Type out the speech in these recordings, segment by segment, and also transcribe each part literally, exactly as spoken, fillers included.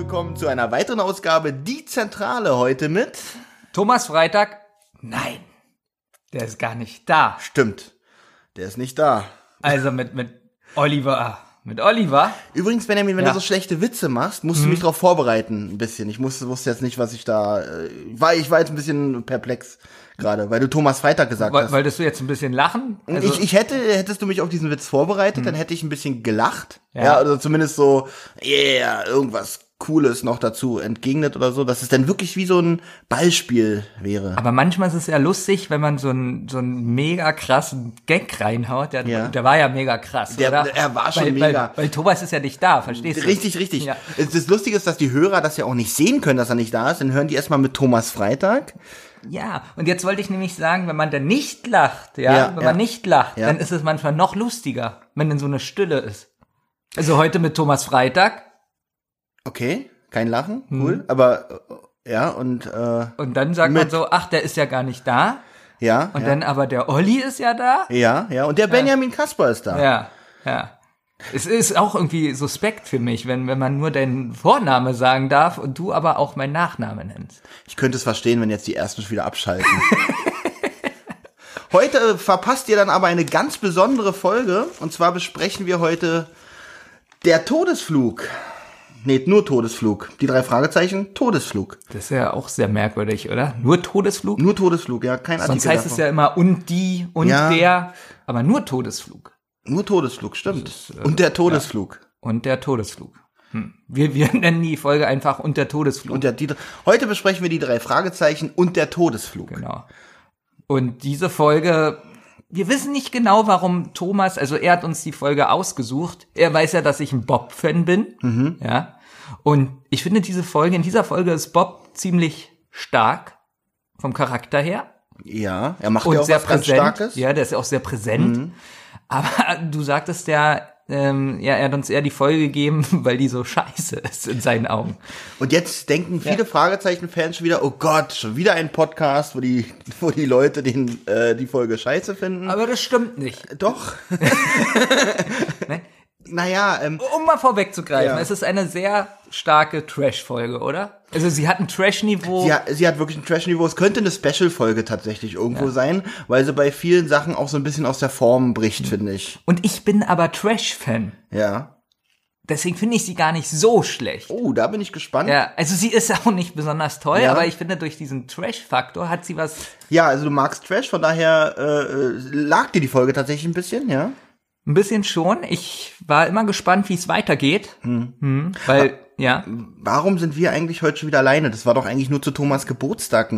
willkommen zu einer weiteren Ausgabe Die Zentrale heute mit Thomas Freitag. Nein, der ist gar nicht da. Stimmt, der ist nicht da. Also mit, mit Oliver. Mit Oliver. Übrigens, Benjamin, wenn Ja. du so schlechte Witze machst, musst du mich darauf vorbereiten, ein bisschen. Ich musste, wusste jetzt nicht, was ich da, äh, war, ich war jetzt ein bisschen perplex gerade, weil du Thomas Freitag gesagt Woll- hast. Wolltest du jetzt ein bisschen lachen? Also, ich, ich hätte, hättest du mich auf diesen Witz vorbereitet, dann hätte ich ein bisschen gelacht. Ja. Ja. Also zumindest so, yeah, irgendwas Cooles noch dazu entgegnet oder so, dass es dann wirklich wie so ein Ballspiel wäre. aber manchmal ist es ja lustig, wenn man so einen so einen mega krassen Gag reinhaut. Der, Ja. der war ja mega krass, Der- oder? er war schon weil, mega. Weil, weil Thomas ist ja nicht da, verstehst du? Richtig, richtig. Ja. Es- Das Lustige ist, dass die Hörer das ja auch nicht sehen können, dass er nicht da ist. Dann hören die erstmal mit Thomas Freitag. Ja, und jetzt wollte ich nämlich sagen, wenn man dann nicht lacht, ja, Ja, wenn ja. man nicht lacht, Ja. dann ist es manchmal noch lustiger, wenn dann so eine Stille ist. Also heute mit Thomas Freitag Okay, kein Lachen, Hm. cool. Aber äh, ja, und äh, und dann sagt man Mit- so, ach, der ist ja gar nicht da. ja, Und ja, dann aber der Olli ist ja da. ja, ja. Und der Benjamin Kasper ist da. Ja, ja. Es ist auch irgendwie suspekt für mich, wenn, wenn man nur deinen Vorname sagen darf und du aber auch meinen Nachnamen nennst. Ich könnte es verstehen, wenn jetzt die ersten schon wieder abschalten. Heute äh, verpasst ihr dann aber eine ganz besondere Folge. Und zwar besprechen wir heute der Todesflug. Nee, nur Todesflug. Die drei Fragezeichen, Todesflug. Das ist ja auch sehr merkwürdig, oder? Nur Todesflug? Nur Todesflug, ja, kein Artikel Sonst heißt davon. es ja immer und die und Ja. der, aber nur Todesflug. Nur Todesflug, stimmt. ist, äh, Und der Todesflug. Und der Todesflug. Hm. Wir, wir nennen die Folge einfach und der Todesflug. Und der, die, heute besprechen wir die drei Fragezeichen und der Todesflug. Genau. Und diese Folge, wir wissen nicht genau, warum Thomas, also er hat uns die Folge ausgesucht. Er weiß ja, dass ich ein Bob-Fan bin. Mhm. Ja. Und ich finde diese Folge, in dieser Folge ist Bob ziemlich stark vom Charakter her. Ja, er macht Und ja auch sehr was ganz präsent. Starkes. Ja, der ist ja auch sehr präsent. Mhm. Aber du sagtest ja, ähm, ja, er hat uns eher die Folge gegeben, weil die so scheiße ist in seinen Augen. Und jetzt denken viele Fragezeichen-Fans schon wieder, oh Gott, schon wieder ein Podcast, wo die, wo die Leute den, äh, die Folge scheiße finden. Aber das stimmt nicht. Doch. Ne? Naja, ähm, Um mal vorwegzugreifen, Ja. es ist eine sehr starke Trash-Folge, oder? Also sie hat ein Trash-Niveau. sie, hat, sie hat wirklich ein Trash-Niveau. Es könnte eine Special-Folge tatsächlich irgendwo sein, weil sie bei vielen Sachen auch so ein bisschen aus der Form bricht, finde ich. Und ich bin aber Trash-Fan. Ja. Deswegen finde ich sie gar nicht so schlecht. Oh, da bin ich gespannt. Ja, also sie ist auch nicht besonders toll, Ja. aber ich finde, durch diesen Trash-Faktor hat sie was. Ja, also du magst Trash, von daher äh, lag dir die Folge tatsächlich ein bisschen, ja? Ein bisschen schon. Ich war immer gespannt, wie es weitergeht. Hm. Weil, ja. Warum sind wir eigentlich heute schon wieder alleine? Das war doch eigentlich nur zu Thomas Geburtstag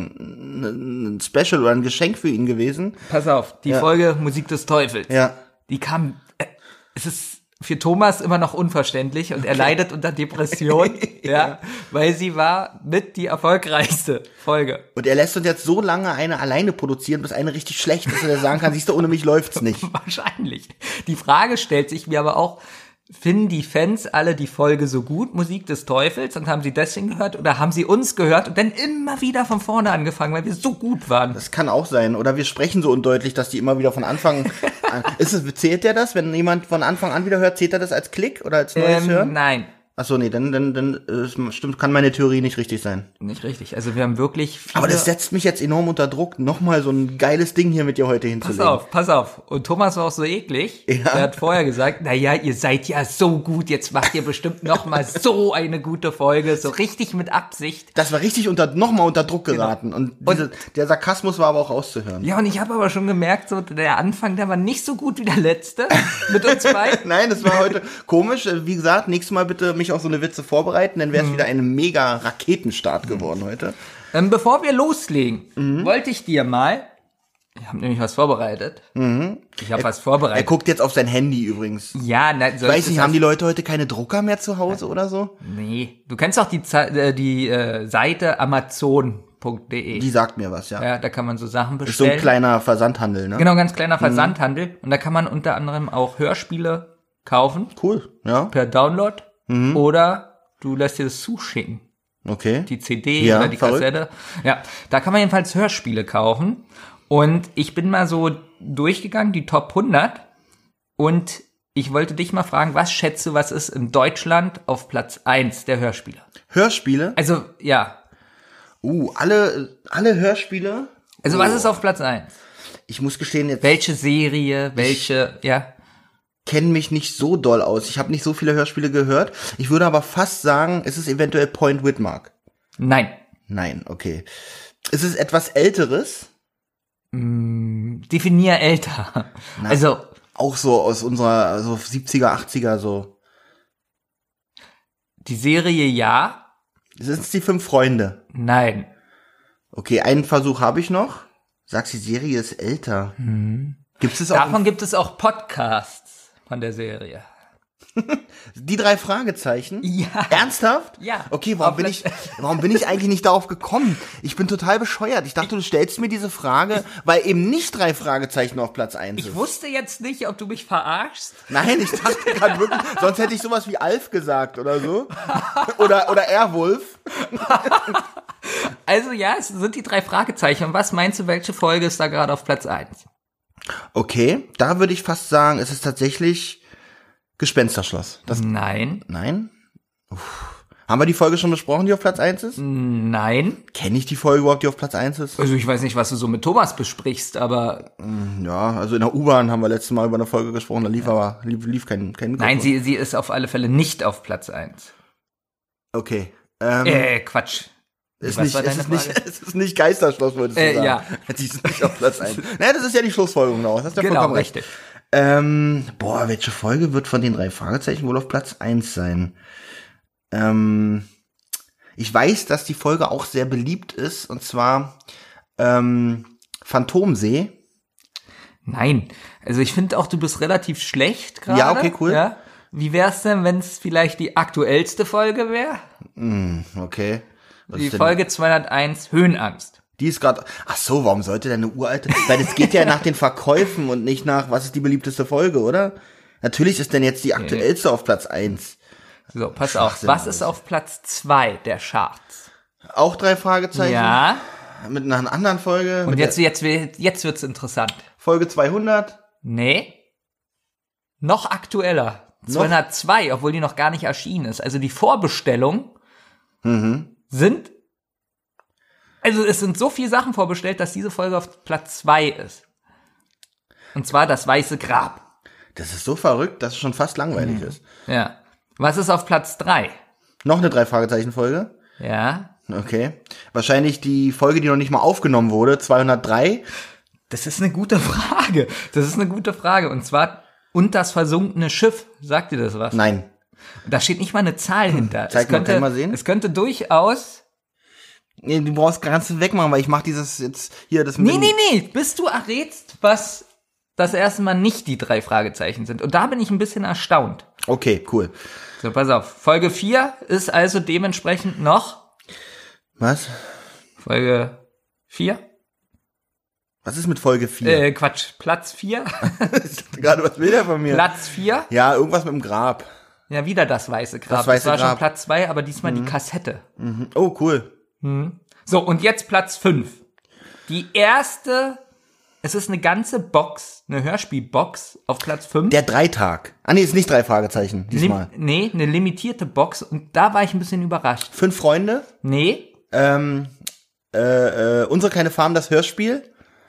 ein, ein Special oder ein Geschenk für ihn gewesen. Pass auf, die Ja. Folge Musik des Teufels. Ja. Die kam, äh, es ist für Thomas immer noch unverständlich und er leidet unter Depression, ja, weil sie war mit die erfolgreichste Folge. Und er lässt uns jetzt so lange eine alleine produzieren, bis eine richtig schlecht ist und er sagen kann, siehst du, ohne mich läuft's nicht. Wahrscheinlich. Die Frage stellt sich mir aber auch, finden die Fans alle die Folge so gut, Musik des Teufels, und haben sie deswegen gehört, oder haben sie uns gehört und dann immer wieder von vorne angefangen, weil wir so gut waren? Das kann auch sein. Oder wir sprechen so undeutlich, dass die immer wieder von Anfang an. Ist es, zählt der das? Wenn jemand von Anfang an wieder hört, zählt er das als Klick oder als neues Ähm, Hören? nein, Achso, nee, dann, dann, dann äh, stimmt, kann meine Theorie nicht richtig sein. nicht richtig. Also wir haben wirklich viele... Aber das setzt mich jetzt enorm unter Druck, nochmal so ein geiles Ding hier mit dir heute hinzulegen. Pass auf, pass auf. Und Thomas war auch so eklig. Ja. Er hat vorher gesagt, na ja, ihr seid ja so gut, jetzt macht ihr bestimmt noch mal so eine gute Folge, so richtig mit Absicht. Das war richtig unter, nochmal unter Druck geraten. Und, Und- diese, der Sarkasmus war aber auch auszuhören. Ja, und ich habe aber schon gemerkt, so der Anfang, der war nicht so gut wie der letzte mit uns beiden. Nein, das war heute komisch. Wie gesagt, nächstes Mal bitte mich auf so eine Witze vorbereiten, dann wäre es wieder ein mega Raketenstart geworden heute. Ähm, bevor wir loslegen, Mhm. wollte ich dir mal, ich habe nämlich was vorbereitet. Ich habe was Er vorbereitet. guckt jetzt auf sein Handy übrigens. Ja, nein, Ich weiß nicht, haben die Leute heute keine Drucker mehr zu Hause oder so? Nee, du kennst doch die, Ze- äh, die äh, Seite amazon punkt de. Die sagt mir was, ja. Ja, da kann man so Sachen Ist so bestellen. ein kleiner Versandhandel, ne? Genau, ganz kleiner Versandhandel. Und da kann man unter anderem auch Hörspiele kaufen, Cool, ja. per Download. Oder du lässt dir das zuschicken. Okay. Die C D Ja, oder die verrückt. Kassette. Ja, da kann man jedenfalls Hörspiele kaufen. Und ich bin mal so durchgegangen, die Top hundert. Und ich wollte dich mal fragen, was schätzt du, was ist in Deutschland auf Platz eins der Hörspiele? Hörspiele? Also, ja. Uh, alle, alle Hörspiele? Also, oh. was ist auf Platz eins? Ich muss gestehen, jetzt Welche Serie, welche, ich ja? kenne mich nicht so doll aus. Ich habe nicht so viele Hörspiele gehört. Ich würde aber fast sagen, ist es eventuell Point Whitmark? Nein. Nein, okay. Ist es etwas Älteres? Mm, definier älter. Na, also auch so aus unserer also siebziger, achtziger so. Die Serie ja. Sind es die fünf Freunde? Nein. Okay, einen Versuch habe ich noch. Sagst, die Serie ist älter. Hm. Gibt es auch Davon gibt es auch Podcasts von der Serie. Die drei Fragezeichen? Ja. Ernsthaft? Ja. Okay, warum Auf bin ich, warum bin ich eigentlich nicht darauf gekommen? Ich bin total bescheuert. Ich dachte, du stellst mir diese Frage, weil eben nicht drei Fragezeichen auf Platz eins ist. Ich wusste jetzt nicht, ob du mich verarschst. Nein, ich dachte gerade wirklich, sonst hätte ich sowas wie Alf gesagt oder so. Oder, oder Airwolf. Also ja, es sind die drei Fragezeichen. Und was meinst du, welche Folge ist da gerade auf Platz eins? Okay, da würde ich fast sagen, es ist tatsächlich Gespensterschloss. Das, Nein. Nein? Uff. Haben wir die Folge schon besprochen, die auf Platz eins ist? Nein. Kenne ich die Folge überhaupt, die auf Platz eins ist? Also ich weiß nicht, was du so mit Thomas besprichst, aber... Ja, also in der U-Bahn haben wir letztes Mal über eine Folge gesprochen, da lief ja. aber lief, lief kein, kein Mikrofon. Nein, sie, sie ist auf alle Fälle nicht auf Platz eins. Okay. Ähm, äh, Quatsch. Ist Was nicht, war es, deine ist nicht, Frage? es ist nicht Geisterschloss, würdest du Äh, sagen. ja. Die ist nicht auf Platz eins. Naja, das ist ja die Schlussfolgerung daraus. Hast du ja Genau, vollkommen recht. richtig. Ähm, boah, welche Folge wird von den drei Fragezeichen wohl auf Platz eins sein? Ähm, ich weiß, dass die Folge auch sehr beliebt ist, und zwar ähm, Phantomsee. Nein, also ich finde auch, du bist relativ schlecht gerade. Ja, okay, cool. Ja? Wie wär's denn, wenn es vielleicht die aktuellste Folge wäre? Mm, okay. Was Die ist denn- Folge zweihunderteins, Höhenangst. Die ist gerade. Ach so, warum sollte denn eine uralte? Weil es geht ja nach den Verkäufen und nicht nach, was ist die beliebteste Folge, oder? Natürlich ist denn jetzt die aktuellste auf Platz eins. So, pass auf. Schwachsinn, Was alles. ist auf Platz zwei der Charts? Auch drei Fragezeichen. Ja. Mit einer anderen Folge. Und mit jetzt, der jetzt, jetzt wird's interessant. Folge zweihundert. Nee. Noch aktueller. Noch? zweihundertzwei, obwohl die noch gar nicht erschienen ist. Also die Vorbestellungen Mhm. sind, also es sind so viele Sachen vorbestellt, dass diese Folge auf Platz zwei ist. Und zwar das Weiße Grab. Das ist so verrückt, dass es schon fast langweilig ist. Ja. Was ist auf Platz drei? Noch eine drei Fragezeichen Folge. Ja. Okay. Wahrscheinlich die Folge, die noch nicht mal aufgenommen wurde, zweihundertdrei. Das ist eine gute Frage. Das ist eine gute Frage. Und zwar, und das versunkene Schiff. Sagt dir das was? Nein. Da steht nicht mal eine Zahl hinter. Zeig es mal, könnte, kann ich mal sehen? Es könnte durchaus... Nee, du brauchst ganz wegmachen, weil ich mach dieses jetzt hier das mit Nee, dem- nee, nee. Bis du errätst, was das erste Mal nicht die drei Fragezeichen sind. Und da bin ich ein bisschen erstaunt. Okay, cool. So, pass auf. Folge vier ist also dementsprechend noch... Was? Folge vier? Was ist mit Folge vier? Äh, Quatsch. Platz vier? Ich dachte gerade, was will der von mir? Platz vier? Ja, irgendwas mit dem Grab. Ja, wieder das Weiße Grab. Das Weiße war Grab. schon Platz zwei, aber diesmal die Kassette. Mhm. Oh, cool. So, und jetzt Platz fünf. Die erste, es ist eine ganze Box, eine Hörspielbox auf Platz fünf. Der Dreitag. Ah, nee, ist nicht drei Fragezeichen diesmal. Lim nee, eine limitierte Box. Und da war ich ein bisschen überrascht. Fünf Freunde. Nee, Ähm, äh, äh, unsere kleine Farm, das Hörspiel.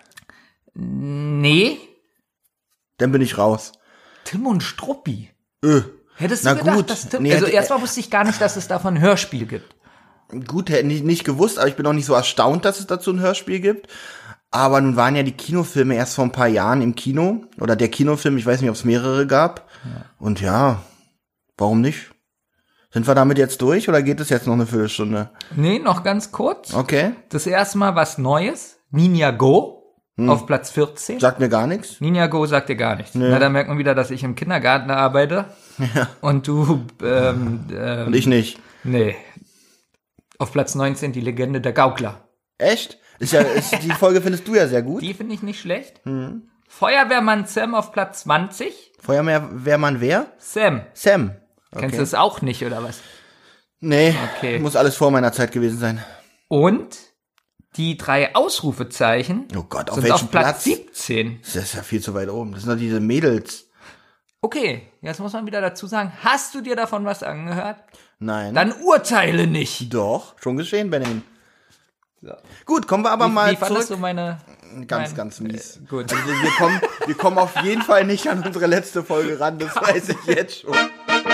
nee, Dann bin ich raus. Tim und Struppi. Öh. Hättest Na du gedacht, gut. dass Tim... Nee, also hätte- erstmal wusste ich gar nicht, dass es davon ein Hörspiel gibt. Gut, hätte ich nicht gewusst, aber ich bin auch nicht so erstaunt, dass es dazu ein Hörspiel gibt. Aber nun waren ja die Kinofilme erst vor ein paar Jahren im Kino. Oder der Kinofilm, ich weiß nicht, ob es mehrere gab. Ja. Und ja, warum nicht? Sind wir damit jetzt durch oder geht es jetzt noch eine Viertelstunde? Nee, noch ganz kurz. Okay, Das erste Mal was Neues. Ninja Go auf Platz vierzehn. sagt mir gar nichts. Ninja Go sagt dir gar nichts. Na, da merkt man wieder, dass ich im Kindergarten arbeite. Ja. Und du, ähm, ähm, Und ich nicht. nee. Auf Platz neunzehn die Legende der Gaukler. Echt? Ist ja, ist, die Folge findest du ja sehr gut. Die finde ich nicht schlecht. Mhm. Feuerwehrmann Sam auf Platz zwanzig. Feuerwehrmann wer? Sam. Sam. Kennst du das auch nicht, oder was? Nee, Okay. muss alles vor meiner Zeit gewesen sein. Und die drei Ausrufezeichen Oh Gott, auf sind welchem auf Platz Platz? siebzehn. Das ist ja viel zu weit oben. Das sind doch diese Mädels. Okay, jetzt muss man wieder dazu sagen, hast du dir davon was angehört? Nein. Dann urteile nicht. Doch, schon geschehen, Benjamin. So. Gut, kommen wir aber Wie, mal wie fandest zurück. du meine... Ganz, mein, ganz mies. Äh, gut. Also wir, kommen, wir kommen auf jeden Fall nicht an unsere letzte Folge ran, das weiß ich jetzt schon.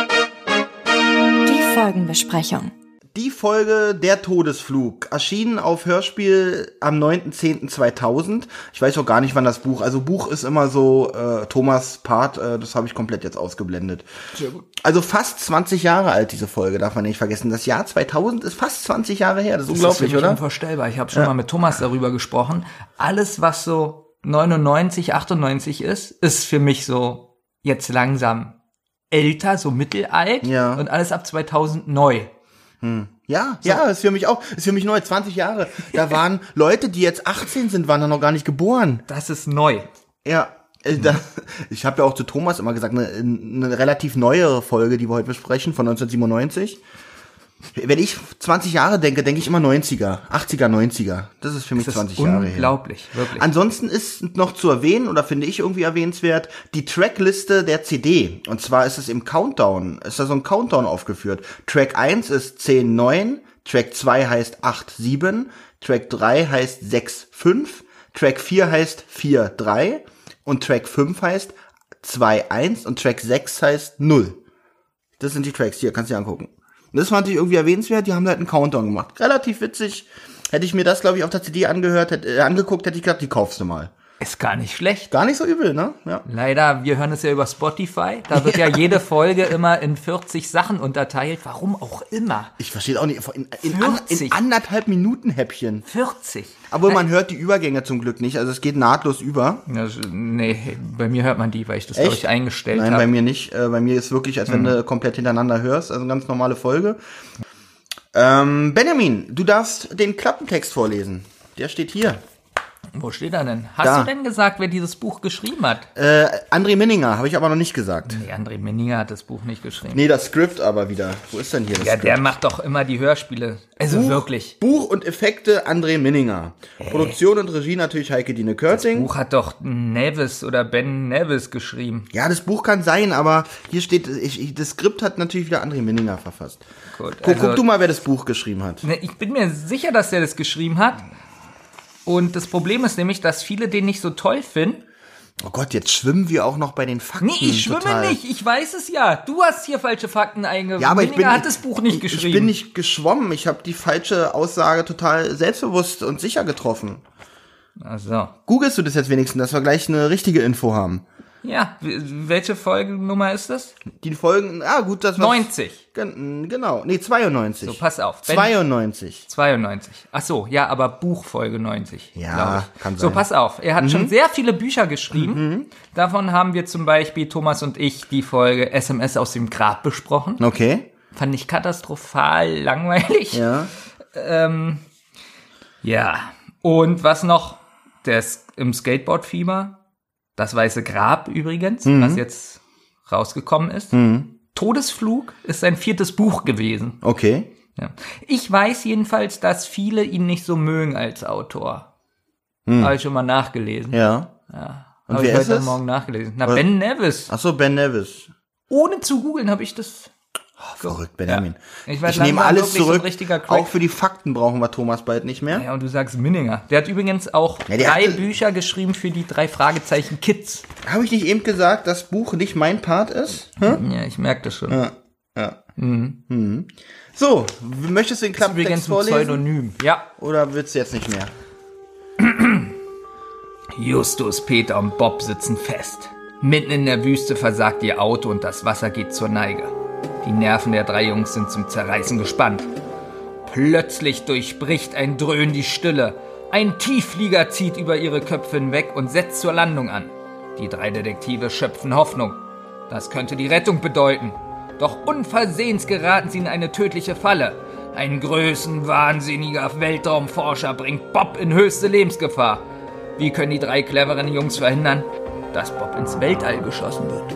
Die Folgenbesprechung. Die Folge Der Todesflug erschien auf Hörspiel am neunten zehnten zweitausend. Ich weiß auch gar nicht, wann das Buch, also Buch ist immer so äh, Thomas Part, äh, das habe ich komplett jetzt ausgeblendet. Sehr gut. Also fast zwanzig Jahre alt, diese Folge, darf man nicht vergessen. Das Jahr zweitausend ist fast zwanzig Jahre her, das ist Das unglaublich, ist für mich oder? unvorstellbar. Ich habe schon Ja. mal mit Thomas darüber gesprochen. Alles, was so neunundneunzig, achtundneunzig ist, ist für mich so jetzt langsam älter, so mittelalt. Ja. Und alles ab zweitausend neu. Ja, ja, ist für mich auch, ist für mich neu, zwanzig Jahre. Da waren Leute, die jetzt achtzehn sind, waren da noch gar nicht geboren. Das ist neu. Ja, äh, da, ich habe ja auch zu Thomas immer gesagt, eine, eine relativ neuere Folge, die wir heute besprechen, von neunzehnhundertsiebenundneunzig. Wenn ich zwanzig Jahre denke, denke ich immer neunziger, achtziger, neunziger. Das ist für mich Das zwanzig ist Jahre her. unglaublich, wirklich. Ansonsten ist noch zu erwähnen, oder finde ich irgendwie erwähnenswert, die Trackliste der C D. Und zwar ist es im Countdown, ist da so ein Countdown aufgeführt. Track eins ist zehn neun, Track zwei heißt acht sieben, Track drei heißt sechs fünf, Track vier heißt vier drei und Track fünf heißt zwei eins und Track sechs heißt null. Das sind die Tracks, hier, kannst du dir angucken. Und das fand ich irgendwie erwähnenswert, die haben da halt einen Countdown gemacht. Relativ witzig. Hätte ich mir das, glaube ich, auf der C D angehört, hätte, äh, angeguckt, hätte ich gedacht, die kaufst du mal. Ist gar nicht schlecht. Gar nicht so übel, ne? Ja. Leider, wir hören es ja über Spotify. Da wird ja, jede Folge immer in vierzig Sachen unterteilt. Warum auch immer. Ich verstehe auch nicht, in, in, an, in vierzig. anderthalb Minuten Häppchen. vierzig. Aber man hört die Übergänge zum Glück nicht, also es geht nahtlos über. Das, nee, bei mir hört man die, weil ich das, glaube ich, eingestellt Nein, habe. bei mir nicht. Äh, bei mir ist wirklich, als wenn du komplett hintereinander hörst, also eine ganz normale Folge. Ähm, Benjamin, du darfst den Klappentext vorlesen. Der steht hier. Wo steht er denn? Hast Da. du denn gesagt, wer dieses Buch geschrieben hat? Äh, André Minninger, habe ich aber noch nicht gesagt. Nee, André Menninger hat das Buch nicht geschrieben. Nee, das Skript aber wieder. Wo ist denn hier das Ja, Skript? der macht doch immer die Hörspiele. Also Buch, wirklich. Buch und Effekte André Minninger. Produktion und Regie natürlich Heike Dine Körting. Buch hat doch Nevis oder Ben Nevis geschrieben. Ja, das Buch kann sein, aber hier steht, ich, ich, das Skript hat natürlich wieder André Minninger verfasst. Gut, Guck, also- guck du mal, wer das Buch geschrieben hat. Ne, ich bin mir sicher, dass der das geschrieben hat. Und das Problem ist nämlich, dass viele den nicht so toll finden. Oh Gott, jetzt schwimmen wir auch noch bei den Fakten. Nee, ich schwimme total. nicht. Ich weiß es ja. Du hast hier falsche Fakten eingebaut. Ja, aber ich bin, hat das Buch nicht ich, geschrieben. ich bin nicht geschwommen. Ich habe die falsche Aussage total selbstbewusst und sicher getroffen. Ach so. Googlest du das jetzt wenigstens, dass wir gleich eine richtige Info haben? Ja, w- welche Folgennummer ist das? Die Folgen, ah gut, das war neunzig. Gen, genau, nee, zweiundneunzig. So, pass auf. Ben- zweiundneunzig. zweiundneunzig. Ach so, ja, aber Buchfolge neunzig. Ja, glaub ich. kann So, sein. pass auf. Er hat schon sehr viele Bücher geschrieben. Davon haben wir zum Beispiel, Thomas und ich, die Folge S M S aus dem Grab besprochen. Okay, Fand ich katastrophal langweilig. ja. Ähm, ja. Und was noch? Der ist im Skateboard-Fieber. Das Weiße Grab übrigens, was jetzt rausgekommen ist. Todesflug ist sein viertes Buch gewesen. Okay. Ja. Ich weiß jedenfalls, dass viele ihn nicht so mögen als Autor. Habe ich schon mal nachgelesen. Ja. Und Habe ich wer ist heute es? Morgen nachgelesen. Na, Ben Nevis. Ach so, Ben Nevis. Ohne zu googeln habe ich das. Verrückt, Benjamin. Ja. Ich Ich, werd nehme langsam alles wirklich so ein zurück. richtiger Crack. Auch für die Fakten brauchen wir Thomas bald nicht mehr. Ja, und du sagst Minninger. Der hat übrigens auch Ja, der drei hatte- Bücher geschrieben für die drei Fragezeichen Kids. Habe ich nicht eben gesagt, dass Buch nicht mein Part ist? Hm? Ja, ich merke das schon. Ja. ja. Mhm. So, möchtest du den Das ist übrigens Klappentext ein vorlesen? Pseudonym. Ja. Oder willst du jetzt nicht mehr? Justus, Peter und Bob sitzen fest. Mitten in der Wüste versagt ihr Auto und das Wasser geht zur Neige. Die Nerven der drei Jungs sind zum Zerreißen gespannt. Plötzlich durchbricht ein Dröhnen die Stille. Ein Tiefflieger zieht über ihre Köpfe hinweg und setzt zur Landung an. Die drei Detektive schöpfen Hoffnung. Das könnte die Rettung bedeuten. Doch unversehens geraten sie in eine tödliche Falle. Ein größenwahnsinniger Weltraumforscher bringt Bob in höchste Lebensgefahr. Wie können die drei cleveren Jungs verhindern, dass Bob ins Weltall geschossen wird?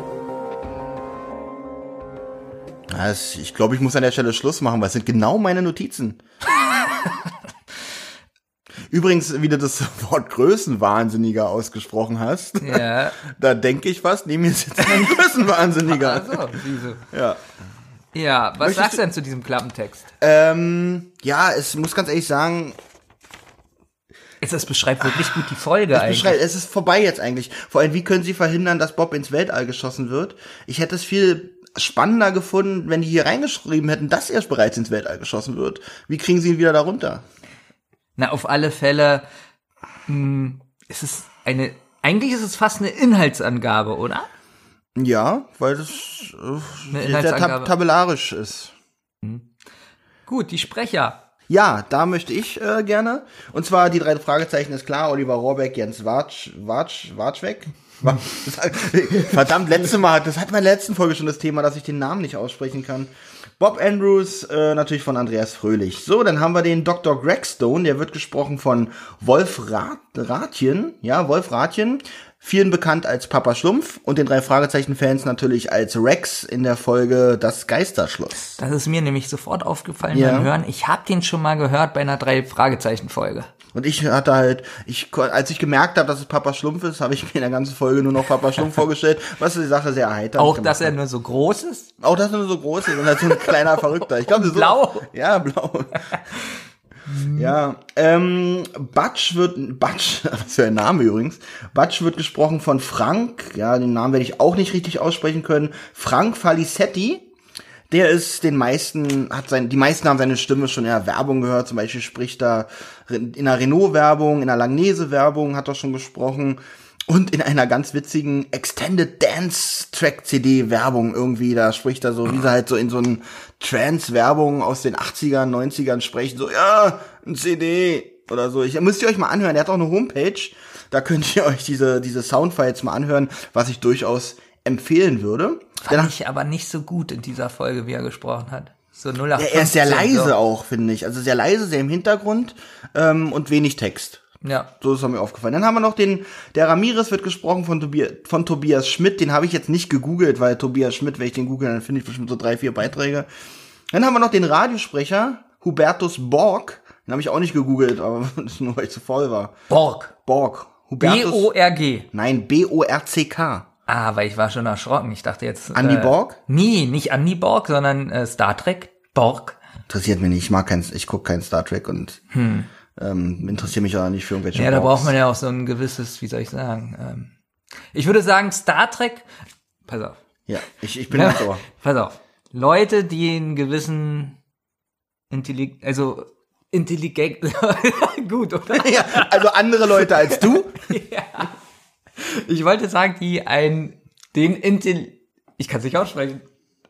Ja, es- ich glaube, ich muss an der Stelle Schluss machen, weil es sind genau meine Notizen. Übrigens, wie du das Wort Größenwahnsinniger ausgesprochen hast, Ja. da denke ich fast, neben mir sitzt ein Größenwahnsinniger. Ach so, wieso? Ja. Ja, was Möchtest sagst du du- denn zu diesem Klappentext? Ähm, ja, es muss ganz ehrlich sagen, Es beschreibt wirklich gut die Folge es, eigentlich. beschreibt, es ist vorbei jetzt eigentlich. Vor allem, wie können sie verhindern, dass Bob ins Weltall geschossen wird? Ich hätte es viel spannender gefunden, wenn die hier reingeschrieben hätten, dass er bereits ins Weltall geschossen wird. Wie kriegen sie ihn wieder da runter? Na, auf alle Fälle mh, ist es eine, eigentlich ist es fast eine Inhaltsangabe, oder? Ja, weil das äh, Eine sehr Inhaltsangabe. tab tabellarisch ist. Gut, die Sprecher. Ja, da möchte ich äh, gerne. Und zwar die drei Fragezeichen ist klar, Oliver Rohrbeck, Jens Watsch, Watsch, Watschweg. Verdammt, letzte Mal, das hatten wir in der letzten Folge schon das Thema, dass ich den Namen nicht aussprechen kann. Bob Andrews, äh, natürlich von Andreas Fröhlich. So, dann haben wir den Doktor Greg Stone, der wird gesprochen von Wolf Rath, Rathjen, ja, Wolf Rathjen, vielen bekannt als Papa Schlumpf und den drei Fragezeichen-Fans natürlich als Rex in der Folge Das Geisterschloss. Das ist mir nämlich sofort aufgefallen Ja. beim Hören. Ich habe den schon mal gehört bei einer drei-Fragezeichen-Folge. Und ich hatte halt, ich, als ich gemerkt habe, dass es Papa Schlumpf ist, habe ich mir in der ganzen Folge nur noch Papa Schlumpf vorgestellt, was die Sache sehr erheiternd Auch, gemacht dass er hat. nur so groß ist? Auch, dass er nur so groß ist und halt so ein kleiner Verrückter. Ich glaube, so. Blau? Ja, blau. Ja, ähm, Butch wird, Butch, was für ein Name übrigens. Butch wird gesprochen von Frank, ja, den Namen werde ich auch nicht richtig aussprechen können. Frank Falicetti. Der ist den meisten, hat sein, die meisten haben seine Stimme schon in der Werbung gehört. Zum Beispiel spricht er in einer Renault-Werbung, in einer Langnese-Werbung hat er schon gesprochen. Und in einer ganz witzigen Extended Dance Track C D Werbung irgendwie, da spricht er so, wie sie halt so in so einen Trance-Werbung aus den achtzigern, neunzigern sprechen, so, ja, ein C D oder so. Ich, müsst ihr euch mal anhören, er hat auch eine Homepage, da könnt ihr euch diese, diese Soundfiles mal anhören, was ich durchaus empfehlen würde. Fand ich aber nicht so gut in dieser Folge, wie er gesprochen hat. So null acht Ja, er ist sehr fünfzehn, leise so. auch, finde ich. Also sehr leise, sehr im Hintergrund ähm, und wenig Text. Ja. So ist er mir aufgefallen. Dann haben wir noch den, der Ramirez wird gesprochen von, Tobi von Tobias Schmidt. Den habe ich jetzt nicht gegoogelt, weil Tobias Schmidt, wenn ich den google, dann finde ich bestimmt so drei, vier Beiträge. Dann haben wir noch den Radiosprecher, Hubertus Borg. Den habe ich auch nicht gegoogelt, aber das ist nur, weil ich zu faul war. Borg. Borg. B Hubertus. O R G. Nein, B O R C K. Ah, weil ich war schon erschrocken. Ich dachte jetzt... Andy äh, Borg? Nee, nicht Andy Borg, sondern äh, Star Trek. Borg. Interessiert mich nicht. Ich mag kein, ich gucke kein Star Trek und hm. ähm, interessiere mich auch nicht für irgendwelche Ja, da Borgs. braucht man ja auch so ein gewisses, wie soll ich sagen, ähm, ich würde sagen, Star Trek, pass auf. Ja, ich, ich bin ganz sauer. Pass auf. Leute, die einen gewissen Intellig, also intelligent, gut, oder? Ja, also andere Leute als du? Ja. Ich wollte sagen, die ein, den Intel, ich kann es nicht aussprechen.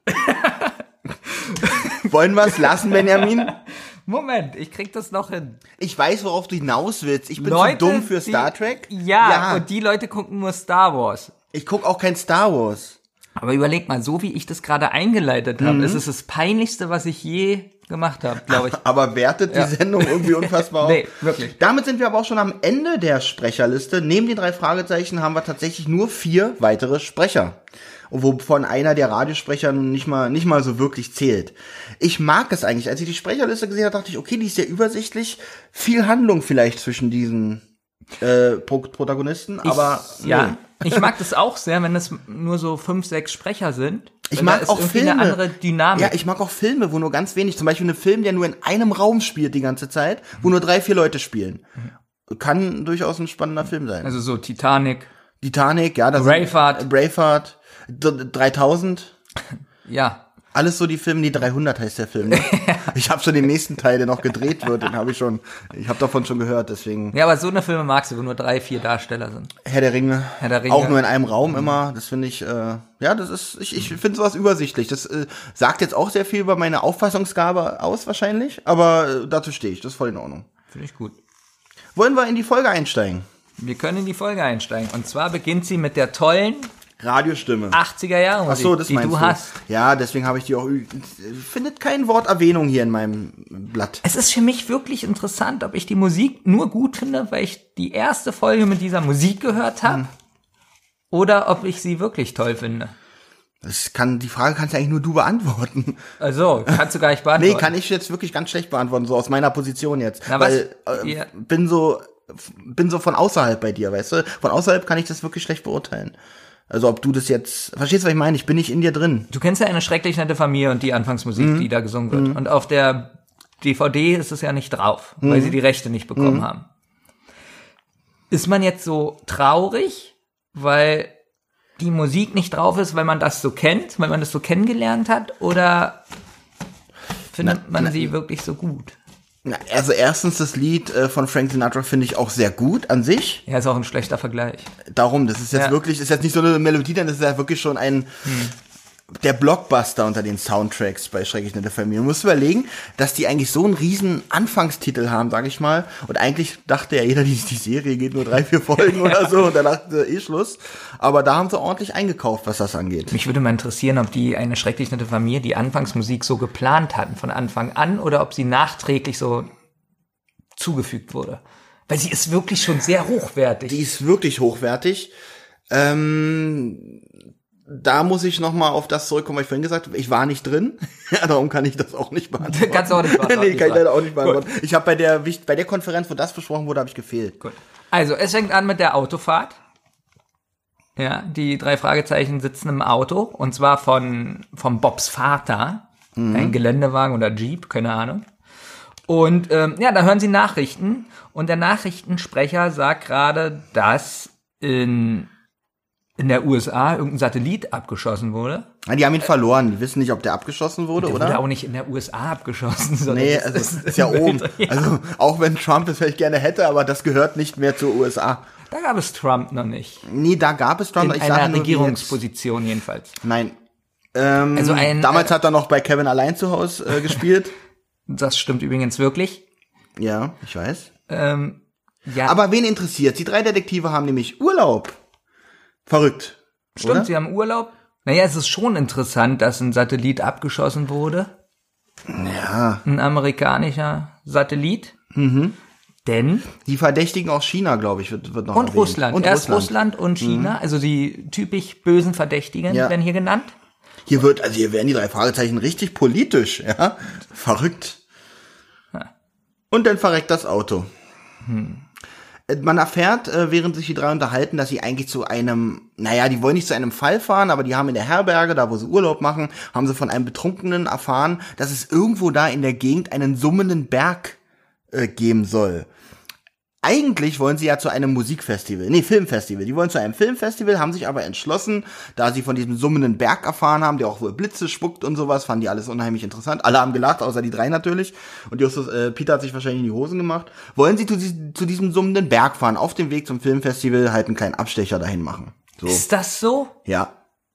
Wollen wir es lassen, Benjamin? Moment, ich krieg das noch hin. Ich weiß, worauf du hinaus willst. Ich bin Leute, zu dumm für die- Star Trek. Ja, ja. und die Leute gucken nur Star Wars. Ich guck auch kein Star Wars. Aber überleg mal, so wie ich das gerade eingeleitet habe, Mhm. ist es das Peinlichste, was ich je gemacht habe, glaube ich. Aber wertet Ja. die Sendung irgendwie unfassbar auf. Nee, wirklich. Damit sind wir aber auch schon am Ende der Sprecherliste. Neben den drei Fragezeichen haben wir tatsächlich nur vier weitere Sprecher. Und wovon einer der Radiosprecher nun nicht mal, nicht mal so wirklich zählt. Ich mag es eigentlich. Als ich die Sprecherliste gesehen habe, dachte ich, okay, die ist sehr übersichtlich. Viel Handlung vielleicht zwischen diesen äh, Pro Protagonisten, aber ich, ja, nee. ich mag das auch sehr, wenn es nur so fünf, sechs Sprecher sind. Ich Weil mag da ist auch irgendwie Filme. eine andere Dynamik. Ja, ich mag auch Filme, wo nur ganz wenig, zum Beispiel einen Film, der nur in einem Raum spielt die ganze Zeit, wo nur drei, vier Leute spielen. Kann durchaus ein spannender Film sein. Also so Titanic. Titanic, ja, das Braveheart. Braveheart, D- dreitausend, Ja. alles so die Filme, die dreihundert heißt der Film. Ne? Ich habe schon den nächsten Teil, der noch gedreht wird, den habe ich schon, ich habe davon schon gehört, deswegen Ja, aber so eine Filme magst du, wo nur drei, vier Darsteller sind. Herr der Ringe, Herr der Ringe. auch nur in einem Raum immer, das finde ich, äh, ja, das ist, ich, ich finde sowas übersichtlich. Das äh, sagt jetzt auch sehr viel über meine Auffassungsgabe aus wahrscheinlich, aber äh, dazu stehe ich, das ist voll in Ordnung. Finde ich gut. Wollen wir in die Folge einsteigen? Wir können in die Folge einsteigen. Und zwar beginnt sie mit der tollen Radiostimme. achtziger Jahre Ach Musik, so, das die meinst du du. hast. Ja, deswegen habe ich die auch, findet kein Wort Erwähnung hier in meinem Blatt. Es ist für mich wirklich interessant, ob ich die Musik nur gut finde, weil ich die erste Folge mit dieser Musik gehört habe, Hm. oder ob ich sie wirklich toll finde. Das kann, die Frage kannst ja eigentlich nur du beantworten. Also, kannst du gar nicht beantworten. Nee, kann ich jetzt wirklich ganz schlecht beantworten, so aus meiner Position jetzt. Na, weil was? äh, Ja. bin so bin so von außerhalb bei dir, weißt du? Von außerhalb kann ich das wirklich schlecht beurteilen. Also ob du das jetzt, verstehst du, was ich meine? Ich bin nicht in dir drin. Du kennst ja Eine schrecklich nette Familie und die Anfangsmusik, mhm. die da gesungen wird. Mhm. Und auf der D V D ist es ja nicht drauf, mhm. weil sie die Rechte nicht bekommen mhm. haben. Ist man jetzt so traurig, weil die Musik nicht drauf ist, weil man das so kennt, weil man das so kennengelernt hat, oder findet na, man na, sie wirklich so gut? Na, also erstens, das Lied äh, von Frank Sinatra finde ich auch sehr gut an sich. Ja, ist auch ein schlechter Vergleich. Darum, das ist jetzt ja. wirklich, ist jetzt nicht so eine Melodie, denn das ist ja wirklich schon ein hm. der Blockbuster unter den Soundtracks bei Schrecklich nette Familie. Du musst überlegen, dass die eigentlich so einen riesen Anfangstitel haben, sag ich mal. Und eigentlich dachte ja jeder, die, die Serie geht nur drei, vier Folgen oder so und danach äh, eh Schluss. Aber da haben sie ordentlich eingekauft, was das angeht. Mich würde mal interessieren, ob die Eine schrecklich nette Familie die Anfangsmusik so geplant hatten von Anfang an oder ob sie nachträglich so zugefügt wurde. Weil sie ist wirklich schon sehr hochwertig. Die ist wirklich hochwertig. Ähm... Da muss ich noch mal auf das zurückkommen, was ich vorhin gesagt habe. Ich war nicht drin. Ja, darum kann ich das auch nicht beantworten. Kannst du auch nicht beantworten. Nee, kann ich leider auch nicht beantworten. Gut. Ich habe bei der bei der Konferenz, wo das besprochen wurde, habe ich gefehlt. Gut. Also, es fängt an mit der Autofahrt. Ja, die drei Fragezeichen sitzen im Auto. Und zwar von vom Bobs Vater. Mhm. Ein Geländewagen oder Jeep, keine Ahnung. Und ähm, ja, da hören sie Nachrichten. Und der Nachrichtensprecher sagt gerade, dass in in der U S A irgendein Satellit abgeschossen wurde. Die haben ihn verloren. Die wissen nicht, ob der abgeschossen wurde, der oder? Der wurde auch nicht in der U S A abgeschossen. Sondern nee, also das ist, ist ja oben. Ja. Also auch wenn Trump es vielleicht gerne hätte, aber das gehört nicht mehr zur U S A. Da gab es Trump noch nicht. Nee, da gab es Trump. In ich einer sage Regierungsposition jedenfalls. Nein. Ähm, also ein, damals hat er noch bei Kevin allein zu Hause äh, gespielt. Das stimmt übrigens wirklich. Ja, ich weiß. Ähm, ja. Aber wen interessiert? Die drei Detektive haben nämlich Urlaub. Verrückt. Stimmt, oder? Sie haben Urlaub. Naja, es ist schon interessant, dass ein Satellit abgeschossen wurde. Ja. Ein amerikanischer Satellit. Mhm. Denn? Die verdächtigen auch China, glaube ich, wird, wird noch Und erwähnt. Russland. Und Erst Russland. Russland und China. Mhm. Also die typisch bösen Verdächtigen ja. werden hier genannt. Hier wird, also hier werden die drei Fragezeichen richtig politisch, ja. Verrückt. Ja. Und dann verreckt das Auto. Hm. Man erfährt, während sich die drei unterhalten, dass sie eigentlich zu einem, naja, die wollen nicht zu einem Fall fahren, aber die haben in der Herberge, da wo sie Urlaub machen, haben sie von einem Betrunkenen erfahren, dass es irgendwo da in der Gegend einen summenden Berg äh, geben soll. Eigentlich wollen sie ja zu einem Musikfestival, nee, Filmfestival. Die wollen zu einem Filmfestival, haben sich aber entschlossen, da sie von diesem summenden Berg erfahren haben, der auch wohl Blitze spuckt und sowas, fanden die alles unheimlich interessant. Alle haben gelacht, außer die drei natürlich. Und Justus, äh, Peter hat sich wahrscheinlich in die Hosen gemacht. Wollen sie zu, zu diesem summenden Berg fahren, auf dem Weg zum Filmfestival halt einen kleinen Abstecher dahin machen. So. Ist das so? Ja.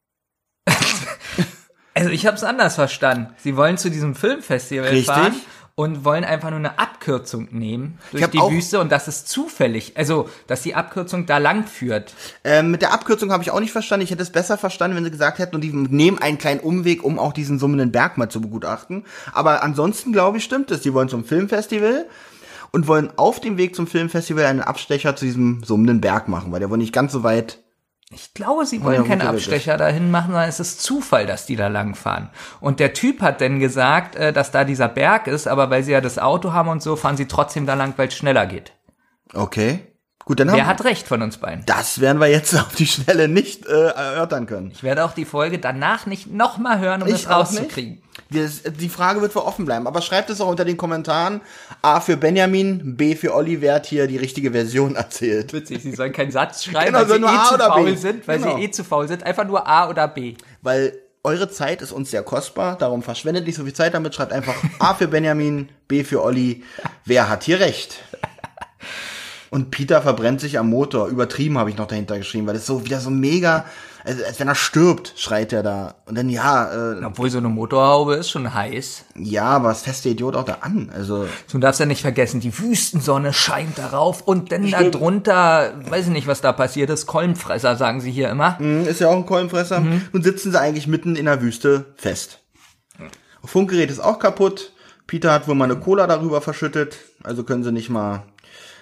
Also ich habe es anders verstanden. Sie wollen zu diesem Filmfestival Richtig. fahren und wollen einfach nur eine Abkürzung nehmen durch die auch, Wüste und das ist zufällig. Also, dass die Abkürzung da lang führt. Ähm, mit der Abkürzung habe ich auch nicht verstanden. Ich hätte es besser verstanden, wenn sie gesagt hätten, und die nehmen einen kleinen Umweg, um auch diesen summenden Berg mal zu begutachten. Aber ansonsten, glaube ich, stimmt es. Die wollen zum Filmfestival und wollen auf dem Weg zum Filmfestival einen Abstecher zu diesem summenden Berg machen, weil der wohl nicht ganz so weit. Ich glaube, sie wollen ja, keinen Abstecher dahin machen, sondern es ist Zufall, dass die da langfahren. Und der Typ hat dann gesagt, dass da dieser Berg ist, aber weil sie ja das Auto haben und so, fahren sie trotzdem da lang, weil es schneller geht. Okay. Gut, dann Wer haben hat recht von uns beiden? Das werden wir jetzt auf die Schnelle nicht äh, erörtern können. Ich werde auch die Folge danach nicht nochmal hören, um ich das rauszukriegen. Das, die Frage wird wohl offen bleiben, aber schreibt es auch unter den Kommentaren. A für Benjamin, B für Olli, wer hat hier die richtige Version erzählt. Witzig, sie sollen keinen Satz schreiben, genau, weil sie nur eh A zu oder faul B. sind, weil genau. sie eh zu faul sind. Einfach nur A oder B. Weil eure Zeit ist uns sehr kostbar, darum verschwendet nicht so viel Zeit damit. Schreibt einfach A für Benjamin, B für Olli, wer hat hier recht. Und Peter verbrennt sich am Motor. Übertrieben habe ich noch dahinter geschrieben, weil das so wieder so mega, also als wenn er stirbt, schreit er da. Und dann ja, äh, Obwohl so eine Motorhaube ist schon heiß. Ja, aber es fässt der Idiot auch da an. Also du darfst ja nicht vergessen, die Wüstensonne scheint darauf und dann da drunter, weiß ich nicht, was da passiert ist, Kolbenfresser, sagen sie hier immer. Ist ja auch ein Kolbenfresser. Mhm. Nun sitzen sie eigentlich mitten in der Wüste fest. Das Funkgerät ist auch kaputt. Peter hat wohl mal eine Cola darüber verschüttet. Also können sie nicht mal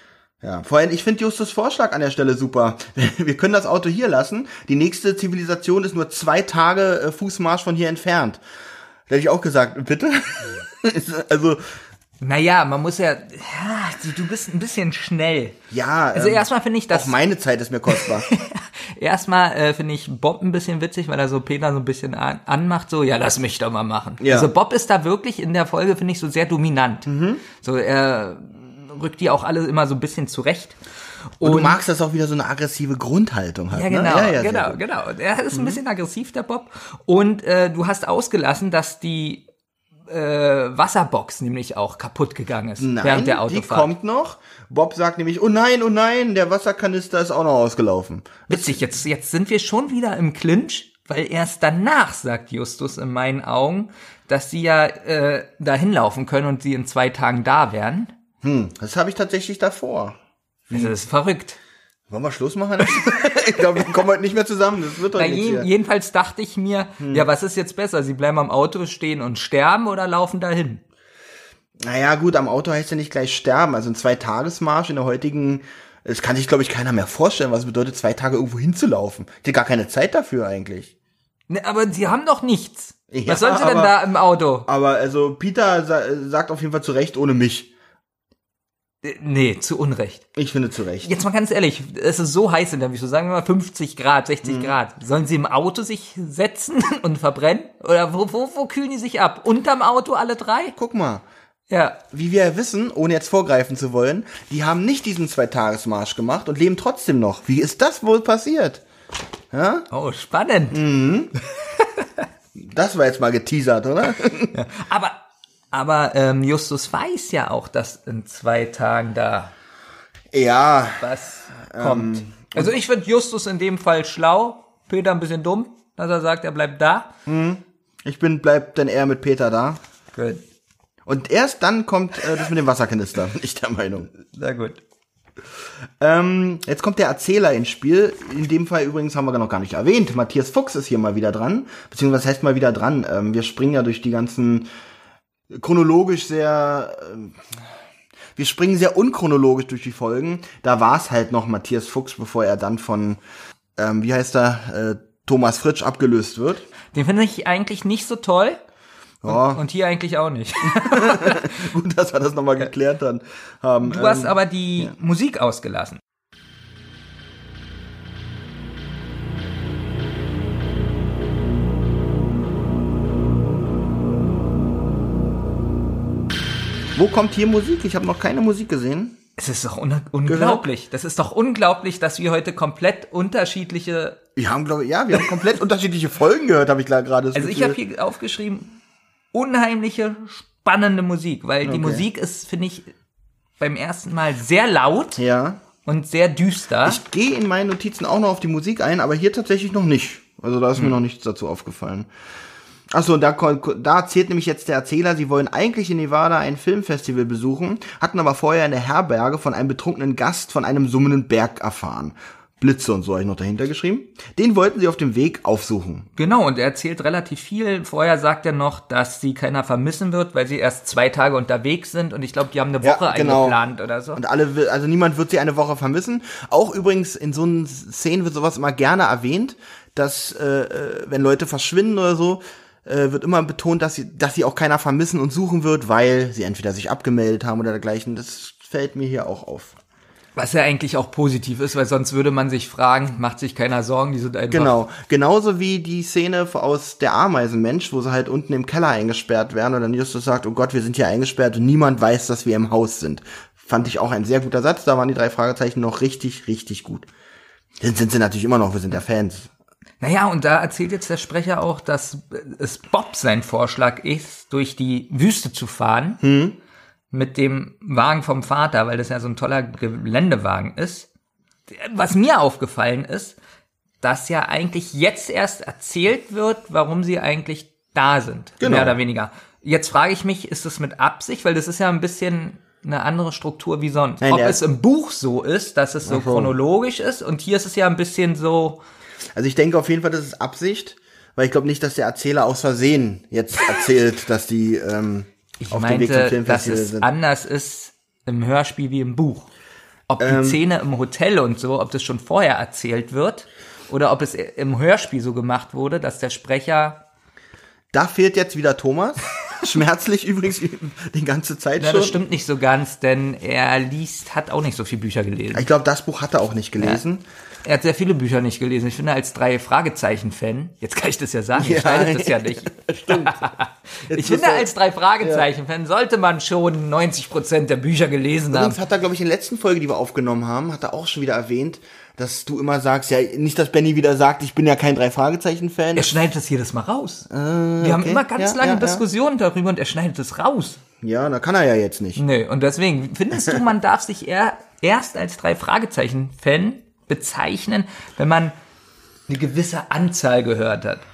Ja, vor allem, ich finde Justus Vorschlag an der Stelle super. Wir können das Auto hier lassen. Die nächste Zivilisation ist nur zwei Tage äh, Fußmarsch von hier entfernt. Da hätte ich auch gesagt, bitte? Also, naja, man muss ja, ja, du bist ein bisschen schnell. ja. Also ähm, erstmal finde ich das. Auch meine Zeit ist mir kostbar. Erstmal äh, finde ich Bob ein bisschen witzig, weil er so Peter so ein bisschen an, anmacht, so, ja, lass mich doch mal machen. Ja. Also Bob ist da wirklich in der Folge, finde ich, so sehr dominant. Mhm. So, er rückt die auch alle immer so ein bisschen zurecht. Und, Und du magst, dass auch wieder so eine aggressive Grundhaltung hat. Ja, genau, ne? ja, ja, genau, genau. Er ist ein bisschen aggressiv, der Bob. Und äh, du hast ausgelassen, dass die äh, Wasserbox nämlich auch kaputt gegangen ist Nein, während der die Autofahrt. kommt noch. Bob sagt nämlich, oh nein, oh nein, der Wasserkanister ist auch noch ausgelaufen. Witzig, jetzt, jetzt sind wir schon wieder im Clinch, weil erst danach sagt Justus in meinen Augen, dass sie ja äh, dahin laufen können und sie in zwei Tagen da wären. Hm, das habe ich tatsächlich davor. Das ist verrückt. Wollen wir Schluss machen? Ich glaube, wir kommen heute nicht mehr zusammen. Das wird doch Na, nichts je, hier. jedenfalls dachte ich mir, hm. ja, was ist jetzt besser? Sie bleiben am Auto stehen und sterben oder laufen dahin? Naja, gut, am Auto heißt ja nicht gleich sterben. Also ein Zwei-Tages-Marsch in der heutigen, das kann sich, glaube ich, keiner mehr vorstellen, was es bedeutet, zwei Tage irgendwo hinzulaufen. Ich hätte gar keine Zeit dafür eigentlich. Ne, aber sie haben doch nichts. Ja, was sollen sie denn aber, da im Auto? Aber also Peter sa- sagt auf jeden Fall zu Recht ohne mich. Nee, zu Unrecht. Ich finde zu Recht. Jetzt mal ganz ehrlich, es ist so heiß in der Wüste, sagen wir mal fünfzig Grad, sechzig Mhm. Grad. Sollen sie im Auto sich setzen und verbrennen? Oder wo, wo, wo kühlen die sich ab? Unterm Auto alle drei? Guck mal. Ja. Wie wir ja wissen, ohne jetzt vorgreifen zu wollen, die haben nicht diesen Zwei-Tages-Marsch gemacht und leben trotzdem noch. Wie ist das wohl passiert? Ja? Oh, spannend. Mhm. Das war jetzt mal geteasert, oder? Ja. Aber, aber ähm, Justus weiß ja auch, dass in zwei Tagen da Ja. was kommt. Ähm, also ich finde Justus in dem Fall schlau, Peter ein bisschen dumm, dass er sagt, er bleibt da. Mhm. Ich bin, bleib dann eher mit Peter da. Gut. Und erst dann kommt äh, das mit dem Wasserkanister, bin ich der Meinung. Sehr gut. Ähm, jetzt kommt der Erzähler ins Spiel. In dem Fall übrigens haben wir noch gar nicht erwähnt. Matthias Fuchs ist hier mal wieder dran. Beziehungsweise heißt mal wieder dran. Ähm, wir springen ja durch die ganzen chronologisch sehr... Ähm, wir springen sehr unchronologisch durch die Folgen. Da war es halt noch Matthias Fuchs, bevor er dann von, ähm, wie heißt er, äh, Thomas Fritsch abgelöst wird. Den finde ich eigentlich nicht so toll. Ja. Und, und hier eigentlich auch nicht. Gut, dass wir das nochmal geklärt dann haben. Du hast ähm, aber die ja. Musik ausgelassen. Wo kommt hier Musik? Ich habe noch keine Musik gesehen. Es ist doch un- unglaublich. Das ist doch unglaublich, dass wir heute komplett unterschiedliche... Wir haben, glaube ich, ja, wir haben komplett unterschiedliche Folgen gehört, habe ich gerade das Also Gefühl. ich habe hier aufgeschrieben, unheimliche, spannende Musik, weil die Okay. Musik ist, finde ich, beim ersten Mal sehr laut Ja. und sehr düster. Ich gehe in meinen Notizen auch noch auf die Musik ein, aber hier tatsächlich noch nicht. Also da ist Hm. mir noch nichts dazu aufgefallen. Achso, da, da erzählt nämlich jetzt der Erzähler, sie wollen eigentlich in Nevada ein Filmfestival besuchen, hatten aber vorher in der Herberge von einem betrunkenen Gast von einem summenden Berg erfahren. Blitze und so habe ich noch dahinter geschrieben. Den wollten sie auf dem Weg aufsuchen. Genau, und er erzählt relativ viel. Vorher sagt er noch, dass sie keiner vermissen wird, weil sie erst zwei Tage unterwegs sind. Und ich glaube, die haben eine Woche Ja, genau. eingeplant oder so. Und alle, will- also niemand wird sie eine Woche vermissen. Auch übrigens in so einen Szenen wird sowas immer gerne erwähnt, dass äh, wenn Leute verschwinden oder so, äh, wird immer betont, dass sie, dass sie auch keiner vermissen und suchen wird, weil sie entweder sich abgemeldet haben oder dergleichen. Das fällt mir hier auch auf. Was ja eigentlich auch positiv ist, weil sonst würde man sich fragen, macht sich keiner Sorgen, die sind einfach... Genau, genauso wie die Szene aus der Ameisenmensch, wo sie halt unten im Keller eingesperrt werden und dann Justus sagt, oh Gott, wir sind hier eingesperrt und niemand weiß, dass wir im Haus sind. Fand ich auch ein sehr guter Satz, da waren die drei Fragezeichen noch richtig, richtig gut. Sind, sind sie natürlich immer noch, wir sind ja Fans. Naja, und da erzählt jetzt der Sprecher auch, dass es Bob sein Vorschlag ist, durch die Wüste zu fahren, Hm? mit dem Wagen vom Vater, weil das ja so ein toller Geländewagen ist. Was mir aufgefallen ist, dass ja eigentlich jetzt erst erzählt wird, warum sie eigentlich da sind, Genau. mehr oder weniger. Jetzt frage ich mich, ist das mit Absicht, weil das ist ja ein bisschen eine andere Struktur wie sonst. Nein, Ob der- es im Buch so ist, dass es so Ach so. chronologisch ist und hier ist es ja ein bisschen so... Also ich denke auf jeden Fall, das ist Absicht, weil ich glaube nicht, dass der Erzähler aus Versehen jetzt erzählt, dass die ähm, Ich auf dem Weg zum meinte, dass Filmfestival es sind. anders ist im Hörspiel wie im Buch. Ob die Ähm. Szene im Hotel und so, ob das schon vorher erzählt wird oder ob es im Hörspiel so gemacht wurde, dass der Sprecher... Da fehlt jetzt wieder Thomas. Schmerzlich übrigens die ganze Zeit Na, schon. das stimmt nicht so ganz, denn er liest, hat auch nicht so viele Bücher gelesen. Ich glaube, das Buch hat er auch nicht gelesen. Ja. Er hat sehr viele Bücher nicht gelesen. Ich finde, als Drei-Fragezeichen-Fan, jetzt kann ich das ja sagen, ihr Ja, schneidet das ja nicht. Stimmt. Ich Jetzt finde, muss er- als Drei-Fragezeichen-Fan sollte man schon neunzig Prozent der Bücher gelesen Übrigens haben. hat er, glaube ich, in der letzten Folge, die wir aufgenommen haben, hat er auch schon wieder erwähnt, dass du immer sagst, ja, nicht, dass Benny wieder sagt, ich bin ja kein Drei-Fragezeichen-Fan. Er schneidet das jedes Mal raus. Äh, Wir haben okay. immer ganz Ja, lange ja, Diskussionen darüber und er schneidet es raus. Ja, da kann er ja jetzt nicht. Nö, und deswegen, findest du, man darf sich eher erst als Drei-Fragezeichen-Fan bezeichnen, wenn man eine gewisse Anzahl gehört hat?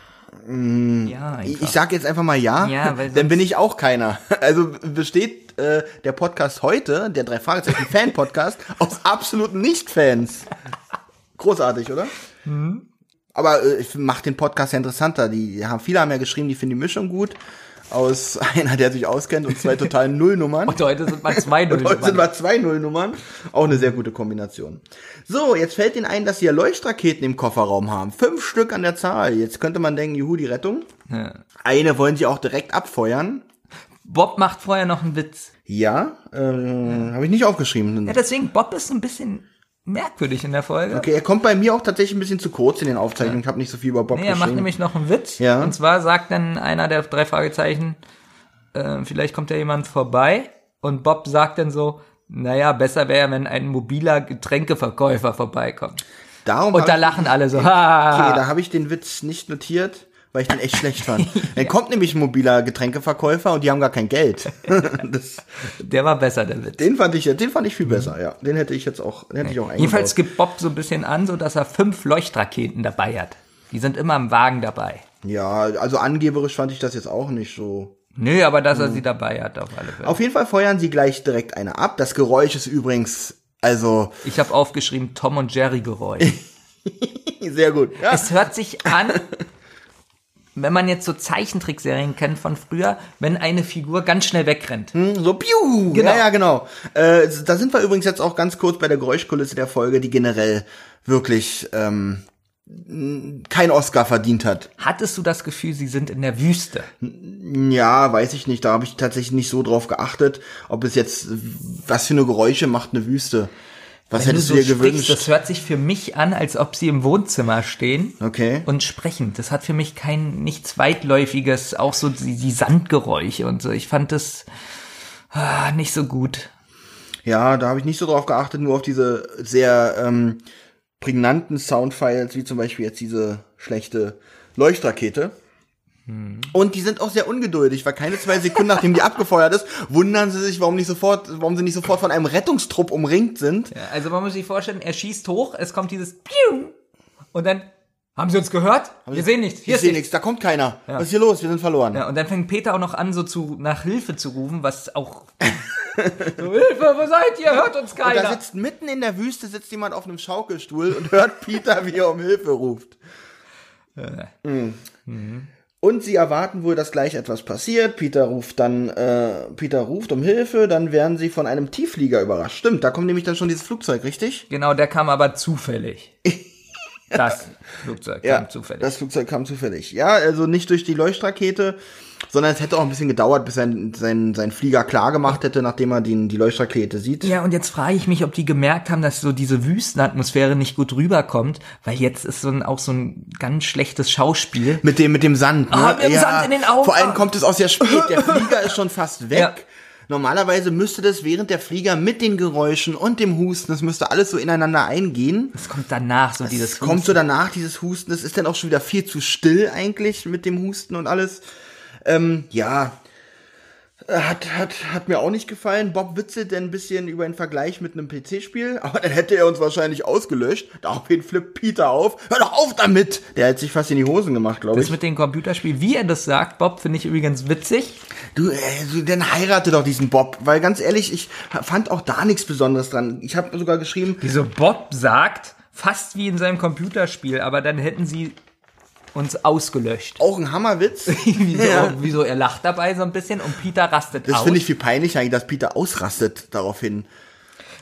Mm, ja, Ich, einfach. ich sag jetzt einfach mal ja, Ja, weil dann sonst- bin ich auch keiner. Also besteht äh, der Podcast heute, der Drei-Fragezeichen-Fan-Podcast, aus absoluten Nicht-Fans. Großartig, oder? Mhm. Aber äh, macht den Podcast ja interessanter. Die haben, viele haben ja geschrieben, die finden die Mischung gut. Aus einer, der sich auskennt und zwei totalen Nullnummern. Und heute sind mal zwei Und heute sind Null. wir zwei Nullnummern. Auch eine sehr gute Kombination. So, jetzt fällt Ihnen ein, dass Sie ja Leuchtraketen im Kofferraum haben. Fünf Stück an der Zahl. Jetzt könnte man denken, juhu, die Rettung. Ja. Eine wollen Sie auch direkt abfeuern. Bob macht vorher noch einen Witz. Ja, äh, habe ich nicht aufgeschrieben. Ja, deswegen, Bob ist ein bisschen merkwürdig in der Folge. Okay, er kommt bei mir auch tatsächlich ein bisschen zu kurz in den Aufzeichnungen. Ich habe nicht so viel über Bob Nee, er macht geschrieben. nämlich noch einen Witz. Ja. Und zwar sagt dann einer der drei Fragezeichen, äh, vielleicht kommt ja jemand vorbei. Und Bob sagt dann so, naja, besser wäre, wenn ein mobiler Getränkeverkäufer vorbeikommt. Darum Und hab da ich- lachen alle so. Okay, Ha. da habe ich den Witz nicht notiert, weil ich den echt schlecht fand. Dann kommt nämlich ein mobiler Getränkeverkäufer und die haben gar kein Geld. das, Der war besser, der Witz. den fand ich, den fand ich viel besser, ja. Den hätte ich jetzt auch, den hätte ich auch eingebaut. Jedenfalls gibt Bob so ein bisschen an, so dass er fünf Leuchtraketen dabei hat. Die sind immer im Wagen dabei. Ja, also angeberisch fand ich das jetzt auch nicht so. Nö, aber dass er sie dabei hat, auf alle Fälle. Auf jeden Fall feuern sie gleich direkt eine ab. Das Geräusch ist übrigens, also, Ich habe aufgeschrieben, Tom und Jerry Geräusch. sehr gut. Ja. Es hört sich an, wenn man jetzt so Zeichentrickserien kennt von früher, wenn eine Figur ganz schnell wegrennt. So, piu! Genau. Ja, ja, genau. Äh, da sind wir übrigens jetzt auch ganz kurz bei der Geräuschkulisse der Folge, die generell wirklich ähm, kein Oscar verdient hat. Hattest du das Gefühl, sie sind in der Wüste? Ja, weiß ich nicht. Da habe ich tatsächlich nicht so drauf geachtet, ob es jetzt, was für eine Geräusche macht eine Wüste. Was Wenn du hättest so du dir sprichst, gewünscht? das hört sich für mich an, als ob sie im Wohnzimmer stehen Okay. und sprechen. Das hat für mich kein, nichts Weitläufiges, auch so die, die Sandgeräusche und so. Ich fand das ah, nicht so gut. Ja, da habe ich nicht so drauf geachtet, nur auf diese sehr ähm, prägnanten Soundfiles, wie zum Beispiel jetzt diese schlechte Leuchtrakete. Und die sind auch sehr ungeduldig, weil keine zwei Sekunden nachdem die abgefeuert ist, wundern sie sich, warum nicht sofort, warum sie nicht sofort von einem Rettungstrupp umringt sind. Ja, also man muss sich vorstellen, er schießt hoch, es kommt dieses Piu und dann haben sie uns gehört? Wir sehen nichts. Hier Ich ist sehe nichts. nichts, da kommt keiner. Was ist hier los? Wir sind verloren. Ja, und dann fängt Peter auch noch an, so zu nach Hilfe zu rufen, was auch so, Hilfe, wo seid ihr? Hört uns Und da keiner. sitzt mitten in der Wüste sitzt jemand auf einem Schaukelstuhl und hört Peter, wie er um Hilfe ruft. Mhm. Und sie erwarten wohl, dass gleich etwas passiert. Peter ruft dann, äh, Peter ruft um Hilfe, dann werden sie von einem Tiefflieger überrascht. Stimmt, da kommt nämlich dann schon dieses Flugzeug, richtig? Genau, der kam aber zufällig. Das Flugzeug kam zufällig. das Flugzeug kam zufällig. Ja, also nicht durch die Leuchtrakete, sondern es hätte auch ein bisschen gedauert, bis sein, sein, sein Flieger klar gemacht hätte, nachdem er den, die Leuchtrakete sieht. Ja, und jetzt frage ich mich, ob die gemerkt haben, dass so diese Wüstenatmosphäre nicht gut rüberkommt, weil jetzt ist so ein, auch so ein ganz schlechtes Schauspiel. Mit dem, mit dem Sand, ne? Ah, mit dem Sand in den Augen. Vor allem kommt es auch sehr spät. Der Flieger ist schon fast weg. Ja. Normalerweise müsste das während der Flieger mit den Geräuschen und dem Husten, das müsste alles so ineinander eingehen. Es kommt danach so dieses Es kommt so danach, dieses Husten. Das ist dann auch schon wieder viel zu still eigentlich mit dem Husten und alles. Ähm, ja, hat, hat, hat mir auch nicht gefallen. Bob witzelt dann ein bisschen über einen Vergleich mit einem P C-Spiel, aber dann hätte er uns wahrscheinlich ausgelöscht. Daraufhin flippt Peter auf. Hör doch auf damit! Der hat sich fast in die Hosen gemacht, glaube ich. Das mit den Computerspielen, wie er das sagt, Bob, finde ich übrigens witzig. Du, äh, du, dann heirate doch diesen Bob, weil ganz ehrlich, ich fand auch da nichts Besonderes dran. Ich habe sogar geschrieben, Wieso Bob sagt, fast wie in seinem Computerspiel, aber dann hätten sie uns ausgelöscht. auch ein Hammerwitz. wieso, Ja. wieso er lacht dabei so ein bisschen und Peter rastet Das aus. finde ich viel peinlicher, eigentlich, dass Peter ausrastet daraufhin.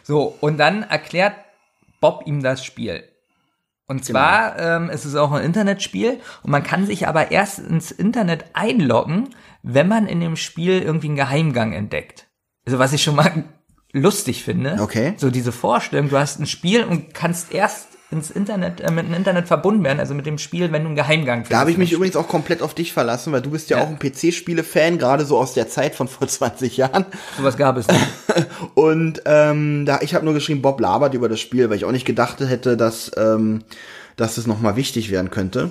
So, und dann erklärt Bob ihm das Spiel. Und zwar genau. ähm, ist es auch ein Internetspiel und man kann sich aber erst ins Internet einloggen, wenn man in dem Spiel irgendwie einen Geheimgang entdeckt. Also was ich schon mal lustig finde. Okay. So diese Vorstellung, du hast ein Spiel und kannst erst ins Internet, äh, mit dem Internet verbunden werden, also mit dem Spiel, wenn du einen Geheimgang findest. Da habe ich mich übrigens auch komplett auf dich verlassen, weil du bist ja, ja. auch ein P C-Spiele-Fan, gerade so aus der Zeit von vor zwanzig Jahren. Sowas gab es nicht. Und ähm, da ich habe nur geschrieben, Bob labert über das Spiel, weil ich auch nicht gedacht hätte, dass ähm, dass es nochmal wichtig werden könnte.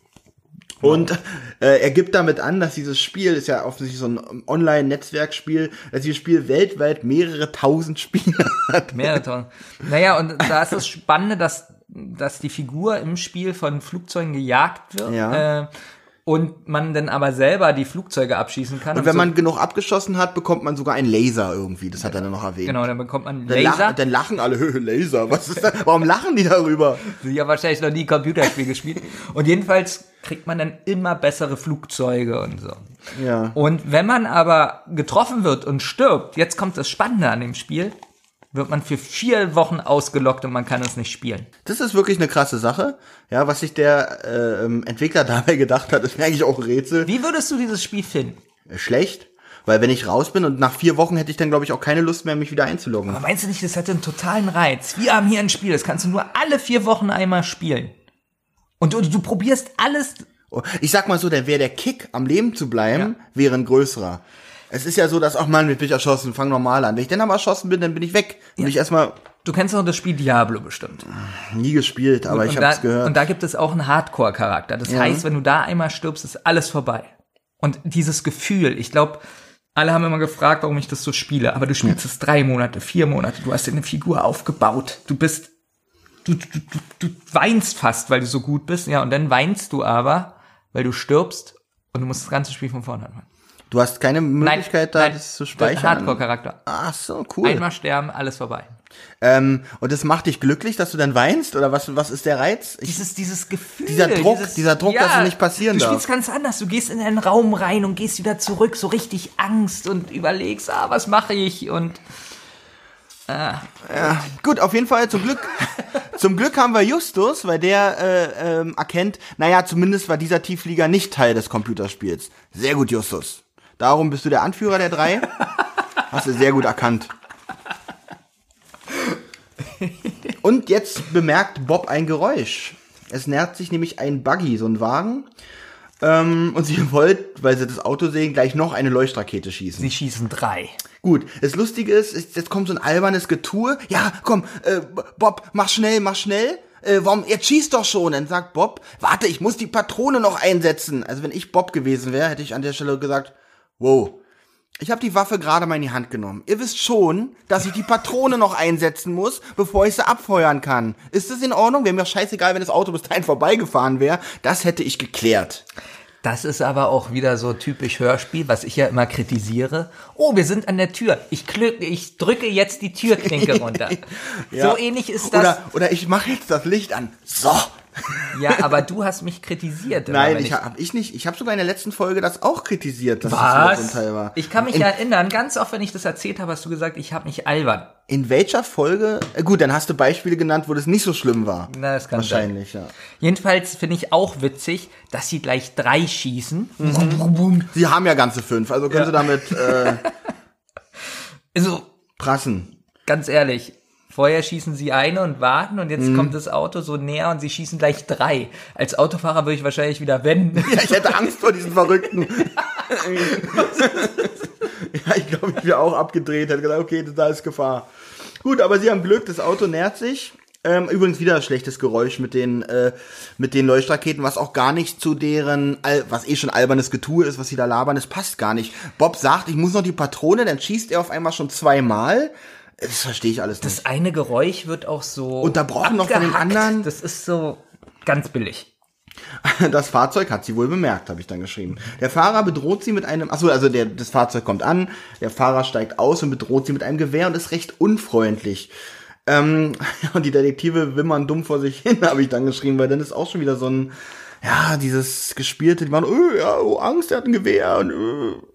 Und äh, er gibt damit an, dass dieses Spiel, ist ja offensichtlich so ein Online-Netzwerkspiel, dass dieses Spiel weltweit mehrere tausend Spieler hat. Mehrere tausend. Naja, und da ist das Spannende, dass, dass die Figur im Spiel von Flugzeugen gejagt wird. Ja. Äh, und man dann aber selber die Flugzeuge abschießen kann. Und, und wenn so man genug abgeschossen hat, bekommt man sogar einen Laser irgendwie. Das hat er dann noch erwähnt. Genau, dann bekommt man einen dann Laser. Lach, dann lachen alle, Laser, was ist das? Warum lachen die darüber? Sie haben ja wahrscheinlich noch nie Computerspiel gespielt. Und jedenfalls kriegt man dann immer bessere Flugzeuge und so. Ja. Und wenn man aber getroffen wird und stirbt, jetzt kommt das Spannende an dem Spiel, wird man für vier Wochen ausgelockt und man kann es nicht spielen. Das ist wirklich eine krasse Sache. Ja, was sich der äh, Entwickler dabei gedacht hat, ist mir eigentlich auch ein Rätsel. Wie würdest du dieses Spiel finden? Schlecht, weil wenn ich raus bin und nach vier Wochen hätte ich dann, glaube ich, auch keine Lust mehr, mich wieder einzuloggen. Aber meinst du nicht, das hat einen totalen Reiz? Wir haben hier ein Spiel, das kannst du nur alle vier Wochen einmal spielen. Und du, du probierst alles. Ich sag mal so, der wäre der Kick, am Leben zu bleiben, ja. wäre ein größerer. Es ist ja so, dass, ach Mann, ich bin erschossen, fang normal an. Wenn ich dann aber erschossen bin, dann bin ich weg. Und ja. ich erstmal. Du kennst doch das Spiel Diablo bestimmt. Nie gespielt, aber und, ich hab's gehört. Und da gibt es auch einen Hardcore-Charakter. Das ja. heißt, wenn du da einmal stirbst, ist alles vorbei. Und dieses Gefühl, ich glaube, alle haben immer gefragt, warum ich das so spiele. Aber du spielst es drei Monate, vier Monate. Du hast dir eine Figur aufgebaut. Du bist, du, du, du, du weinst fast, weil du so gut bist. Ja, und dann weinst du aber, weil du stirbst und du musst das ganze Spiel von vorne anfangen. Du hast keine Möglichkeit, nein, da nein, das zu speichern? Hardcore-Charakter. Ach so, cool. Einmal sterben, alles vorbei. Ähm, und das macht dich glücklich, dass du dann weinst? Oder was, was ist der Reiz? Ich, dieses, dieses Gefühl. Dieser Druck, dieses, dieser Druck, ja, dass es nicht passieren du darf. Du spielst ganz anders. Du gehst in einen Raum rein und gehst wieder zurück, so richtig Angst und überlegst, ah, was mache ich? Und Ah. Ja, gut, auf jeden Fall zum Glück. Zum Glück haben wir Justus, weil der äh, ähm, erkennt, naja, zumindest war dieser Tiefflieger nicht Teil des Computerspiels. Sehr gut, Justus. Darum bist du der Anführer der drei. Hast du sehr gut erkannt. Und jetzt bemerkt Bob ein Geräusch. Es nähert sich nämlich ein Buggy, so ein Wagen. Ähm, und sie wollt, weil sie das Auto sehen, gleich noch eine Leuchtrakete schießen. Sie schießen drei. Gut, das Lustige ist, jetzt kommt so ein albernes Getue. Ja, komm, äh, Bob, mach schnell, mach schnell. Äh, warum, jetzt schießt doch schon. Dann sagt Bob, warte, ich muss die Patrone noch einsetzen. Also wenn ich Bob gewesen wäre, hätte ich an der Stelle gesagt, wow, ich habe die Waffe gerade mal in die Hand genommen. Ihr wisst schon, dass ich die Patrone noch einsetzen muss, bevor ich sie abfeuern kann. Ist das in Ordnung? Wäre mir scheißegal, wenn das Auto bis dahin vorbeigefahren wäre. Das hätte ich geklärt. Das ist aber auch wieder so typisch Hörspiel, was ich ja immer kritisiere. Oh, wir sind an der Tür. Ich, klü- ich drücke jetzt die Türklinke runter. Ja. So ähnlich ist das. Oder, oder ich mache jetzt das Licht an. So. Ja, aber du hast mich kritisiert. Nein, ich, ich hab ich nicht. Ich habe sogar in der letzten Folge das auch kritisiert, dass was? es so ein Teil war. Ich kann mich in, erinnern, ganz oft, wenn ich das erzählt habe, hast du gesagt, ich habe mich albern. In welcher Folge? Äh, gut, dann hast du Beispiele genannt, wo das nicht so schlimm war. Na, das kann Wahrscheinlich, sein. Ja. Jedenfalls finde ich auch witzig, dass sie gleich drei schießen. Mhm. Sie haben ja ganze fünf, also können ja. sie damit äh, also, prassen. Ganz ehrlich. Vorher schießen sie eine und warten und jetzt mhm. kommt das Auto so näher und sie schießen gleich drei. Als Autofahrer würde ich wahrscheinlich wieder wenden. Ja, ich hätte Angst vor diesen Verrückten. Ja, ich glaube, ich wäre auch abgedreht, hätte gesagt, okay, da ist Gefahr. Gut, aber sie haben Glück, das Auto nähert sich. Ähm, übrigens wieder ein schlechtes Geräusch mit den äh, mit den Leuchtraketen, was auch gar nicht zu deren, was eh schon albernes Getue ist, was sie da labern, das passt gar nicht. Bob sagt, ich muss noch die Patrone, dann schießt er auf einmal schon zweimal. Das verstehe ich alles nicht. Das eine Geräusch wird auch so unterbrochen noch von den anderen. Das ist so ganz billig. Das Fahrzeug hat sie wohl bemerkt, habe ich dann geschrieben. Der Fahrer bedroht sie mit einem, achso, also der, das Fahrzeug kommt an, der Fahrer steigt aus und bedroht sie mit einem Gewehr und ist recht unfreundlich. Ähm, und die Detektive wimmern dumm vor sich hin, habe ich dann geschrieben, weil dann ist auch schon wieder so ein, ja, dieses Gespielte, die waren, oh, ja, oh, Angst, er hat ein Gewehr und, oh.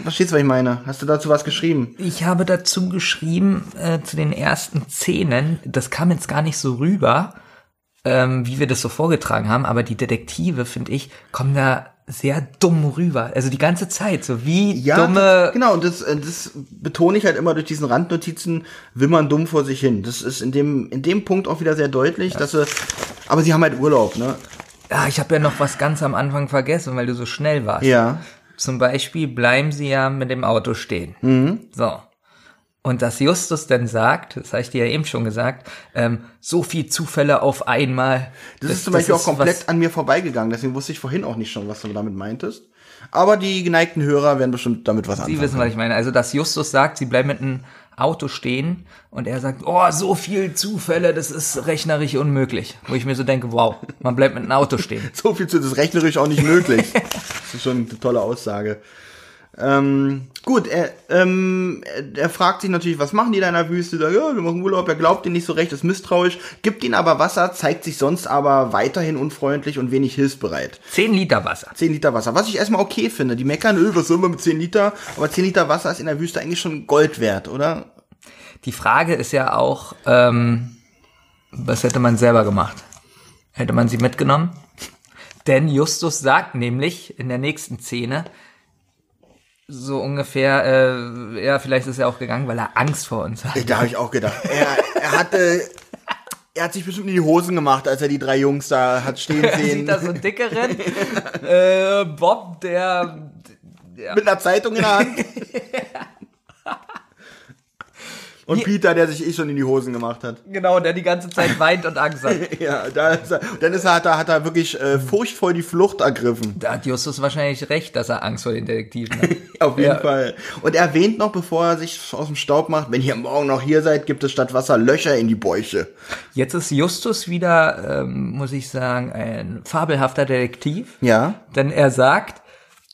verstehst du, was ich meine? Hast du dazu was geschrieben? Ich habe dazu geschrieben, äh, zu den ersten Szenen, das kam jetzt gar nicht so rüber, ähm, wie wir das so vorgetragen haben, aber die Detektive, finde ich, kommen da sehr dumm rüber. Also die ganze Zeit, so wie ja, dumme... Das, genau, und das, das betone ich halt immer durch diesen Randnotizen, wimmern dumm vor sich hin. Das ist in dem, in dem Punkt auch wieder sehr deutlich, ja. dass sie, aber sie haben halt Urlaub, ne? Ja, ich habe ja noch was ganz am Anfang vergessen, weil du so schnell warst. Ja. Zum Beispiel bleiben sie ja mit dem Auto stehen. Mhm. So. Und dass Justus dann sagt, das habe ich dir ja eben schon gesagt, ähm, so viel Zufälle auf einmal. Das, das ist zum Beispiel auch komplett an mir vorbeigegangen, deswegen wusste ich vorhin auch nicht schon, was du damit meintest. Aber die geneigten Hörer werden bestimmt damit was anfangen. Sie wissen, was ich meine. Also, dass Justus sagt, sie bleiben mit einem Auto stehen und er sagt, oh, so viel Zufälle, das ist rechnerisch unmöglich. Wo ich mir so denke, wow, man bleibt mit einem Auto stehen. So viel zu, das ist rechnerisch auch nicht möglich. Das ist schon eine tolle Aussage. Ähm, gut, er, ähm, er fragt sich natürlich, was machen die da in der Wüste? Da, ja, wir machen Urlaub, er glaubt ihn nicht so recht, ist misstrauisch, gibt ihnen aber Wasser, zeigt sich sonst aber weiterhin unfreundlich und wenig hilfsbereit. Zehn Liter Wasser. Zehn Liter Wasser, was ich erstmal okay finde. Die meckern, öh, was sollen wir mit zehn Liter? Aber zehn Liter Wasser ist in der Wüste eigentlich schon Gold wert, oder? Die Frage ist ja auch, ähm, was hätte man selber gemacht? Hätte man sie mitgenommen? Denn Justus sagt nämlich in der nächsten Szene, so ungefähr, äh, ja, vielleicht ist er auch gegangen, weil er Angst vor uns hat. Da habe ich auch gedacht. Er, er hatte, er hat sich bestimmt in die Hosen gemacht, als er die drei Jungs da hat stehen sehen. Sieht da so einen dickeren äh, Bob, der, der mit einer Zeitung in der Hand. Und Peter, der sich eh schon in die Hosen gemacht hat. Genau, der die ganze Zeit weint und Angst hat. Ja, da ist er, dann ist er, hat er, hat er wirklich äh, furchtvoll die Flucht ergriffen. Da hat Justus wahrscheinlich recht, dass er Angst vor den Detektiven hat. Auf jeden ja. Fall. Und er erwähnt noch, bevor er sich aus dem Staub macht, wenn ihr morgen noch hier seid, gibt es statt Wasser Löcher in die Bäuche. Jetzt ist Justus wieder, ähm, muss ich sagen, ein fabelhafter Detektiv. Ja. Denn er sagt,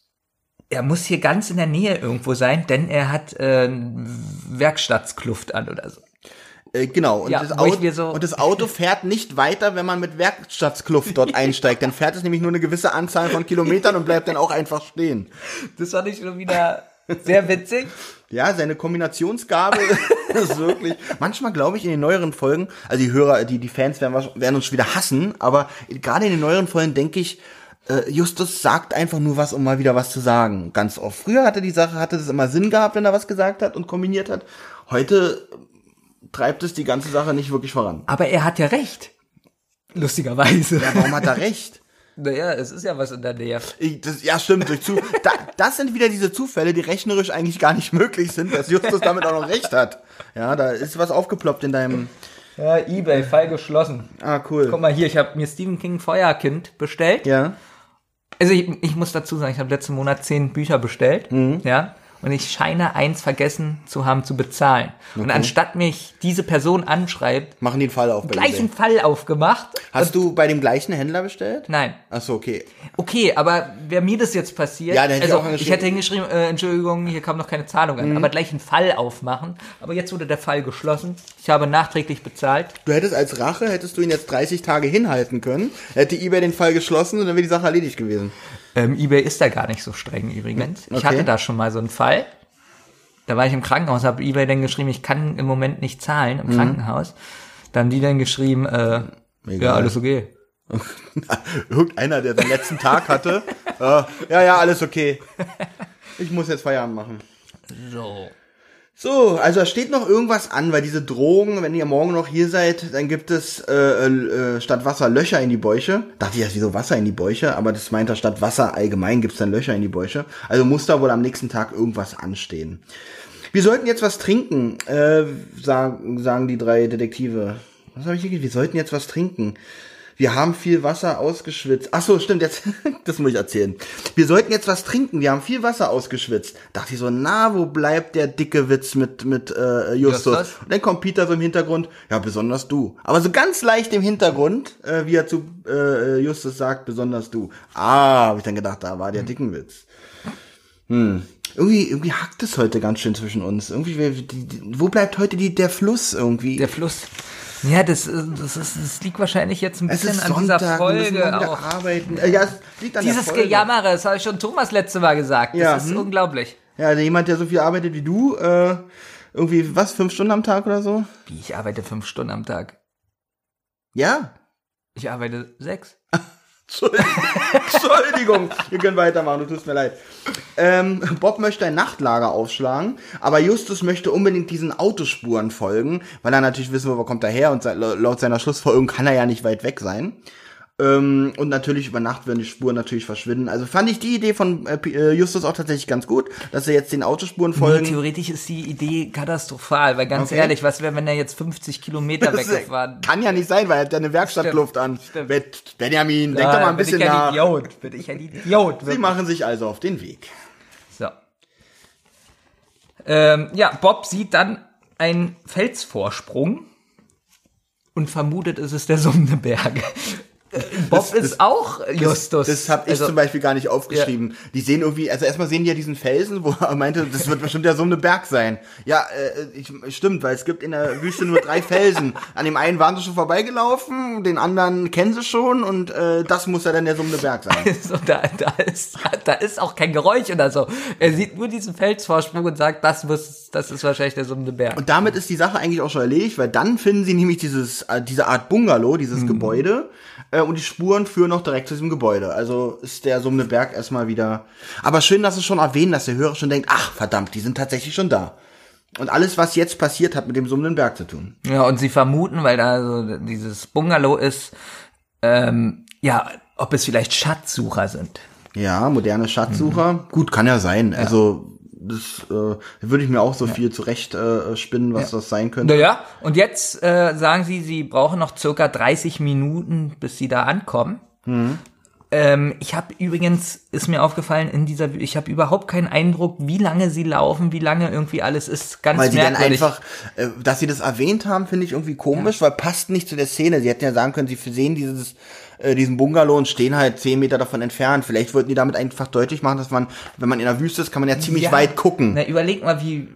er muss hier ganz in der Nähe irgendwo sein, denn er hat äh, Werkstattskluft an oder so. Äh, genau. Und, ja, das Auto, so und das Auto fährt nicht weiter, wenn man mit Werkstattskluft dort einsteigt. Dann fährt es nämlich nur eine gewisse Anzahl von Kilometern und bleibt dann auch einfach stehen. Das fand ich schon wieder sehr witzig. Ja, seine Kombinationsgabe ist wirklich. Manchmal glaube ich in den neueren Folgen, also die Hörer, die, die Fans werden, werden uns schon wieder hassen, aber gerade in den neueren Folgen denke ich, Justus sagt einfach nur was, um mal wieder was zu sagen. Ganz oft. Früher hatte die Sache, hatte das immer Sinn gehabt, wenn er was gesagt hat und kombiniert hat. Heute treibt es die ganze Sache nicht wirklich voran. Aber er hat ja recht. Lustigerweise. Ja, warum hat er recht? Naja, es ist ja was in der Nähe. Ich, das, ja, stimmt. Durch zu, da, das sind wieder diese Zufälle, die rechnerisch eigentlich gar nicht möglich sind, dass Justus damit auch noch recht hat. Ja, da ist was aufgeploppt in deinem... Ja, eBay, Fall geschlossen. Ah, cool. Guck mal hier, ich habe mir Stephen King Feuerkind bestellt. Ja. Also ich, ich muss dazu sagen, ich habe letzten Monat zehn Bücher bestellt, mhm. ja, und ich scheine eins vergessen zu haben zu bezahlen. Okay. Und anstatt mich diese Person anschreibt, machen die einen Fall auf. Bei gleichen eBay. Fall aufgemacht. Hast du bei dem gleichen Händler bestellt? Nein. Ach so, okay. Okay, aber wäre mir das jetzt passiert, ja, dann hätte also ich, auch ich hätte hingeschrieben, äh, Entschuldigung, hier kam noch keine Zahlung an, mhm. aber gleich einen Fall aufmachen. Aber jetzt wurde der Fall geschlossen. Ich habe nachträglich bezahlt. Du hättest als Rache, hättest du ihn jetzt dreißig Tage hinhalten können, hätte eBay den Fall geschlossen und dann wäre die Sache erledigt gewesen. Ähm, eBay ist da gar nicht so streng übrigens. Okay. Ich hatte da schon mal so einen Fall. Da war ich im Krankenhaus, habe eBay dann geschrieben, ich kann im Moment nicht zahlen im mhm. Krankenhaus. Da haben die dann geschrieben, äh, ja, alles okay. Irgendeiner, der den letzten Tag hatte, äh, ja, ja, alles okay. Ich muss jetzt Feierabend machen. So. So, also da steht noch irgendwas an, weil diese Drohung, wenn ihr morgen noch hier seid, dann gibt es äh, äh, statt Wasser Löcher in die Bäuche. Dachte ich, ja, wieso Wasser in die Bäuche? Aber das meint er, statt Wasser allgemein gibt es dann Löcher in die Bäuche. Also muss da wohl am nächsten Tag irgendwas anstehen. Wir sollten jetzt was trinken, äh, sagen, sagen die drei Detektive. Was habe ich hier gesagt? Wir sollten jetzt was trinken. Wir haben viel Wasser ausgeschwitzt. Ach so, stimmt, jetzt, das muss ich erzählen. Wir sollten jetzt was trinken, wir haben viel Wasser ausgeschwitzt. Dachte ich so, na, wo bleibt der dicke Witz mit mit äh, Justus? Justus? Und dann kommt Peter so im Hintergrund, ja, besonders du. Aber so ganz leicht im Hintergrund, äh, wie er zu äh, Justus sagt, besonders du. Ah, habe ich dann gedacht, da war der dicken Witz. Hm. Irgendwie, irgendwie hackt es heute ganz schön zwischen uns. Irgendwie, die, die, wo bleibt heute die, der Fluss irgendwie? Der Fluss. Ja, das, das, ist, das liegt wahrscheinlich jetzt ein bisschen an Sonntag, dieser Folge wir auch. Arbeiten. Äh, ja, es liegt an Dieses der Folge. Gejammere, das habe ich schon Thomas letztes Mal gesagt. Das ja, ist hm? unglaublich. Ja, also jemand, der so viel arbeitet wie du, äh, irgendwie, was, fünf Stunden am Tag oder so? Wie, ich arbeite fünf Stunden am Tag. Ja. Ich arbeite sechs. Entschuldigung, wir können weitermachen, du tust mir leid. Ähm, Bob möchte ein Nachtlager aufschlagen, aber Justus möchte unbedingt diesen Autospuren folgen, weil er natürlich wissen will, wo kommt er her, und laut seiner Schlussfolgerung kann er ja nicht weit weg sein. Ähm, und natürlich über Nacht werden die Spuren natürlich verschwinden. Also fand ich die Idee von äh, Justus auch tatsächlich ganz gut, dass er jetzt den Autospuren folgen. Nee, theoretisch ist die Idee katastrophal, weil ganz Okay. ehrlich, was wäre, wenn er jetzt fünfzig Kilometer weggefahren? Kann ja nicht sein, weil er hat ja eine Werkstattkluft an. Stimmt. Bet- Benjamin, denk doch mal ein bin bisschen ich ja nach. ein Idiot, bin ich ein Idiot. Sie machen sich also auf den Weg. So. Ähm, ja, Bob sieht dann einen Felsvorsprung und vermutet, es ist der summende Berg. Bob Das- ist das- auch Justus. Das, das habe ich Also, zum Beispiel gar nicht aufgeschrieben. Die sehen irgendwie, also erstmal sehen die ja diesen Felsen, wo er meinte, das wird bestimmt der summende Berg sein. Ja, äh, ich, stimmt, weil es gibt in der Wüste nur drei Felsen. An dem einen waren sie schon vorbeigelaufen, den anderen kennen sie schon, und äh, das muss ja dann der summende Berg sein. so, da, da, ist, da ist auch kein Geräusch oder so. Er sieht nur diesen Felsvorsprung und sagt, das muss, das ist wahrscheinlich der summende Berg. Und damit ist die Sache eigentlich auch schon erledigt, weil dann finden sie nämlich dieses, äh, diese Art Bungalow, dieses Gebäude, äh, und die Spuren führen noch direkt zu diesem Gebäude. Also ist der summende Berg erstmal wieder. Aber schön, dass es schon erwähnen, dass der Hörer schon denkt, ach verdammt, die sind tatsächlich schon da. Und alles, was jetzt passiert, hat mit dem summenden Berg zu tun. Ja, und sie vermuten, weil da so dieses Bungalow ist, ähm, ja, ob es vielleicht Schatzsucher sind. Ja, moderne Schatzsucher. Mhm. Gut, kann ja sein. Ja. Also das äh, würde ich mir auch so ja. viel zurecht äh, spinnen, was ja. das sein könnte. Naja, und jetzt äh, sagen sie, sie brauchen noch circa dreißig Minuten, bis sie da ankommen. Mhm. Ähm, ich habe übrigens, ist mir aufgefallen, in dieser, ich habe überhaupt keinen Eindruck, wie lange sie laufen, wie lange irgendwie alles ist. Ganz weil merkwürdig. Weil sie dann einfach, äh, dass sie das erwähnt haben, finde ich irgendwie komisch, ja. weil passt nicht zu der Szene. Sie hätten ja sagen können, sie sehen dieses äh, diesen Bungalow und stehen halt zehn Meter davon entfernt. Vielleicht wollten die damit einfach deutlich machen, dass man, wenn man in der Wüste ist, kann man ja ziemlich ja. weit gucken. Na, überleg mal, wie,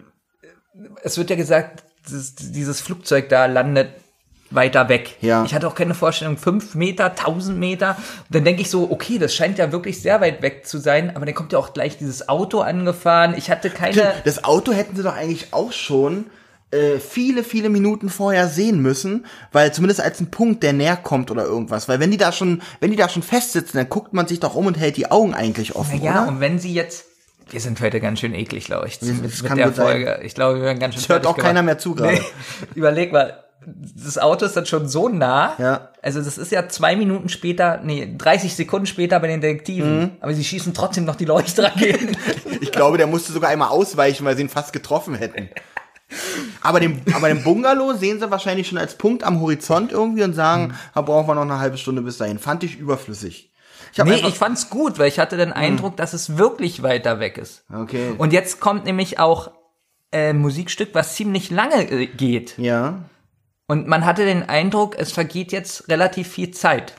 es wird ja gesagt, dieses, dieses Flugzeug da landet weiter weg. Ja. Ich hatte auch keine Vorstellung, fünf Meter, tausend Meter. Und dann denke ich so, okay, das scheint ja wirklich sehr weit weg zu sein, aber dann kommt ja auch gleich dieses Auto angefahren. Ich hatte keine... Das Auto hätten sie doch eigentlich auch schon äh, viele, viele Minuten vorher sehen müssen, weil zumindest als ein Punkt, der näher kommt oder irgendwas. Weil wenn die da schon, wenn die da schon festsitzen, dann guckt man sich doch um und hält die Augen eigentlich offen, Na ja, oder? und wenn sie jetzt... Wir sind heute ganz schön eklig, glaube ich, das mit, das mit kann der gut sein. Folge. Ich glaube, wir werden ganz schön... Das hört auch gemacht. keiner mehr zu gerade. Nee. Überleg mal. Das Auto ist dann schon so nah. Ja. Also das ist ja zwei Minuten später, nee, dreißig Sekunden später bei den Detektiven. Mhm. Aber sie schießen trotzdem noch die Leuchtraketen. Ich glaube, der musste sogar einmal ausweichen, weil sie ihn fast getroffen hätten. Aber den, aber den Bungalow sehen sie wahrscheinlich schon als Punkt am Horizont irgendwie und sagen, mhm. da brauchen wir noch eine halbe Stunde bis dahin. Fand ich überflüssig. Ich nee, ich fand's gut, weil ich hatte den Eindruck, mhm. dass es wirklich weiter weg ist. Okay. Und jetzt kommt nämlich auch äh, Musikstück, was ziemlich lange äh, geht. Ja. Und man hatte den Eindruck, es vergeht jetzt relativ viel Zeit.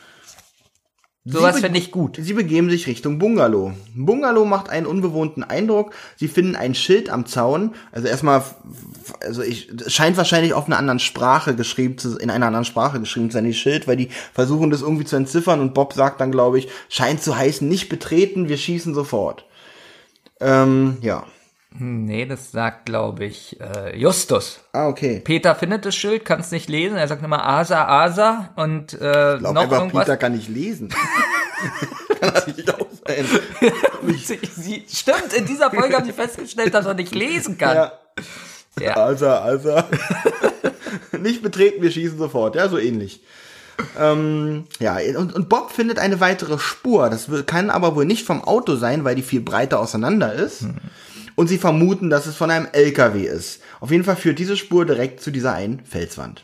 Sowas finde ich gut. Sie begeben sich Richtung Bungalow. Bungalow macht einen unbewohnten Eindruck. Sie finden ein Schild am Zaun. Also erstmal, also ich, es scheint wahrscheinlich auf einer anderen Sprache geschrieben zu, in einer anderen Sprache geschrieben zu sein, die Schild, weil die versuchen das irgendwie zu entziffern und Bob sagt dann, glaube ich, scheint zu heißen, nicht betreten, wir schießen sofort. Ähm, ja. Nee, das sagt, glaube ich, äh, Justus. Ah, okay. Peter findet das Schild, kann es nicht lesen. Er sagt immer Asa, Asa und äh, ich glaub, noch aber irgendwas. Peter kann nicht lesen. Kann das nicht auch sein. sie, sie, stimmt, in dieser Folge haben sie festgestellt, dass er nicht lesen kann. Ja. Ja. Asa, Asa. Nicht betreten, wir schießen sofort. Ja, so ähnlich. Ähm, ja, und, und Bob findet eine weitere Spur. Das kann aber wohl nicht vom Auto sein, weil die viel breiter auseinander ist. Hm. Und sie vermuten, dass es von einem L K W ist. Auf jeden Fall führt diese Spur direkt zu dieser einen Felswand.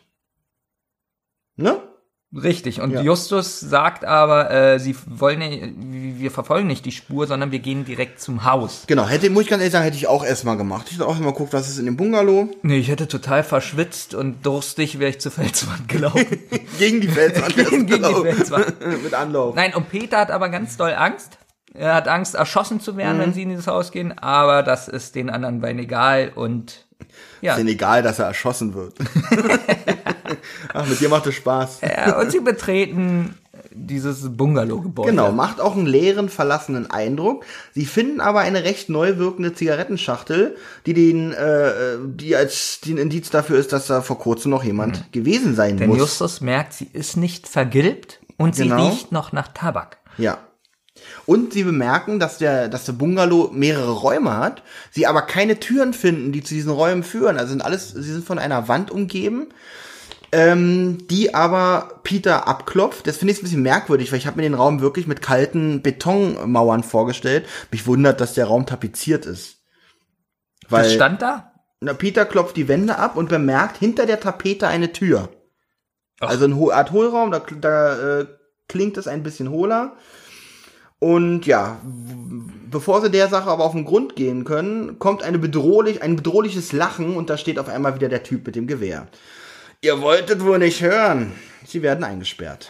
Ne? Richtig. Und ja. Justus sagt aber, äh, sie wollen nicht, wir verfolgen nicht die Spur, sondern wir gehen direkt zum Haus. Genau, hätte, muss ich ganz ehrlich sagen, hätte ich auch erstmal gemacht. Ich hätte auch erstmal geguckt, was ist in dem Bungalow. Nee, ich hätte total verschwitzt und durstig wäre ich zur Felswand gelaufen. Gegen die Felswand. gegen, gegen die Felswand. Mit Anlauf. Nein, und Peter hat aber ganz doll Angst. Er hat Angst, erschossen zu werden, mhm. wenn sie in dieses Haus gehen, aber das ist den anderen beiden egal und ja. Ist ihnen egal, dass er erschossen wird. Ach, mit dir macht es Spaß. Ja, und sie betreten dieses Bungalow-Gebäude. Genau, macht auch einen leeren, verlassenen Eindruck. Sie finden aber eine recht neu wirkende Zigarettenschachtel, die den, äh, die als den Indiz dafür ist, dass da vor kurzem noch jemand mhm. gewesen sein Denn muss. Denn Justus merkt, sie ist nicht vergilbt und sie genau. riecht noch nach Tabak. Ja. Und sie bemerken, dass der, dass der Bungalow mehrere Räume hat, sie aber keine Türen finden, die zu diesen Räumen führen. Also sind alles, sie sind von einer Wand umgeben, ähm, die aber Peter abklopft. Das finde ich ein bisschen merkwürdig, weil ich habe mir den Raum wirklich mit kalten Betonmauern vorgestellt. Mich wundert, dass der Raum tapeziert ist. Weil, Was stand da? Na, Peter klopft die Wände ab und bemerkt hinter der Tapete eine Tür. Ach. Also eine Art Hohlraum, da, da äh, klingt es ein bisschen hohler. Und ja, bevor sie der Sache aber auf den Grund gehen können, kommt eine bedrohlich, ein bedrohliches Lachen und da steht auf einmal wieder der Typ mit dem Gewehr. Ihr wolltet wohl nicht hören. Sie werden eingesperrt.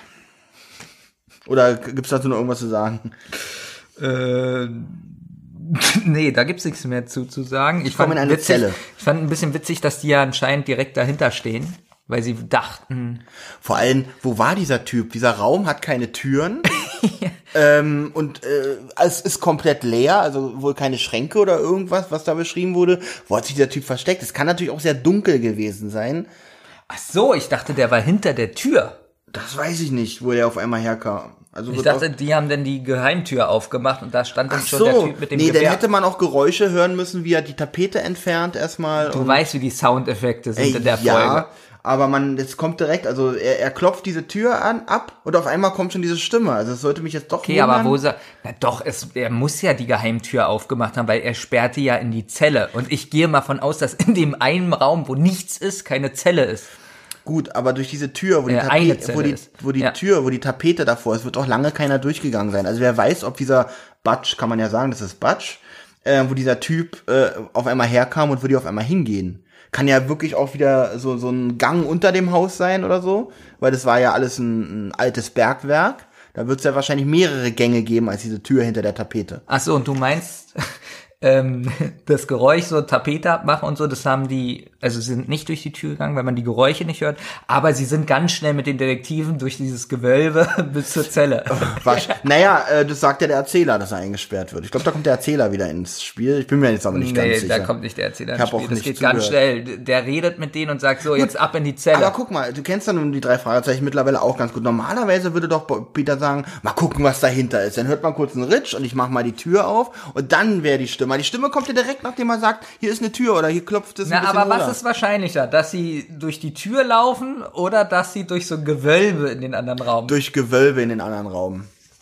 Oder gibt's dazu noch irgendwas zu sagen? Äh, nee, da gibt's nichts mehr zu, zu sagen. Ich, ich komme in eine witzig, Zelle. Ich fand ein bisschen witzig, dass die ja anscheinend direkt dahinter stehen. Weil sie dachten... Vor allem, wo war dieser Typ? Dieser Raum hat keine Türen ja. ähm, und äh, es ist komplett leer, also wohl keine Schränke oder irgendwas, was da beschrieben wurde. Wo hat sich dieser Typ versteckt? Es kann natürlich auch sehr dunkel gewesen sein. Ach so, ich dachte, der war hinter der Tür. Das weiß ich nicht, wo der auf einmal herkam. Also ich dachte, die haben dann die Geheimtür aufgemacht und da stand dann Ach schon so. der Typ mit dem nee, Gewehr. Nee, dann hätte man auch Geräusche hören müssen, wie er die Tapete entfernt erstmal. Du weißt, wie die Soundeffekte sind Ey, in der ja, Folge. Aber man, das kommt direkt, also er, er klopft diese Tür an, ab und auf einmal kommt schon diese Stimme. Also es sollte mich jetzt doch Okay, wundern. aber wo sa- na doch, es, er muss ja die Geheimtür aufgemacht haben, weil er sperrte ja in die Zelle. Und ich gehe mal von aus, dass in dem einen Raum, wo nichts ist, keine Zelle ist. Gut, aber durch diese Tür, wo die, Äh, Tapete, Zelle wo die, ist. wo die Ja. Tür, wo die Tapete davor ist, wird auch lange keiner durchgegangen sein. Also wer weiß, ob dieser Butch, kann man ja sagen, das ist Butch, äh, wo dieser Typ äh, auf einmal herkam und wo die auf einmal hingehen. Kann ja wirklich auch wieder so so ein Gang unter dem Haus sein oder so, weil das war ja alles ein, ein altes Bergwerk. Da wird es ja wahrscheinlich mehrere Gänge geben als diese Tür hinter der Tapete. Ach so, und du meinst, ähm, das Geräusch, so Tapete abmachen und so, das haben die, also sie sind nicht durch die Tür gegangen, weil man die Geräusche nicht hört, aber sie sind ganz schnell mit den Detektiven durch dieses Gewölbe bis zur Zelle. Was? Naja, äh, das sagt ja der Erzähler, dass er eingesperrt wird. Ich glaube, da kommt der Erzähler wieder ins Spiel. Ich bin mir jetzt aber nicht nee, ganz sicher. da kommt nicht der Erzähler Ich ins hab auch Spiel. Das nicht geht zugehört. ganz schnell. Der redet mit denen und sagt so, jetzt ab in die Zelle. Aber guck mal, du kennst dann die drei Fragezeichen mittlerweile auch ganz gut. Normalerweise würde doch Peter sagen, mal gucken, was dahinter ist. Dann hört man kurz einen Ritsch und ich mach mal die Tür auf und dann wäre die Stimme. Die Stimme kommt ja direkt, nachdem er sagt, hier ist eine Tür oder hier klopft es ein Na, bisschen aber runter. was ist wahrscheinlicher? Dass sie durch die Tür laufen oder dass sie durch so ein Gewölbe in den anderen Raum? Durch Gewölbe in den anderen Raum.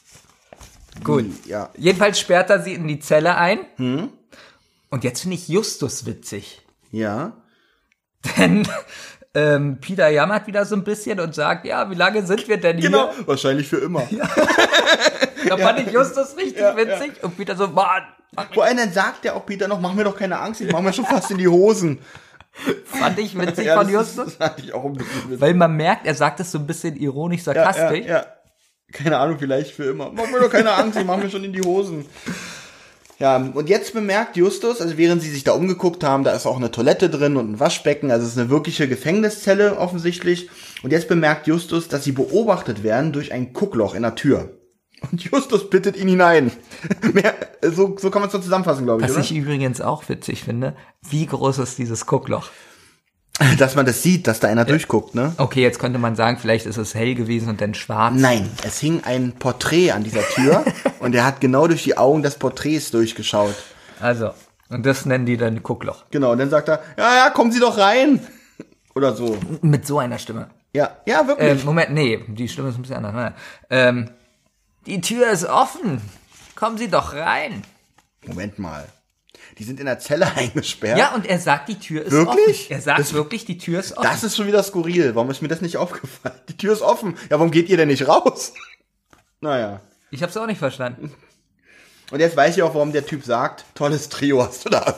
Gut. Wie, ja. Jedenfalls sperrt er sie in die Zelle ein. Hm? Und jetzt finde ich Justus witzig. Ja. Denn ähm, Peter jammert wieder so ein bisschen und sagt, ja, wie lange sind wir denn hier? Genau. Wahrscheinlich für immer. Ja. Da fand ich Justus richtig Ja, witzig. ja. Und Peter so, Mann. Vor allem dann sagt ja auch Peter noch, mach mir doch keine Angst, ich mach mir schon fast in die Hosen. Fand ich witzig Ja, von das Justus. ist, das fand ich auch ein bisschen witzig. Weil man merkt, er sagt es so ein bisschen ironisch, Ja, sarkastisch. ja, ja. Keine Ahnung, vielleicht für immer. Mach mir doch keine Angst, ich mach mir schon in die Hosen. Ja, und jetzt bemerkt Justus, also während sie sich da umgeguckt haben, da ist auch eine Toilette drin und ein Waschbecken, also es ist eine wirkliche Gefängniszelle offensichtlich. Und jetzt bemerkt Justus, dass sie beobachtet werden durch ein Guckloch in der Tür. Und Justus bittet ihn hinein. Mehr, so, so kann man es doch zusammenfassen, glaube ich, Was oder? ich übrigens auch witzig finde, wie groß ist dieses Guckloch? Dass man das sieht, dass da einer durchguckt, ne? Okay, jetzt könnte man sagen, vielleicht ist es hell gewesen und dann schwarz. Nein, es hing ein Porträt an dieser Tür und er hat genau durch die Augen des Porträts durchgeschaut. Also, und das nennen die dann Guckloch. Genau, und dann sagt er, ja, ja, kommen Sie doch rein. Oder so. Mit so einer Stimme. Ja, ja, wirklich. Ähm, Moment, nee, die Stimme ist ein bisschen anders. Ne? Ähm, die Tür ist offen. Kommen Sie doch rein. Moment mal. Die sind in der Zelle eingesperrt. Ja, und er sagt, die Tür ist Wirklich? offen. Er sagt Das- wirklich, die Tür ist offen. Das ist schon wieder skurril. Warum ist mir das nicht aufgefallen? Die Tür ist offen. Ja, warum geht ihr denn nicht raus? Naja. Ich hab's auch nicht verstanden. Und jetzt weiß ich auch, warum der Typ sagt, tolles Trio hast du da.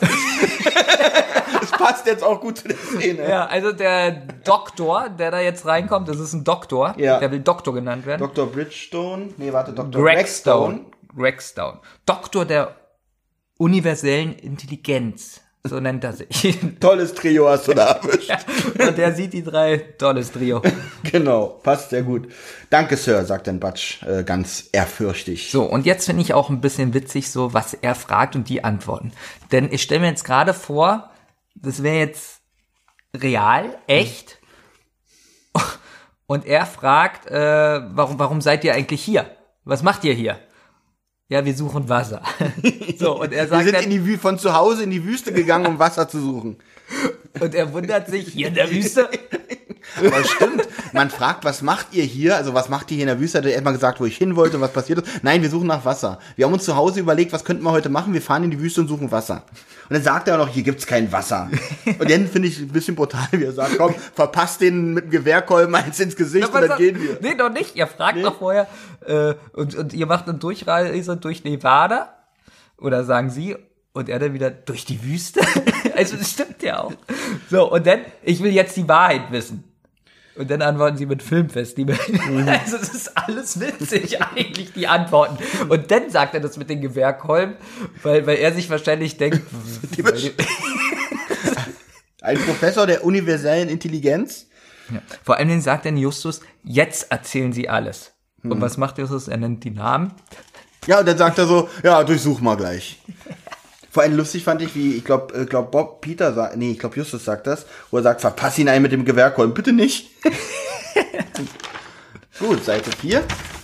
Das passt jetzt auch gut zu der Szene. Ja, also der Doktor, der da jetzt reinkommt, das ist ein Doktor. Ja. Der will Doktor genannt werden. Doktor Bridgestone. Nee, warte, Doktor Gregstone. Gregstone. Doktor der universellen Intelligenz. So nennt er sich. Tolles Trio hast du da erwischt. Ja, und der sieht die drei, tolles Trio. Genau, passt sehr gut. Danke, Sir, sagt dann Butch äh, ganz ehrfürchtig. So, und jetzt finde ich auch ein bisschen witzig, so was er fragt und die Antworten. Denn ich stelle mir jetzt gerade vor, das wäre jetzt real, echt. Und er fragt, äh, warum, warum seid ihr eigentlich hier? Was macht ihr hier? Ja, wir suchen Wasser. So, und er sagt wir sind dann, in die Wü- von zu Hause in die Wüste gegangen, um Wasser zu suchen. und er wundert sich, hier in der Wüste? Aber stimmt, man fragt, was macht ihr hier? Also was macht ihr hier in der Wüste? Hat er erstmal gesagt, wo ich hin wollte und was passiert ist. Nein, wir suchen nach Wasser. Wir haben uns zu Hause überlegt, was könnten wir heute machen? Wir fahren in die Wüste und suchen Wasser. Und dann sagt er auch noch, hier gibt's kein Wasser. Und dann finde ich ein bisschen brutal, wie er sagt, komm, verpasst den mit dem Gewehrkolben eins ins Gesicht und dann gehen wir. Nee, doch nicht. Ihr fragt Nee. doch vorher, äh, und, und ihr macht eine Durchreise durch Nevada. Oder sagen sie, und er dann wieder durch die Wüste. Also das stimmt ja auch. So, und dann, ich will jetzt die Wahrheit wissen. Und dann antworten sie mit Filmfestival. Mhm. Also es ist alles witzig eigentlich, die Antworten. Und dann sagt er das mit den Gewehrkolben, weil, weil er sich wahrscheinlich denkt, Ein Professor der universellen Intelligenz. ja. Vor allen Dingen sagt dann Justus, jetzt erzählen sie alles. Mhm. Und was macht Justus? Er nennt die Namen. Ja, und dann sagt er so, ja, durchsuch mal gleich. Vor allem lustig fand ich, wie, ich glaube, glaub Bob Peter sagt, nee, ich glaube Justus sagt das, wo er sagt, verpass ihn ein mit dem Gewehrkolben, bitte nicht. Gut, Seite vier.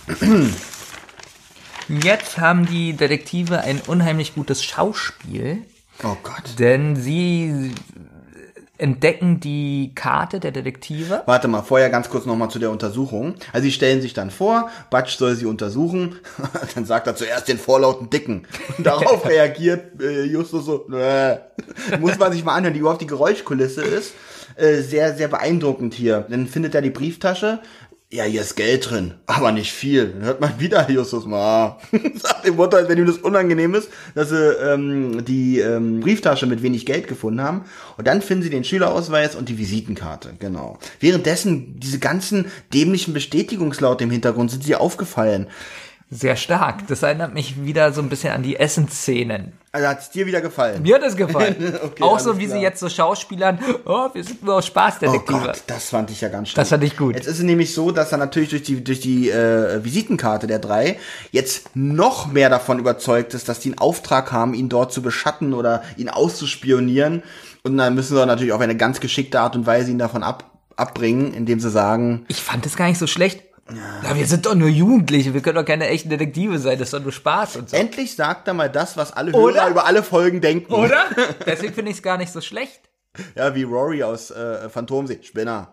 Jetzt haben die Detektive ein unheimlich gutes Schauspiel, Oh Gott. denn sie entdecken die Karte der Detektive. Warte mal, vorher ganz kurz nochmal zu der Untersuchung. Also sie stellen sich dann vor, Butch soll sie untersuchen, dann sagt er zuerst den vorlauten Dicken. Und darauf reagiert äh, Justus so, Nö. Muss man sich mal anhören, die überhaupt die Geräuschkulisse ist. Äh, sehr, sehr beeindruckend hier. Dann findet er die Brieftasche. Ja, hier ist Geld drin, aber nicht viel. Dann hört man wieder Justus mal. Sagt dem Mutter, als wenn ihm das unangenehm ist, dass sie ähm, die ähm, Brieftasche mit wenig Geld gefunden haben. Und dann finden sie den Schülerausweis und die Visitenkarte, genau. Währenddessen diese ganzen dämlichen Bestätigungslaute im Hintergrund, sind sie aufgefallen. Sehr stark. Das erinnert mich wieder so ein bisschen an die Essensszenen. Also hat's dir wieder gefallen? Mir hat es gefallen. Okay, auch so, alles wie klar. sie jetzt so Schauspielern, oh, wir sind nur aus Oh Spaßdetektive. Gott, das fand ich ja ganz schön. Das fand ich gut. Jetzt ist es nämlich so, dass er natürlich durch die durch die äh, Visitenkarte der drei jetzt noch mehr davon überzeugt ist, dass die einen Auftrag haben, ihn dort zu beschatten oder ihn auszuspionieren. Und dann müssen sie natürlich auf eine ganz geschickte Art und Weise ihn davon ab, abbringen, indem sie sagen, Ich fand es gar nicht so schlecht. Ja, wir sind doch nur Jugendliche, wir können doch keine echten Detektive sein, das ist doch nur Spaß und so. endlich sagt er mal das, was alle Oder? Hörer über alle Folgen denken. Oder? Deswegen finde ich es gar nicht so schlecht. Ja, wie Rory aus äh, Phantomsee. Spinner.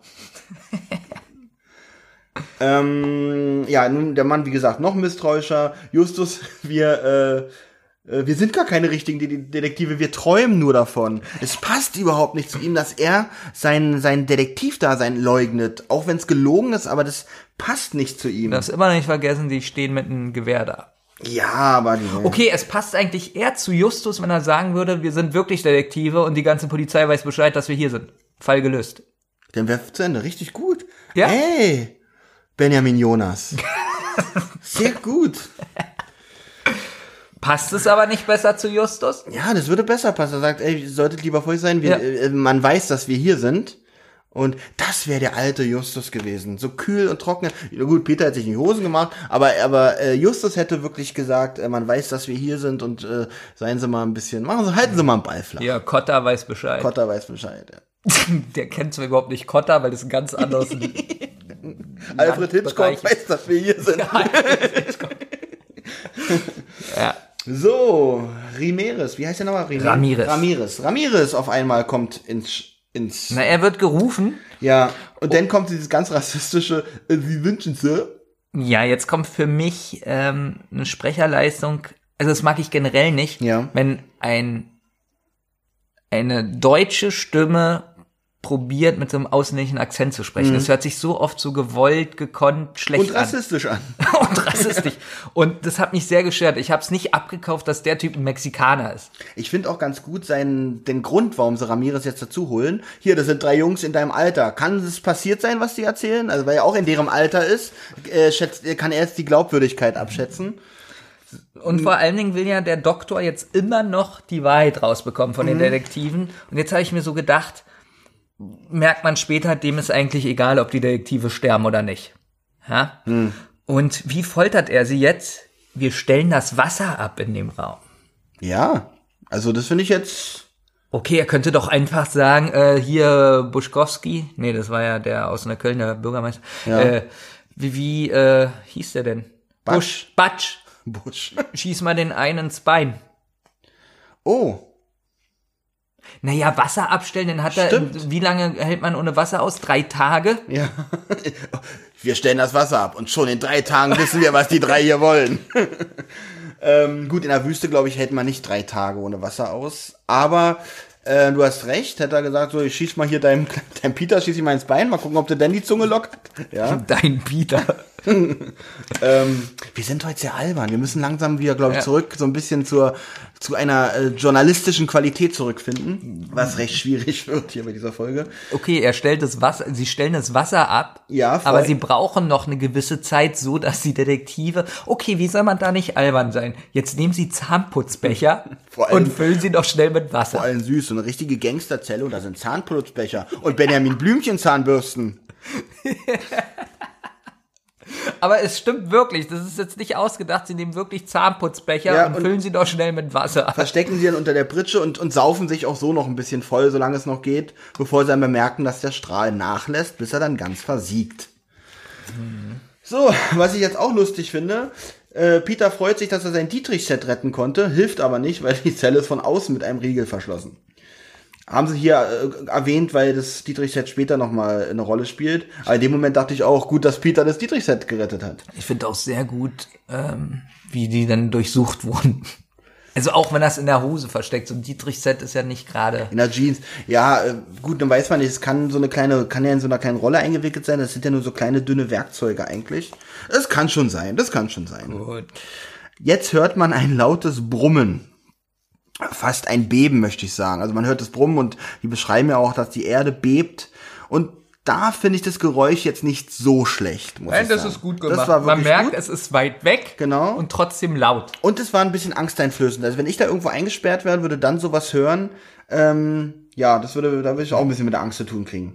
ähm, ja, nun der Mann, wie gesagt, noch misstrauischer. Justus, wir, äh, äh, wir sind gar keine richtigen De- Detektive, wir träumen nur davon. Es passt überhaupt nicht zu ihm, dass er sein, sein Detektivdasein leugnet. Auch wenn es gelogen ist, aber das passt nicht zu ihm. Du darfst immer noch nicht vergessen, die stehen mit einem Gewehr da. Ja, aber... Die, Okay, es passt eigentlich eher zu Justus, wenn er sagen würde, wir sind wirklich Detektive und die ganze Polizei weiß Bescheid, dass wir hier sind. Fall gelöst. Dann wäre zu Ende. Richtig gut. Ja? Hey, Benjamin Jonas. Sehr gut. Passt es aber nicht besser zu Justus? Ja, das würde besser passen. Er sagt, ey, ihr solltet lieber vorsichtig sein. Wir, Ja. äh, man weiß, dass wir hier sind. Und das wäre der alte Justus gewesen. So kühl und trocken. Ja, gut, Peter hat sich in die Hosen gemacht, aber, aber äh, Justus hätte wirklich gesagt, äh, man weiß, dass wir hier sind und äh, seien Sie mal ein bisschen, machen Sie, halten Sie mal einen Ball flach. Ja, Kotter weiß Bescheid. Kotter weiß Bescheid. Ja. Der kennt zwar überhaupt nicht Kotter, weil das ein ganz anderes Alfred Hitchcock Bereich weiß, dass wir hier sind. Ja. So, Ramirez, wie heißt der nochmal? Ramirez. Ramirez. Ramirez. Ramirez auf einmal kommt ins, ins, Na, er wird gerufen. ja, und dann kommt dieses ganz rassistische, äh, Sie wünschen Sir. Ja, jetzt kommt für mich ähm, eine Sprecherleistung. Also das mag ich generell nicht, Ja. wenn ein eine deutsche Stimme probiert, mit so einem ausländischen Akzent zu sprechen. Das hört sich so oft so gewollt, gekonnt, schlecht Und an. rassistisch an. Und rassistisch. Und das hat mich sehr gestört. Ich habe es nicht abgekauft, dass der Typ ein Mexikaner ist. Ich finde auch ganz gut seinen, den Grund, warum sie Ramirez jetzt dazu holen. Hier, das sind drei Jungs in deinem Alter. Kann es passiert sein, was die erzählen? Also, weil er auch in deren Alter ist, äh, schätzt, kann er jetzt die Glaubwürdigkeit abschätzen. Und vor allen Dingen will ja der Doktor jetzt immer noch die Wahrheit rausbekommen von den Mhm. Detektiven. Und jetzt habe ich mir so gedacht, merkt man später, dem ist eigentlich egal, ob die Detektive sterben oder nicht. Ja? Mhm. Und wie foltert er sie jetzt? Wir stellen das Wasser ab in dem Raum. Ja, also das finde ich jetzt... Okay, er könnte doch einfach sagen, äh, hier Buschkowski, nee, das war ja der aus einer Kölner Bürgermeister, Ja. äh, wie, wie äh, hieß der denn? Batsch. Busch, Batsch, Busch. schieß mal den einen ins Bein. Oh, Naja, Wasser abstellen, dann hat Stimmt. er, wie lange hält man ohne Wasser aus? Drei Tage? ja. Wir stellen das Wasser ab und schon in drei Tagen wissen wir, was die drei hier wollen. ähm, gut, in der Wüste, glaube ich, hält man nicht drei Tage ohne Wasser aus. Aber äh, du hast recht, hätte er gesagt, so, ich schieß mal hier deinem, deinem Peter, schieß ich mal ins Bein, mal gucken, ob der denn die Zunge lockt. Ja. Dein Peter. ähm, wir sind heute sehr albern. Wir müssen langsam wieder, glaube ich, Ja. zurück, so ein bisschen zur zu einer äh, journalistischen Qualität zurückfinden, was recht schwierig wird hier bei dieser Folge. Okay, er stellt das Wasser, sie stellen das Wasser ab, Ja, voll. aber sie brauchen noch eine gewisse Zeit, so dass die Detektive, okay, wie soll man da nicht albern sein? Jetzt nehmen sie Zahnputzbecher Vor allem- und füllen sie doch schnell mit Wasser. Vor allem süß, so eine richtige Gangsterzelle und da sind Zahnputzbecher und Benjamin Blümchen Zahnbürsten. Aber es stimmt wirklich, das ist jetzt nicht ausgedacht, sie nehmen wirklich Zahnputzbecher Ja, und, und- füllen sie doch schnell mit Wasser. Verstecken sie dann unter der Pritsche und, und saufen sich auch so noch ein bisschen voll, solange es noch geht, bevor sie dann bemerken, dass der Strahl nachlässt, bis er dann ganz versiegt. So, was ich jetzt auch lustig finde, äh, Peter freut sich, dass er sein Dietrich-Set retten konnte, hilft aber nicht, weil die Zelle ist von außen mit einem Riegel verschlossen. Haben sie hier äh, erwähnt, weil das Dietrich-Set später nochmal eine Rolle spielt. Aber in dem Moment dachte ich auch, gut, dass Peter das Dietrich-Set gerettet hat. Ich finde auch sehr gut, ähm, wie die dann durchsucht wurden. Also auch wenn das in der Hose versteckt, so ein Dietrich-Set ist ja nicht gerade. In der Jeans. Ja, äh, gut, dann weiß man nicht, es kann so eine kleine, kann ja in so einer kleinen Rolle eingewickelt sein. Das sind ja nur so kleine, dünne Werkzeuge eigentlich. Das kann schon sein, das kann schon sein. Gut. Jetzt hört man ein lautes Brummen. Fast ein Beben, möchte ich sagen. Also man hört das Brummen und die beschreiben ja auch, dass die Erde bebt. Und da finde ich das Geräusch jetzt nicht so schlecht, muss Nein, ich das sagen. ist gut Das gemacht. war Man wirklich merkt, gut. es ist weit weg Genau. und trotzdem laut. Und es war ein bisschen angsteinflößend. Also wenn ich da irgendwo eingesperrt wäre, würde dann sowas hören, ähm, ja, das würde, da würde ich auch ein bisschen mit der Angst zu tun kriegen.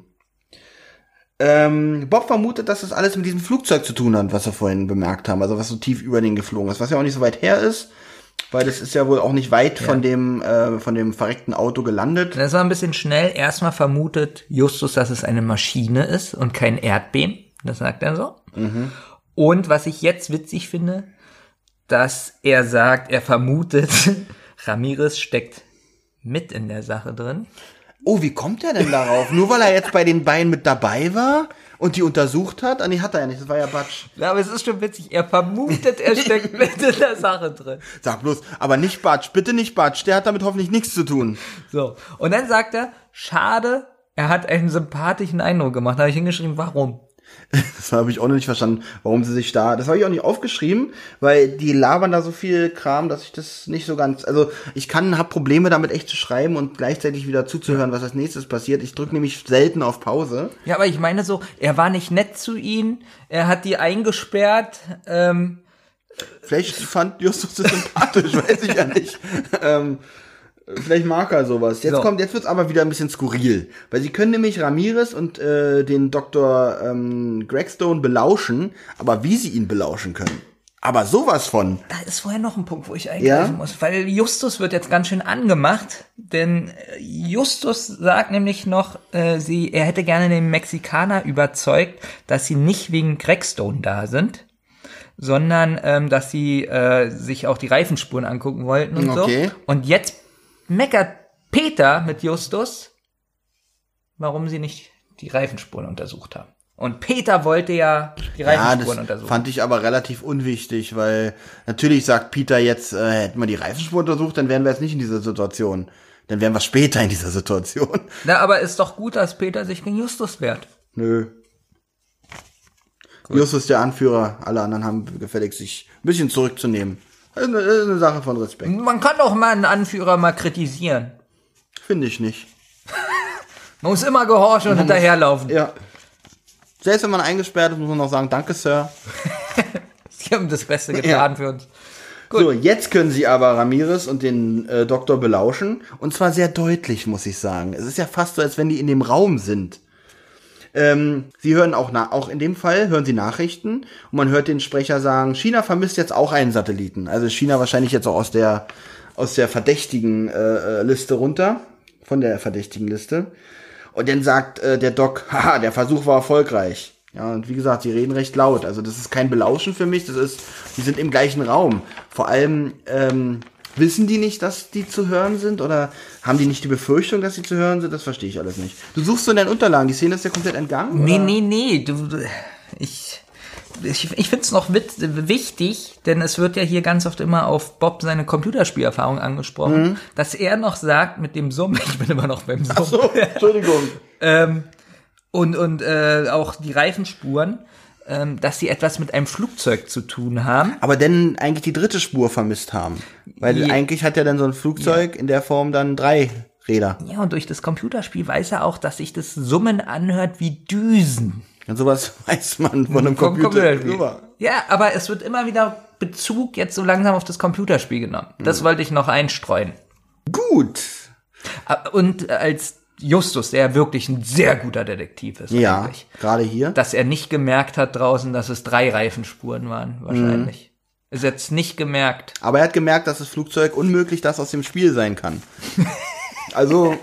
Ähm, Bob vermutet, dass das alles mit diesem Flugzeug zu tun hat, was wir vorhin bemerkt haben, also was so tief über den geflogen ist, was ja auch nicht so weit her ist, weil das ist ja wohl auch nicht weit von dem äh, von dem verreckten Auto gelandet. Das war ein bisschen schnell. Erstmal vermutet Justus, dass es eine Maschine ist und kein Erdbeben. Das sagt er so. Mhm. Und was ich jetzt witzig finde, dass er sagt, er vermutet, Ramirez steckt mit in der Sache drin. Oh, wie kommt er denn darauf? Nur weil er jetzt bei den beiden mit dabei war und die untersucht hat? Ah, nee, hat er ja nicht, das war ja Batsch. Ja, aber es ist schon witzig. Er vermutet, er steckt mit in der Sache drin. Sag bloß, aber nicht Batsch, bitte nicht Batsch, der hat damit hoffentlich nichts zu tun. So. Und dann sagt er, schade, er hat einen sympathischen Eindruck gemacht. Da habe ich hingeschrieben, warum? Das habe ich auch noch nicht verstanden, warum sie sich da, das habe ich auch nicht aufgeschrieben, weil die labern da so viel Kram, dass ich das nicht so ganz, also ich kann, habe Probleme damit echt zu schreiben und gleichzeitig wieder zuzuhören, was als nächstes passiert. Ich drücke nämlich selten auf Pause. Ja, aber ich meine so, er war nicht nett zu ihnen, er hat die eingesperrt, ähm, Vielleicht fand Justus das sympathisch, weiß ich ja nicht. ähm, Vielleicht mag er sowas. Jetzt So. kommt, jetzt wird's aber wieder ein bisschen skurril. Weil sie können nämlich Ramirez und äh, den Doktor ähm, Gregstone belauschen, aber wie sie ihn belauschen können. Aber sowas von. da ist vorher noch ein Punkt, wo ich eingreifen Ja? muss, weil Justus wird jetzt ganz schön angemacht, denn äh, Justus sagt nämlich noch, äh, sie, er hätte gerne den Mexikaner überzeugt, dass sie nicht wegen Gregstone da sind, sondern ähm, dass sie äh, sich auch die Reifenspuren angucken wollten und Okay. so. Und jetzt meckert Peter mit Justus, warum sie nicht die Reifenspuren untersucht haben. Und Peter wollte ja die Ja, Reifenspuren das untersuchen. fand ich aber relativ unwichtig, weil natürlich sagt Peter jetzt, äh, hätten wir die Reifenspur untersucht, dann wären wir jetzt nicht in dieser Situation. Dann wären wir später in dieser Situation. Na, aber ist doch gut, dass Peter sich gegen Justus wehrt. Nö. Justus ist der Anführer, alle anderen haben gefälligst sich ein bisschen zurückzunehmen. Das ist eine, das ist eine Sache von Respekt. Man kann doch mal einen Anführer mal kritisieren. Finde ich nicht. Man muss immer gehorchen und hinterherlaufen. Ja. Selbst wenn man eingesperrt ist, muss man noch sagen, danke, Sir. Sie haben das Beste getan Ja. für uns. So, jetzt können Sie aber Ramirez und den äh, Doktor belauschen. Und zwar sehr deutlich, muss ich sagen. Es ist ja fast so, als wenn die in dem Raum sind. Ähm, Sie hören auch, na- auch in dem Fall, hören Sie Nachrichten. Und man hört den Sprecher sagen, China vermisst jetzt auch einen Satelliten. Also China wahrscheinlich jetzt auch aus der, aus der verdächtigen äh, Liste runter. Von der verdächtigen Liste. Und dann sagt äh, der Doc, haha, der Versuch war erfolgreich. Ja, und wie gesagt, sie reden recht laut. Also das ist kein Belauschen für mich, das ist, die sind im gleichen Raum. Vor allem, ähm, wissen die nicht, dass die zu hören sind? Oder haben die nicht die Befürchtung, dass sie zu hören sind? Das verstehe ich alles nicht. Du suchst so in deinen Unterlagen, die Szene ist ja komplett entgangen? Nee, oder? nee, nee. Du, du, ich ich, ich finde es noch wit- wichtig, denn es wird ja hier ganz oft immer auf Bob seine Computerspielerfahrung angesprochen, mhm. dass er noch sagt mit dem Summen, ich bin immer noch beim Summen. Ach so, Entschuldigung. ähm, und und äh, auch die Reifenspuren, ähm, dass sie etwas mit einem Flugzeug zu tun haben. Aber denn eigentlich die dritte Spur vermisst haben. Weil Je- eigentlich hat ja dann so ein Flugzeug Ja. in der Form dann drei Räder. Ja, und durch das Computerspiel weiß er auch, dass sich das Summen anhört wie Düsen. Und sowas weiß man von einem Vom Computer. Computerspiel. Super. Ja, aber es wird immer wieder Bezug jetzt so langsam auf das Computerspiel genommen. Das wollte ich noch einstreuen. Gut. Und als Justus, der ja wirklich ein sehr guter Detektiv ist, Ja, eigentlich, gerade hier. dass er nicht gemerkt hat draußen, dass es drei Reifenspuren waren, wahrscheinlich. Ist jetzt nicht gemerkt. Aber er hat gemerkt, dass das Flugzeug unmöglich das aus dem Spiel sein kann. Also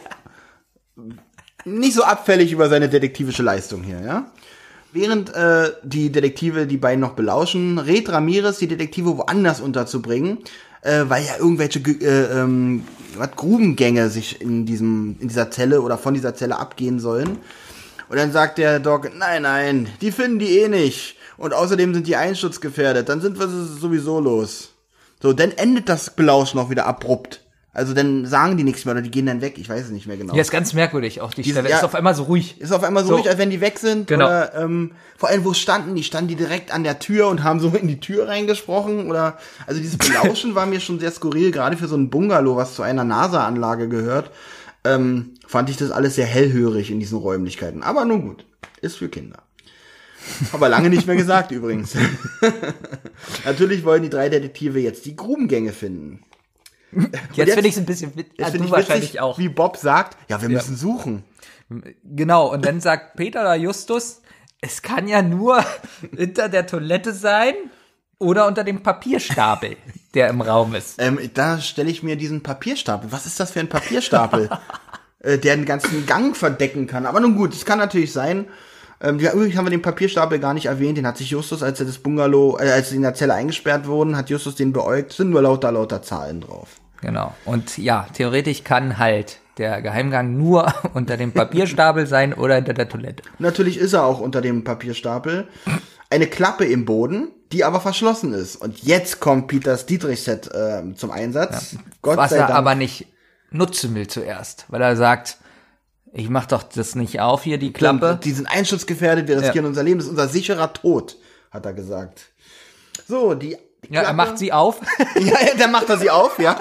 nicht so abfällig über seine detektivische Leistung hier, ja? Während äh, die Detektive die beiden noch belauschen, rät Ramirez, die Detektive woanders unterzubringen, äh, weil ja irgendwelche äh, ähm, was, Grubengänge sich in diesem in dieser Zelle oder von dieser Zelle abgehen sollen. Und dann sagt der Doc, nein, nein, die finden die eh nicht. Und außerdem sind die einsturzgefährdet, dann sind wir sowieso los. So, dann endet das Belauschen auch wieder abrupt. Also dann sagen die nichts mehr oder die gehen dann weg, ich weiß es nicht mehr genau. Ja, ist ganz merkwürdig, auch die Diese- Stelle. ja. Ist auf einmal so ruhig. Ist auf einmal so, So. ruhig, als wenn die weg sind. Genau. Oder ähm, vor allem, wo standen die? Standen die direkt an der Tür und haben so in die Tür reingesprochen? Oder also dieses Belauschen war mir schon sehr skurril, gerade für so ein Bungalow, was zu einer NASA-Anlage gehört. Ähm, fand ich das alles sehr hellhörig in diesen Räumlichkeiten. Aber nun gut, ist für Kinder. Aber lange nicht mehr gesagt übrigens. Natürlich wollen die drei Detektive jetzt die Grubengänge finden. Jetzt finde ich es ein bisschen wit- Jetzt ah, finde du ich wahrscheinlich witzig, auch. wie Bob sagt, ja, wir Ja. müssen suchen. Genau, und dann sagt Peter oder Justus, es kann ja nur hinter der Toilette sein oder unter dem Papierstapel, der im Raum ist. Ähm, da stelle ich mir diesen Papierstapel. Was ist das für ein Papierstapel? äh, der den ganzen Gang verdecken kann. Aber nun gut, es kann natürlich sein. Ähm, ja, übrigens haben wir den Papierstapel gar nicht erwähnt. Den hat sich Justus, als er das Bungalow, äh, als sie in der Zelle eingesperrt wurden, hat Justus den beäugt. Sind nur lauter, lauter Zahlen drauf. Genau. Und ja, theoretisch kann halt der Geheimgang nur unter dem Papierstapel sein oder hinter der Toilette. Natürlich ist er auch unter dem Papierstapel. Eine Klappe im Boden, die aber verschlossen ist. Und jetzt kommt Peters Dietrich-Set äh, zum Einsatz. Gott Was sei er Dank. aber nicht nutzen will zuerst, weil er sagt, ich mach doch das nicht auf hier, die Klappe. Die sind einschutzgefährdet, wir riskieren Ja. unser Leben. Das ist unser sicherer Tod, hat er gesagt. So, die, die Ja, er Klappe- macht sie auf. Ja, ja, dann macht er sie auf, ja.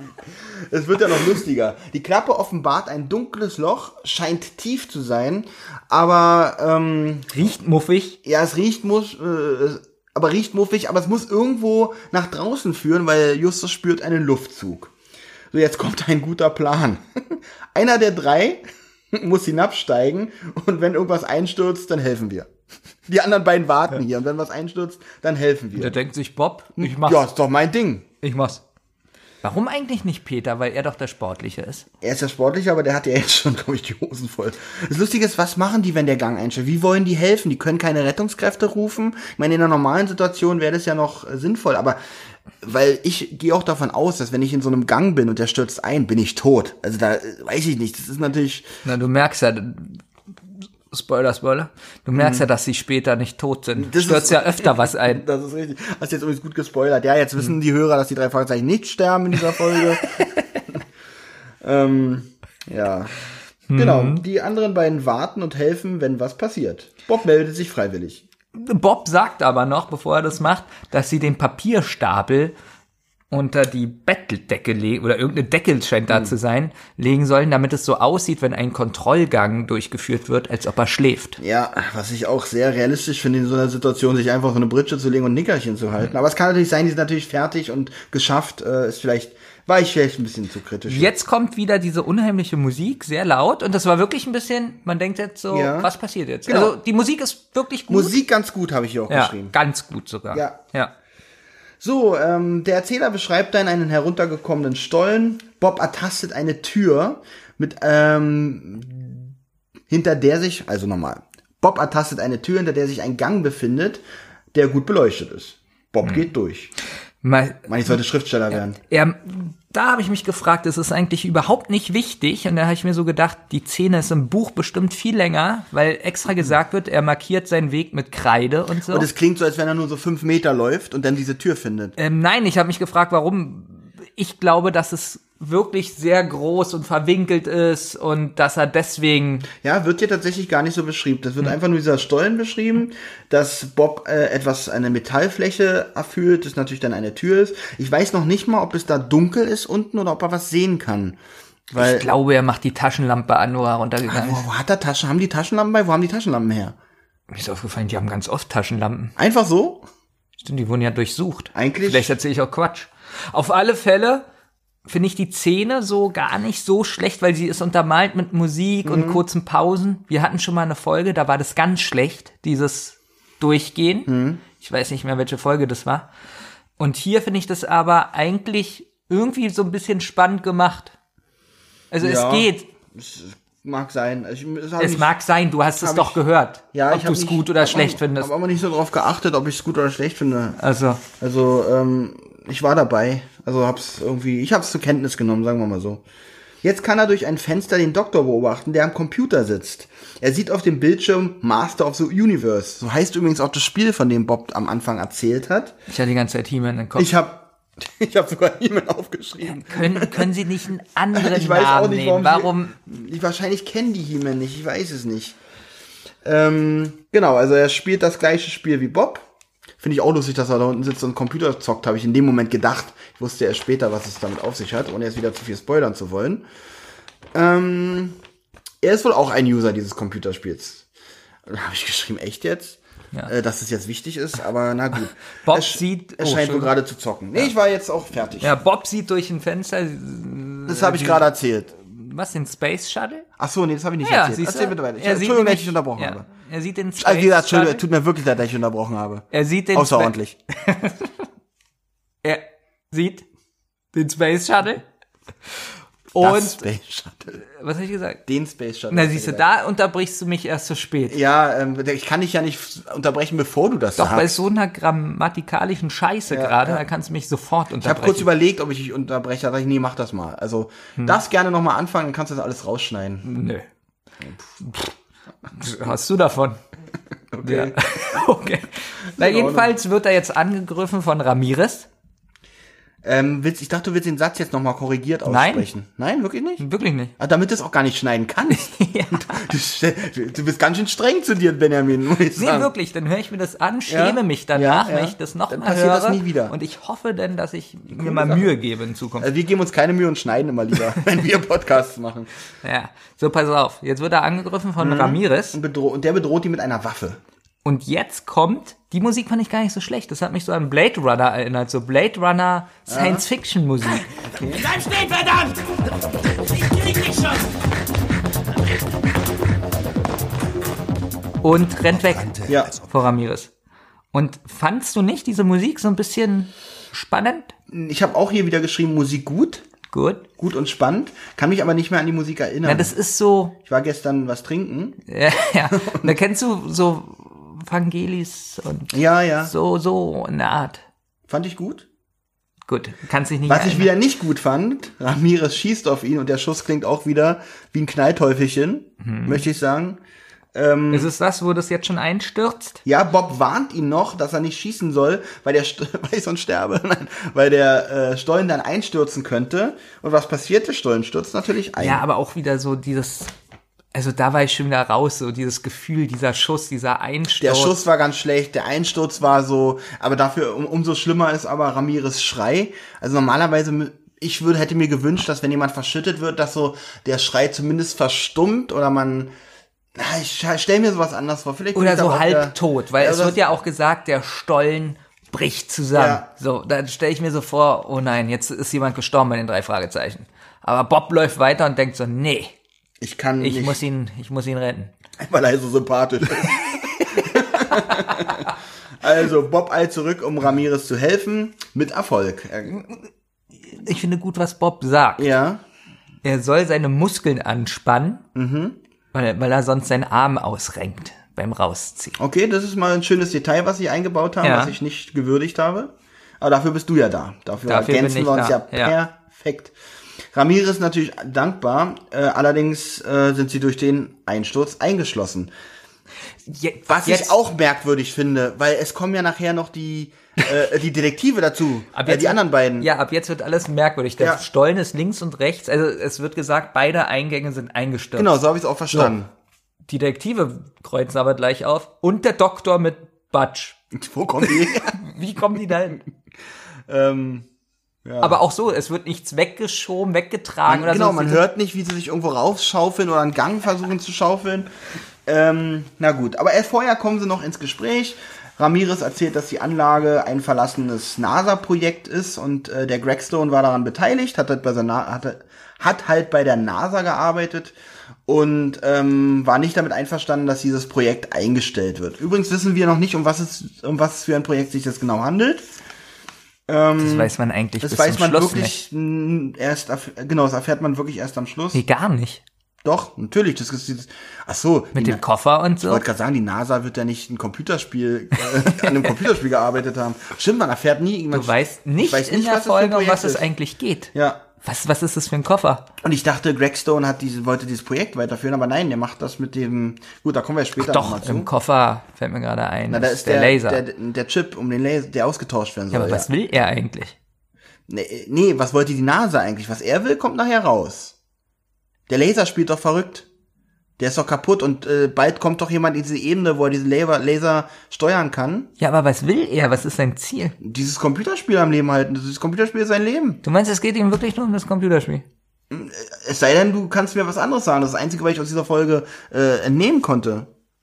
Es wird ja noch lustiger. Die Klappe offenbart ein dunkles Loch, scheint tief zu sein, aber ähm, Riecht muffig. ja, es riecht muss, äh, aber riecht muffig, aber es muss irgendwo nach draußen führen, weil Justus spürt einen Luftzug. So, jetzt kommt ein guter Plan. Einer der drei muss hinabsteigen und wenn irgendwas einstürzt, dann helfen wir. Die anderen beiden warten hier und wenn was einstürzt, dann helfen Der wir. denkt sich, Bob, ich mach's. Ja, ist doch mein Ding. Ich mach's. Warum eigentlich nicht Peter? Weil er doch der Sportliche ist. Er ist ja sportlich, aber der hat ja jetzt schon, glaube ich, die Hosen voll. Das Lustige ist, was machen die, wenn der Gang einstellt? Wie wollen die helfen? Die können keine Rettungskräfte rufen. Ich meine, in einer normalen Situation wäre das ja noch äh, sinnvoll, aber weil ich gehe auch davon aus, dass wenn ich in so einem Gang bin und der stürzt ein, bin ich tot. Also da äh, weiß ich nicht. Das ist natürlich. Na, du merkst ja, Spoiler, Spoiler, du merkst ja, dass sie später nicht tot sind. Das Stürzt ist- ja öfter was ein. Das ist richtig. Hast jetzt übrigens gut gespoilert. Ja, jetzt wissen die Hörer, dass die drei Fragezeichen nicht sterben in dieser Folge. ähm, ja. Genau. Die anderen beiden warten und helfen, wenn was passiert. Bob meldet sich freiwillig. Bob sagt aber noch, bevor er das macht, dass sie den Papierstapel unter die Bettdecke legen, oder irgendeine Decke scheint da Mhm. zu sein, legen sollen, damit es so aussieht, wenn ein Kontrollgang durchgeführt wird, als ob er schläft. Ja, was ich auch sehr realistisch finde in so einer Situation, sich einfach so eine Britsche zu legen und ein Nickerchen zu halten. Aber es kann natürlich sein, die sind natürlich fertig und geschafft. Äh, ist vielleicht, war ich vielleicht ein bisschen zu kritisch. Jetzt kommt wieder diese unheimliche Musik, sehr laut, und das war wirklich ein bisschen, man denkt jetzt so, Ja. was passiert jetzt? Genau. Also die Musik ist wirklich gut. Musik ganz gut, habe ich hier auch ja, geschrieben. ganz gut sogar. Ja. ja. So, ähm, der Erzähler beschreibt dann einen heruntergekommenen Stollen. Bob ertastet eine Tür, mit ähm, hinter der sich, also nochmal, Bob ertastet eine Tür, hinter der sich ein Gang befindet, der gut beleuchtet ist. Bob hm. geht durch. Mal, Ich meine, ich sollte Schriftsteller werden. Ja, da habe ich mich gefragt, das ist eigentlich überhaupt nicht wichtig. Und da habe ich mir so gedacht, die Szene ist im Buch bestimmt viel länger, weil extra gesagt wird, er markiert seinen Weg mit Kreide und so. Und es klingt so, als wenn er nur so fünf Meter läuft und dann diese Tür findet. Ähm, nein, ich habe mich gefragt, warum. Ich glaube, dass es wirklich sehr groß und verwinkelt ist und dass er deswegen... Ja, wird hier tatsächlich gar nicht so beschrieben. Das wird hm. einfach nur dieser Stollen beschrieben, dass Bob äh, etwas, eine Metallfläche erfüllt, das natürlich dann eine Tür ist. Ich weiß noch nicht mal, ob es da dunkel ist unten oder ob er was sehen kann. Weil, ich glaube, er macht die Taschenlampe an, wo er runtergegangen ist. Wo, wo hat er Taschen? Haben die Taschenlampen bei? Wo haben die Taschenlampen her? Mir ist aufgefallen, die haben ganz oft Taschenlampen. Einfach so? Stimmt, die wurden ja durchsucht. Eigentlich. Vielleicht erzähle ich auch Quatsch. Auf alle Fälle finde ich die Szene so gar nicht so schlecht, weil sie ist untermalt mit Musik mhm. und kurzen Pausen. Wir hatten schon mal eine Folge, da war das ganz schlecht, dieses Durchgehen. Mhm. Ich weiß nicht mehr, welche Folge das war. Und hier finde ich das aber eigentlich irgendwie so ein bisschen spannend gemacht. Also ja, es geht. Es mag sein. Ich, es es nicht, mag sein, du hast es doch ich, gehört, ja, ob du es gut oder schlecht auch, findest. Ich habe aber nicht so drauf geachtet, ob ich es gut oder schlecht finde. Also, also ähm, ich war dabei. Also hab's irgendwie, ich hab's zur Kenntnis genommen, sagen wir mal so. Jetzt kann er durch ein Fenster den Doktor beobachten, der am Computer sitzt. Er sieht auf dem Bildschirm Master of the Universe. So heißt übrigens auch das Spiel, von dem Bob am Anfang erzählt hat. Ich hatte die ganze Zeit He-Man im Kopf. Ich hab, ich hab sogar He-Man aufgeschrieben. Können, können Sie nicht einen anderen ich weiß Namen auch nicht, warum, nehmen? Warum? Sie, ich, wahrscheinlich kennen die He-Man nicht, ich weiß es nicht. Ähm, genau, also er spielt das gleiche Spiel wie Bob. Finde ich auch lustig, dass er da unten sitzt und Computer zockt, habe ich in dem Moment gedacht. Ich wusste erst später, was es damit auf sich hat, ohne jetzt wieder zu viel spoilern zu wollen. Ähm, er ist wohl auch ein User dieses Computerspiels. Da habe ich geschrieben, echt jetzt? Ja. Äh, dass es jetzt wichtig ist, aber na gut. Bob er, sieht... Er scheint oh, wohl gerade zu zocken. Nee, ja. Ich war jetzt auch fertig. Ja, Bob sieht durch ein Fenster... Das habe ich gerade erzählt. Was, den Space Shuttle? Ach so, nee, das habe ich nicht ja, erzählt. Erzähl bitte weiter. Er Entschuldigung, dass ich dich unterbrochen ja, habe. Er sieht den Space also, wie gesagt, Entschuldigung, tut mir wirklich leid, dass ich unterbrochen habe. Er sieht den Außerordentlich. er sieht den Space Shuttle. Und das Space Shuttle. Was habe ich gesagt? Den Space Shuttle. Na, siehst du, da unterbrichst du mich erst zu spät. Ja, ähm, ich kann dich ja nicht unterbrechen, bevor du das Doch, sagst. bei so einer grammatikalischen Scheiße ja, gerade, ja. da kannst du mich sofort unterbrechen. Ich habe kurz überlegt, ob ich dich unterbreche, da dachte ich, nee, mach das mal. Also, hm. darfst gerne nochmal anfangen, dann kannst du das alles rausschneiden. Nö. Hast du davon? Okay. Ja. Okay. Na, jedenfalls wird er jetzt angegriffen von Ramirez. Ähm, willst, ich dachte, du willst den Satz jetzt nochmal korrigiert aussprechen. Nein. Nein, wirklich nicht? Wirklich nicht. Ah, damit du es auch gar nicht schneiden kannst. Ja. du, du bist ganz schön streng zu dir, Benjamin, muss ich sagen. Nee, wirklich, dann höre ich mir das an, schäme ja? mich danach, ja, ja. wenn ich das nochmal höre. Dann passiert das nie wieder. Und ich hoffe dann, dass ich mir mal Mühe gebe in Zukunft. Also wir geben uns keine Mühe und schneiden immer lieber, wenn wir Podcasts machen. Ja, so pass auf. Jetzt wird er angegriffen von mhm. Ramirez. Und, bedroh- und der bedroht ihn mit einer Waffe. Und jetzt kommt, die Musik fand ich gar nicht so schlecht. Das hat mich so an Blade Runner erinnert. So Blade Runner Science-Fiction-Musik. Okay. Bleib stehen, verdammt! Ich krieg dich schon! Und rennt weg ja. vor Ramirez. Und fandst du nicht diese Musik so ein bisschen spannend? Ich habe auch hier wieder geschrieben, Musik gut. Gut. Gut und spannend. Kann mich aber nicht mehr an die Musik erinnern. Ja, das ist so... Ich war gestern was trinken. Ja, ja. Da kennst du so... Vangelis und ja, ja. so, so eine Art. Fand ich gut. Gut, kannst dich nicht Was erinnern. ich wieder nicht gut fand, Ramirez schießt auf ihn und der Schuss klingt auch wieder wie ein Knallteufelchen, hm. möchte ich sagen. Ähm, ist es das, wo das jetzt schon einstürzt? Ja, Bob warnt ihn noch, dass er nicht schießen soll, weil der St- weil ich sonst sterbe, Nein, weil der äh, Stollen dann einstürzen könnte. Und was passiert? Der Stollen stürzt natürlich ein. Ja, aber auch wieder so dieses Also da war ich schon wieder raus, so dieses Gefühl, dieser Schuss, dieser Einsturz. Der Schuss war ganz schlecht, der Einsturz war so, aber dafür um, umso schlimmer ist aber Ramirez Schrei. Also normalerweise, ich würde, hätte mir gewünscht, dass wenn jemand verschüttet wird, dass so der Schrei zumindest verstummt oder man, na, ich stell mir sowas anders vor. Vielleicht oder so der, halbtot, weil ja, es wird ja auch gesagt, der Stollen bricht zusammen. Ja. So, da stelle ich mir so vor, oh nein, jetzt ist jemand gestorben bei den drei Fragezeichen. Aber Bob läuft weiter und denkt so, nee. Ich kann ich nicht. muss ihn, ich muss ihn retten. Weil er so sympathisch ist. Also Bob eilt zurück, um Ramirez zu helfen, mit Erfolg. Ich finde gut, was Bob sagt. Ja. Er soll seine Muskeln anspannen, mhm. weil, weil er sonst seinen Arm ausrenkt beim Rausziehen. Okay, das ist mal ein schönes Detail, was sie eingebaut haben, ja. was ich nicht gewürdigt habe. Aber dafür bist du ja da. Dafür, dafür ergänzen wir uns da. ja perfekt. Ja. Ramirez ist natürlich dankbar, äh, allerdings äh, sind sie durch den Einsturz eingeschlossen. Je, Was jetzt, ich auch merkwürdig finde, weil es kommen ja nachher noch die äh, die Detektive dazu, ab jetzt, äh, die anderen beiden. Ja, ab jetzt wird alles merkwürdig. Der ja. Stollen ist links und rechts, also es wird gesagt, beide Eingänge sind eingestürzt. Genau, so habe ich es auch verstanden. So. Die Detektive kreuzen aber gleich auf und der Doktor mit Butch. Wo kommen die? Wie kommen die da hin? ähm... Ja. Aber auch so, es wird nichts weggeschoben, weggetragen. Man, oder genau, so. man hört nicht, wie sie sich irgendwo rausschaufeln oder einen Gang versuchen zu schaufeln. Ähm, na gut, aber erst vorher kommen sie noch ins Gespräch. Ramirez erzählt, dass die Anlage ein verlassenes NASA-Projekt ist und äh, der Greg Stone war daran beteiligt, hat halt bei, seiner, hat, hat halt bei der NASA gearbeitet und ähm, war nicht damit einverstanden, dass dieses Projekt eingestellt wird. Übrigens wissen wir noch nicht, um was es, um was für ein Projekt sich das genau handelt. Das weiß man eigentlich das bis weiß zum man Schluss wirklich nicht. Erst, genau, das erfährt man wirklich erst am Schluss. Nee, gar nicht. Doch, natürlich. Das ist dieses, ach so. Mit dem Koffer und so. Ich wollte gerade sagen, die NASA wird ja nicht ein Computerspiel, äh, an einem Computerspiel gearbeitet haben. Stimmt, man erfährt nie. Du weißt nicht, weiß nicht in der Folge, um was es eigentlich geht. Ja. Was, was ist das für ein Koffer? Und ich dachte, Greg Stone hat diese, wollte dieses Projekt weiterführen, aber nein, der macht das mit dem, gut, da kommen wir später nochmal zu. Im Koffer fällt mir gerade ein. Na, da ist der, der Laser. Der, der Chip, um den Laser, der ausgetauscht werden soll. Ja, aber ja. was will er eigentlich? Nee, nee, was wollte die NASA eigentlich? Was er will, kommt nachher raus. Der Laser spielt doch verrückt. Der ist doch kaputt und äh, bald kommt doch jemand in diese Ebene, wo er diesen Laser, Laser steuern kann. Ja, aber was will er? Was ist sein Ziel? Dieses Computerspiel am Leben halten. Dieses Computerspiel ist sein Leben. Du meinst, es geht ihm wirklich nur um das Computerspiel? Es sei denn, du kannst mir was anderes sagen. Das ist das Einzige, was ich aus dieser Folge äh, entnehmen konnte.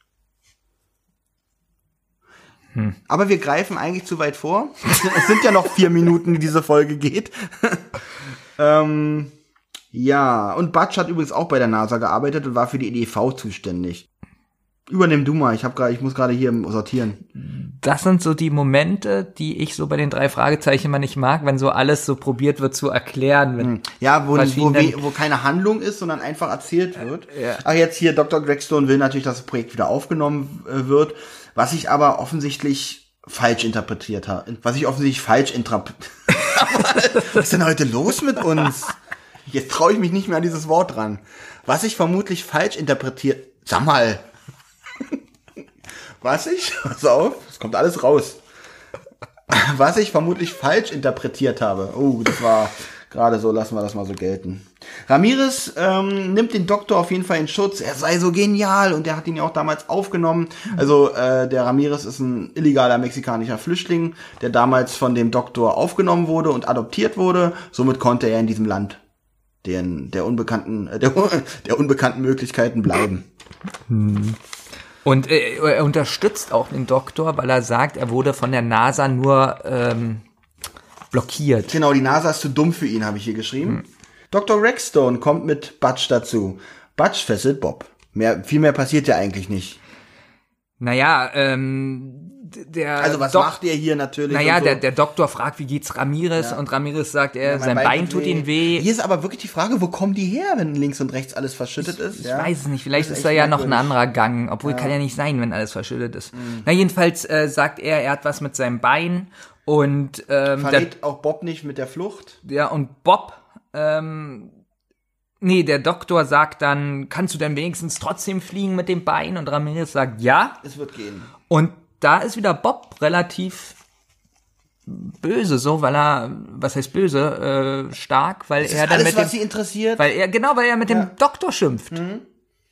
Hm. Aber wir greifen eigentlich zu weit vor. Es sind ja noch vier Minuten, die diese Folge geht. ähm... Ja, und Butch hat übrigens auch bei der NASA gearbeitet und war für die E D V zuständig. Übernimm du mal, ich hab grad, ich muss gerade hier sortieren. Das sind so die Momente, die ich so bei den drei Fragezeichen immer nicht mag, wenn so alles so probiert wird zu erklären. Mit ja, wo, wo, wo keine Handlung ist, sondern einfach erzählt wird. Ja. Ach, jetzt hier, Doktor Greg Stone will natürlich, dass das Projekt wieder aufgenommen äh, wird, was ich aber offensichtlich falsch interpretiert habe. Was ich offensichtlich falsch interpretiert Was ist denn heute los mit uns? Jetzt traue ich mich nicht mehr an dieses Wort ran. Was ich vermutlich falsch interpretiert... Sag mal. Was ich... Pass auf, es kommt alles raus. Was ich vermutlich falsch interpretiert habe. Oh, das war gerade so, lassen wir das mal so gelten. Ramirez ähm, nimmt den Doktor auf jeden Fall in Schutz. Er sei so genial und er hat ihn ja auch damals aufgenommen. Also äh, der Ramirez ist ein illegaler mexikanischer Flüchtling, der damals von dem Doktor aufgenommen wurde und adoptiert wurde. Somit konnte er in diesem Land Den, der unbekannten, der, der unbekannten Möglichkeiten bleiben. Und äh, er unterstützt auch den Doktor, weil er sagt, er wurde von der NASA nur ähm, blockiert. Genau, die NASA ist zu dumm für ihn, habe ich hier geschrieben. Hm. Doktor Greg Stone kommt mit Butch dazu. Butch fesselt Bob. Mehr, viel mehr passiert ja eigentlich nicht. Naja, ähm, der Also was Dok- macht ihr hier natürlich? Naja, so? der, der Doktor fragt, wie geht's Ramirez? Ja. Und Ramirez sagt, er, ja, sein Bein, Bein tut ihm weh. Hier ist aber wirklich die Frage, wo kommen die her, wenn links und rechts alles verschüttet ich, ist? Ich ja? weiß es nicht, vielleicht ist, ist da ja noch merkwürdig. ein anderer Gang, obwohl ja. kann ja nicht sein, wenn alles verschüttet ist. Mhm. Na jedenfalls äh, sagt er, er hat was mit seinem Bein und ähm, verrät der, auch Bob nicht mit der Flucht. Ja, und Bob ähm, Nee, der Doktor sagt dann, kannst du denn wenigstens trotzdem fliegen mit dem Bein? Und Ramirez sagt, ja. Es wird gehen. Und da ist wieder Bob relativ böse, so, weil er, was heißt böse, äh, stark, weil das er ist dann alles, mit was dem, sie interessiert. weil er, genau, weil er mit ja. dem Doktor schimpft. Mhm.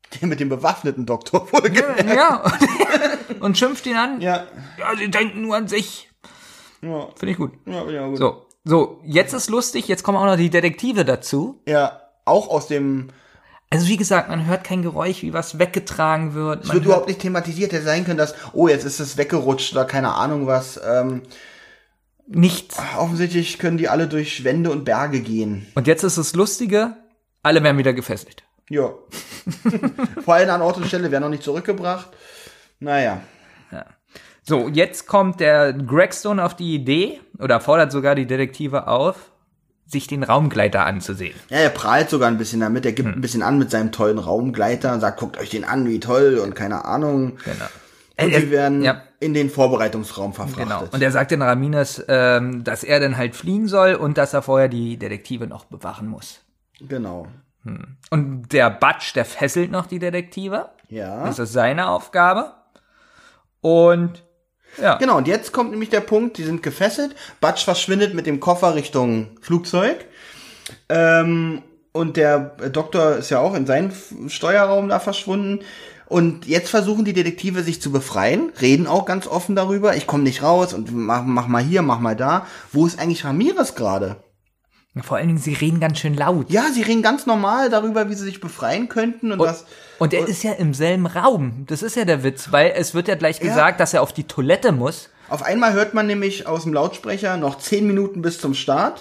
Der mit dem bewaffneten Doktor wohlgemerkt. Ja, und, und schimpft ihn an. Ja. Ja, sie denken nur an sich. Ja. Finde ich gut. Ja, ja, gut. So, so, jetzt ist lustig, jetzt kommen auch noch die Detektive dazu. Ja, auch aus dem... Also wie gesagt, man hört kein Geräusch, wie was weggetragen wird. Es Man wird hört, überhaupt nicht thematisiert. Hätte sein können, dass, oh, jetzt ist es weggerutscht oder keine Ahnung was. Ähm, nichts. offensichtlich können die alle durch Wände und Berge gehen. Und jetzt ist das Lustige, alle werden wieder gefesselt. Ja. Vor allem an Ort und Stelle werden noch nicht zurückgebracht. Naja. So, jetzt kommt der Gregstone auf die Idee, oder fordert sogar die Detektive auf, sich den Raumgleiter anzusehen. Ja, er prahlt sogar ein bisschen damit. Er gibt hm. ein bisschen an mit seinem tollen Raumgleiter und sagt, guckt euch den an, wie toll und keine Ahnung. Genau. Und er, sie werden ja. in den Vorbereitungsraum verfrachtet. Genau. Und er sagt den Ramirez, ähm, dass er dann halt fliegen soll und dass er vorher die Detektive noch bewachen muss. Genau. Hm. Und der Butch, der fesselt noch die Detektive. Ja. Das ist seine Aufgabe. Und ja. Genau, und jetzt kommt nämlich der Punkt, die sind gefesselt. Butch verschwindet mit dem Koffer Richtung Flugzeug. Ähm, und der Doktor ist ja auch in seinen Steuerraum da verschwunden. Und jetzt versuchen die Detektive sich zu befreien, reden auch ganz offen darüber. Ich komme nicht raus und mach, mach mal hier, mach mal da. Wo ist eigentlich Ramirez gerade? Vor allen Dingen, sie reden ganz schön laut. Ja, sie reden ganz normal darüber, wie sie sich befreien könnten. Und, und, das, und er und, ist ja im selben Raum. Das ist ja der Witz, weil es wird ja gleich gesagt, ja. dass er auf die Toilette muss. Auf einmal hört man nämlich aus dem Lautsprecher noch zehn Minuten bis zum Start.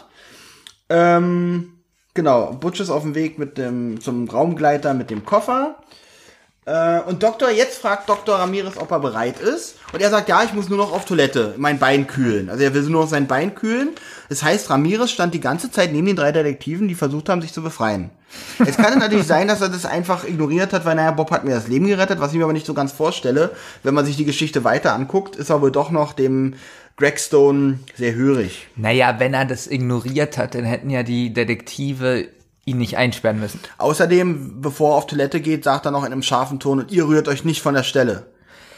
Ähm, genau, Butch ist auf dem Weg mit dem zum Raumgleiter mit dem Koffer. Äh, und Doktor, jetzt fragt Doktor Ramirez, ob er bereit ist. Und er sagt, ja, ich muss nur noch auf Toilette, mein Bein kühlen. Also er will nur noch sein Bein kühlen. Das heißt, Ramirez stand die ganze Zeit neben den drei Detektiven, die versucht haben, sich zu befreien. Es kann natürlich sein, dass er das einfach ignoriert hat, weil, naja, Bob hat mir das Leben gerettet, was ich mir aber nicht so ganz vorstelle. Wenn man sich die Geschichte weiter anguckt, ist er wohl doch noch dem Gregstone sehr hörig. Naja, wenn er das ignoriert hat, dann hätten ja die Detektive ihn nicht einsperren müssen. Außerdem, bevor er auf Toilette geht, sagt er noch in einem scharfen Ton, und ihr rührt euch nicht von der Stelle.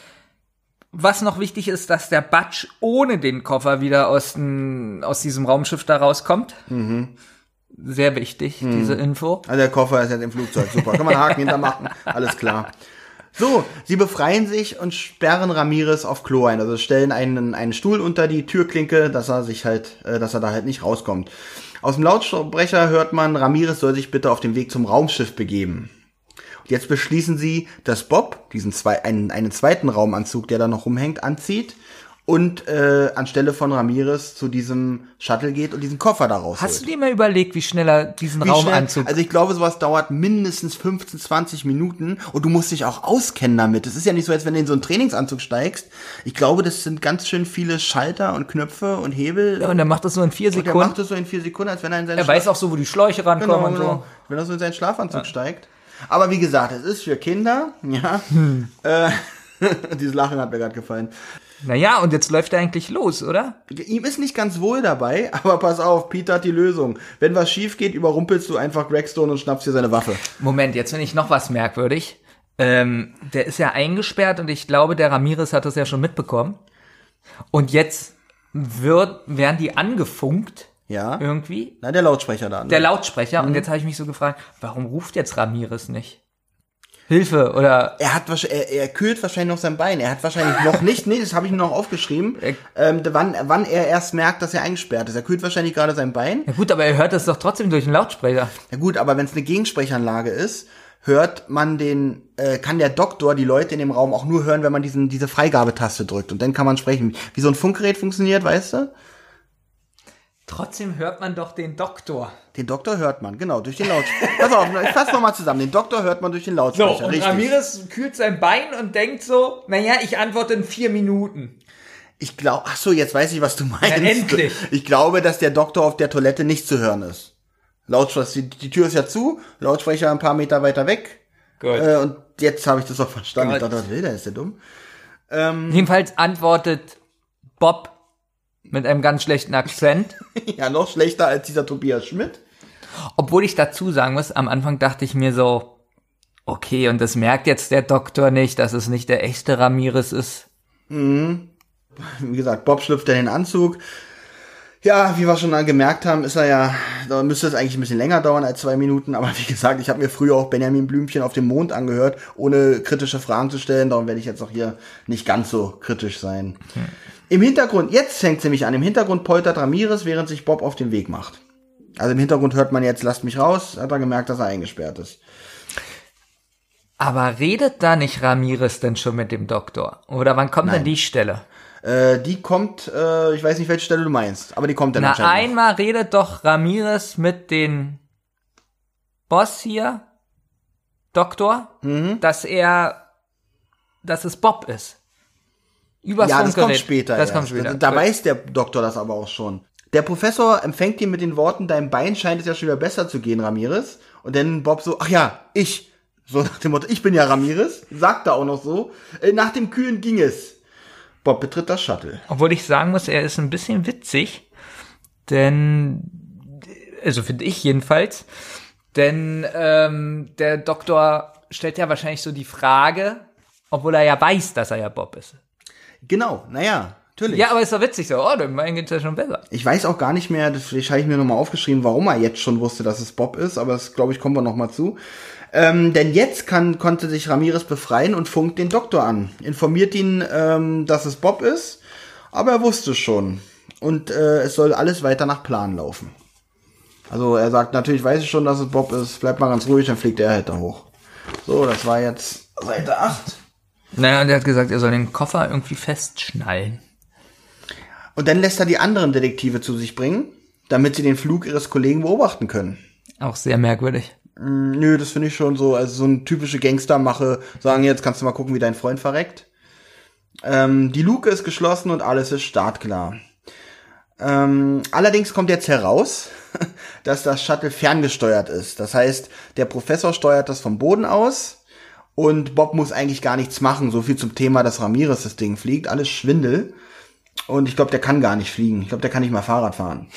Was noch wichtig ist, dass der Butch ohne den Koffer wieder aus, den, aus diesem Raumschiff da rauskommt. Mhm. Sehr wichtig, mhm. diese Info. Also der Koffer ist jetzt im Flugzeug, super. Kann man einen Haken hintermachen, alles klar. So, sie befreien sich und sperren Ramirez auf Klo ein. Also stellen einen, einen Stuhl unter die Türklinke, dass er sich halt, äh, dass er da halt nicht rauskommt. Aus dem Lautsprecher hört man, Ramirez soll sich bitte auf den Weg zum Raumschiff begeben. Und jetzt beschließen sie, dass Bob diesen zwei, einen, einen zweiten Raumanzug, der da noch rumhängt, anzieht und äh, anstelle von Ramirez zu diesem Shuttle geht und diesen Koffer da rausholt. Hast du dir mal überlegt, wie schnell er diesen wie Raumanzug... Schnell? Also ich glaube, sowas dauert mindestens fünfzehn, zwanzig Minuten und du musst dich auch auskennen damit. Es ist ja nicht so, als wenn du in so einen Trainingsanzug steigst. Ich glaube, das sind ganz schön viele Schalter und Knöpfe und Hebel. Ja, und er macht das so in vier Sekunden. Und er macht das so in vier Sekunden, als wenn er in seinen... Er weiß auch so, wo die Schläuche rankommen genau, und so. Genau. Wenn er so in seinen Schlafanzug ja. steigt. Aber wie gesagt, es ist für Kinder, ja. Hm. Äh, dieses Lachen hat mir gerade gefallen. Naja, und jetzt läuft er eigentlich los, oder? Ihm ist nicht ganz wohl dabei, aber pass auf, Peter hat die Lösung. Wenn was schief geht, überrumpelst du einfach Gregstone und schnappst dir seine Waffe. Moment, jetzt finde ich noch was merkwürdig. Ähm, der ist ja eingesperrt und ich glaube, der Ramirez hat das ja schon mitbekommen. Und jetzt wird, werden die angefunkt. Ja. Irgendwie. Na, der Lautsprecher da. Ne? Der Lautsprecher. Mhm. Und jetzt habe ich mich so gefragt, warum ruft jetzt Ramirez nicht? Hilfe, oder? Er hat wahrscheinlich, er, er kühlt wahrscheinlich noch sein Bein. Er hat wahrscheinlich noch nicht, nee, das habe ich mir noch aufgeschrieben, ähm, wann, wann er erst merkt, dass er eingesperrt ist. Er kühlt wahrscheinlich gerade sein Bein. Ja gut, aber er hört das doch trotzdem durch den Lautsprecher. Ja gut, aber wenn es eine Gegensprechanlage ist, hört man den, äh, kann der Doktor die Leute in dem Raum auch nur hören, wenn man diesen, diese Freigabetaste drückt. Und dann kann man sprechen. Wie so ein Funkgerät funktioniert, weißt du? Trotzdem hört man doch den Doktor. Den Doktor hört man, genau, durch den Lautsprecher. Pass auf, ich fasse nochmal zusammen. Den Doktor hört man durch den Lautsprecher, so, und richtig. Ramirez kühlt sein Bein und denkt so, naja, ich antworte in vier Minuten. Ich glaube, ach so, jetzt weiß ich, was du meinst. Ja, endlich. Ich glaube, dass der Doktor auf der Toilette nicht zu hören ist. Lautsprecher, die, die Tür ist ja zu, Lautsprecher ein paar Meter weiter weg. Gut. Äh, und jetzt habe ich das auch verstanden. Gut. Ich dachte, was will der, ist der dumm? Ähm, Jedenfalls antwortet Bob mit einem ganz schlechten Akzent. Ja, noch schlechter als dieser Tobias Schmidt. Obwohl ich dazu sagen muss, am Anfang dachte ich mir so, okay, und das merkt jetzt der Doktor nicht, dass es nicht der echte Ramirez ist. Mhm. Wie gesagt, Bob schlüpft in den Anzug. Ja, wie wir schon gemerkt haben, ist er ja, da müsste es eigentlich ein bisschen länger dauern als zwei Minuten, aber wie gesagt, ich habe mir früher auch Benjamin Blümchen auf dem Mond angehört, ohne kritische Fragen zu stellen, darum werde ich jetzt auch hier nicht ganz so kritisch sein. Hm. Im Hintergrund, jetzt fängt es nämlich an, im Hintergrund poltert Ramirez, während sich Bob auf den Weg macht. Also im Hintergrund hört man jetzt, lasst mich raus, hat er gemerkt, dass er eingesperrt ist. Aber redet da nicht Ramirez denn schon mit dem Doktor? Oder wann kommt Nein. denn die Stelle? Äh, die kommt, äh, ich weiß nicht, welche Stelle du meinst, aber die kommt dann Na, anscheinend noch. einmal redet doch Ramirez mit den Boss hier, Doktor, Mhm. dass er, dass es Bob ist. Übers Ja, das kommt Funkgerät. später. Das erst. kommt später. Da, da weiß der Doktor das aber auch schon. Der Professor empfängt ihn mit den Worten, deinem Bein scheint es ja schon wieder besser zu gehen, Ramirez. Und dann Bob so, ach ja, ich. So nach dem Motto, ich bin ja Ramirez. Sagt er auch noch so. Äh, nach dem Kühlen ging es. Bob betritt das Shuttle. Obwohl ich sagen muss, er ist ein bisschen witzig, denn, also finde ich jedenfalls, denn ähm, der Doktor stellt ja wahrscheinlich so die Frage, obwohl er ja weiß, dass er ja Bob ist. Genau, naja, natürlich. Ja, aber ist doch witzig so, oh, dem Bein geht's ja schon besser. Ich weiß auch gar nicht mehr, das vielleicht habe ich mir nochmal aufgeschrieben, warum er jetzt schon wusste, dass es Bob ist, aber das, glaube ich, kommen wir nochmal zu. Ähm, denn jetzt kann, konnte sich Ramirez befreien und funkt den Doktor an. Informiert ihn, ähm, dass es Bob ist, aber er wusste schon. Und äh, es soll alles weiter nach Plan laufen. Also er sagt, natürlich weiß ich schon, dass es Bob ist, bleibt mal ganz ruhig, dann fliegt er halt da hoch. So, das war jetzt Seite acht. Naja, und er hat gesagt, er soll den Koffer irgendwie festschnallen. Und dann lässt er die anderen Detektive zu sich bringen, damit sie den Flug ihres Kollegen beobachten können. Auch sehr merkwürdig. Mm, nö, das finde ich schon so, also so eine typische Gangstermache, sagen, jetzt kannst du mal gucken, wie dein Freund verreckt. Ähm, die Luke ist geschlossen und alles ist startklar. Ähm, allerdings kommt jetzt heraus, dass das Shuttle ferngesteuert ist. Das heißt, der Professor steuert das vom Boden aus und Bob muss eigentlich gar nichts machen. So viel zum Thema, dass Ramirez das Ding fliegt. Alles Schwindel. Und ich glaube, der kann gar nicht fliegen. Ich glaube, der kann nicht mal Fahrrad fahren.